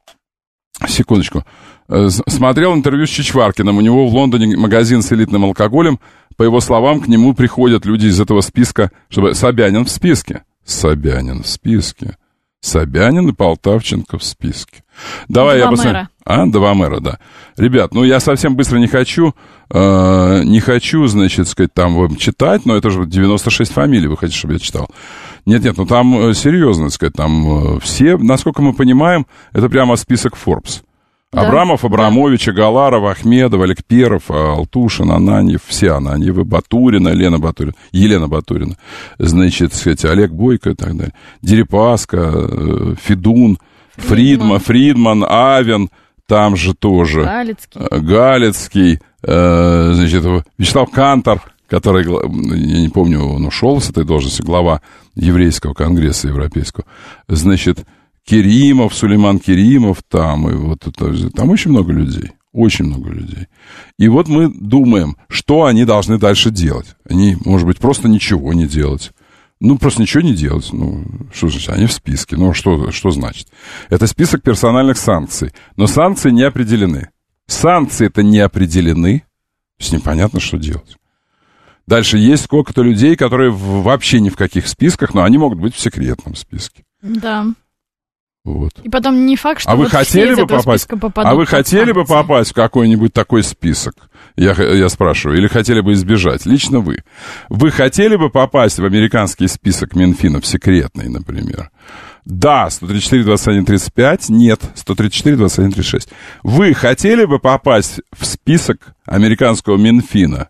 секундочку. Э, Смотрел интервью с Чичваркиным. У него в Лондоне магазин с элитным алкоголем. По его словам, к нему приходят люди из этого списка, чтобы... Собянин в списке. Собянин в списке. Собянин и Полтавченко в списке. Давай Два я посмотрю. мэра. А, два мэра, да. Ребят, ну я совсем быстро не хочу, э, не хочу, значит, сказать, там вам читать, но это же девяносто шесть фамилий, вы хотите, чтобы я читал? Нет-нет, ну там э, серьезно, так сказать, там э, все, насколько мы понимаем, это прямо список Forbes. Да. Абрамов, Абрамович, Агаларов, Ахмедов, Олег Перов, Алтушин, Ананьев, все Ананьевы, Батурина, Лена Батурина, Елена Батурина, значит, сказать, Олег Бойко и так далее. Дерипаска, Федун, Фридман, Фридман, Авен, там же тоже. Галицкий. Галицкий, э, значит, Вячеслав Кантор, который, я не помню, он ушел с этой должности, глава Еврейского конгресса европейского. Значит, Керимов, Сулейман Керимов, там, и вот это, там очень много людей, очень много людей. И вот мы думаем, что они должны дальше делать. Они, может быть, просто ничего не делать. Ну, просто ничего не делать. Ну, что значит? Они в списке. Ну, что, что значит? Это список персональных санкций. Но санкции не определены. Санкции-то не определены. То есть непонятно, что делать. Дальше есть сколько-то людей, которые вообще ни в каких списках, но они могут быть в секретном списке. Да. Вот. И потом не факт, что а вот вы хотели бы попасть, а вы хотели бы попасть в какой-нибудь такой список? Я, я спрашиваю, или хотели бы избежать? Лично вы. Вы хотели бы попасть в американский список Минфина, в секретный, например? Да, сто тридцать четыре двадцать один тридцать пять, нет, сто тридцать четыре двадцать один тридцать шесть. Вы хотели бы попасть в список американского Минфина?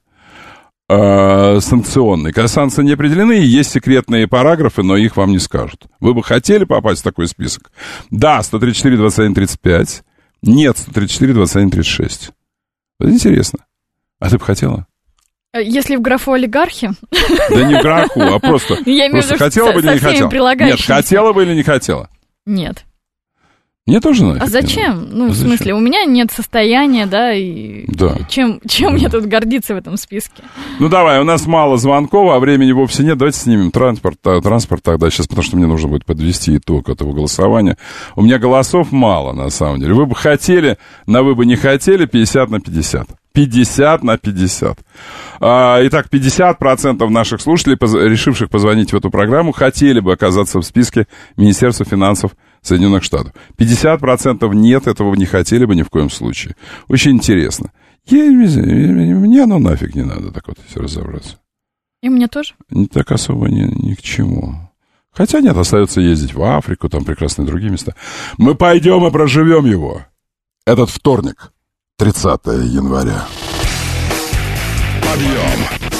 Санкционный. Когда санкции не определены, есть секретные параграфы, но их вам не скажут. Вы бы хотели попасть в такой список? Да, сто тридцать четыре двадцать один тридцать пять. Нет, сто тридцать четыре двадцать один тридцать шесть. Вот интересно. А ты бы хотела? Если в графу олигархи? Да не в графу, а просто, Я имею в виду, хотела бы или не хотела? Нет, хотела бы или не хотела? Нет. Мне тоже нафиг. А зачем? Ну, а в смысле, зачем? У меня нет состояния, да, и да. чем, чем да. мне тут гордиться в этом списке? Ну, давай, у нас мало звонков, а времени вовсе нет. Давайте снимем транспорт, транспорт тогда сейчас, потому что мне нужно будет подвести итог этого голосования. У меня голосов мало, на самом деле. Вы бы хотели, на вы бы не хотели, пятьдесят на пятьдесят. пятьдесят на пятьдесят. Итак, пятьдесят процентов наших слушателей, решивших позвонить в эту программу, хотели бы оказаться в списке Министерства финансов Соединенных Штатов. пятьдесят процентов нет, этого вы не хотели бы ни в коем случае. Очень интересно. Я, мне оно нафиг не надо, так вот, если разобраться. И мне тоже? Не так особо ни, ни к чему. Хотя нет, остается ездить в Африку, там прекрасные другие места. Мы пойдем и проживем его. Этот вторник, тридцатое января. Подъем!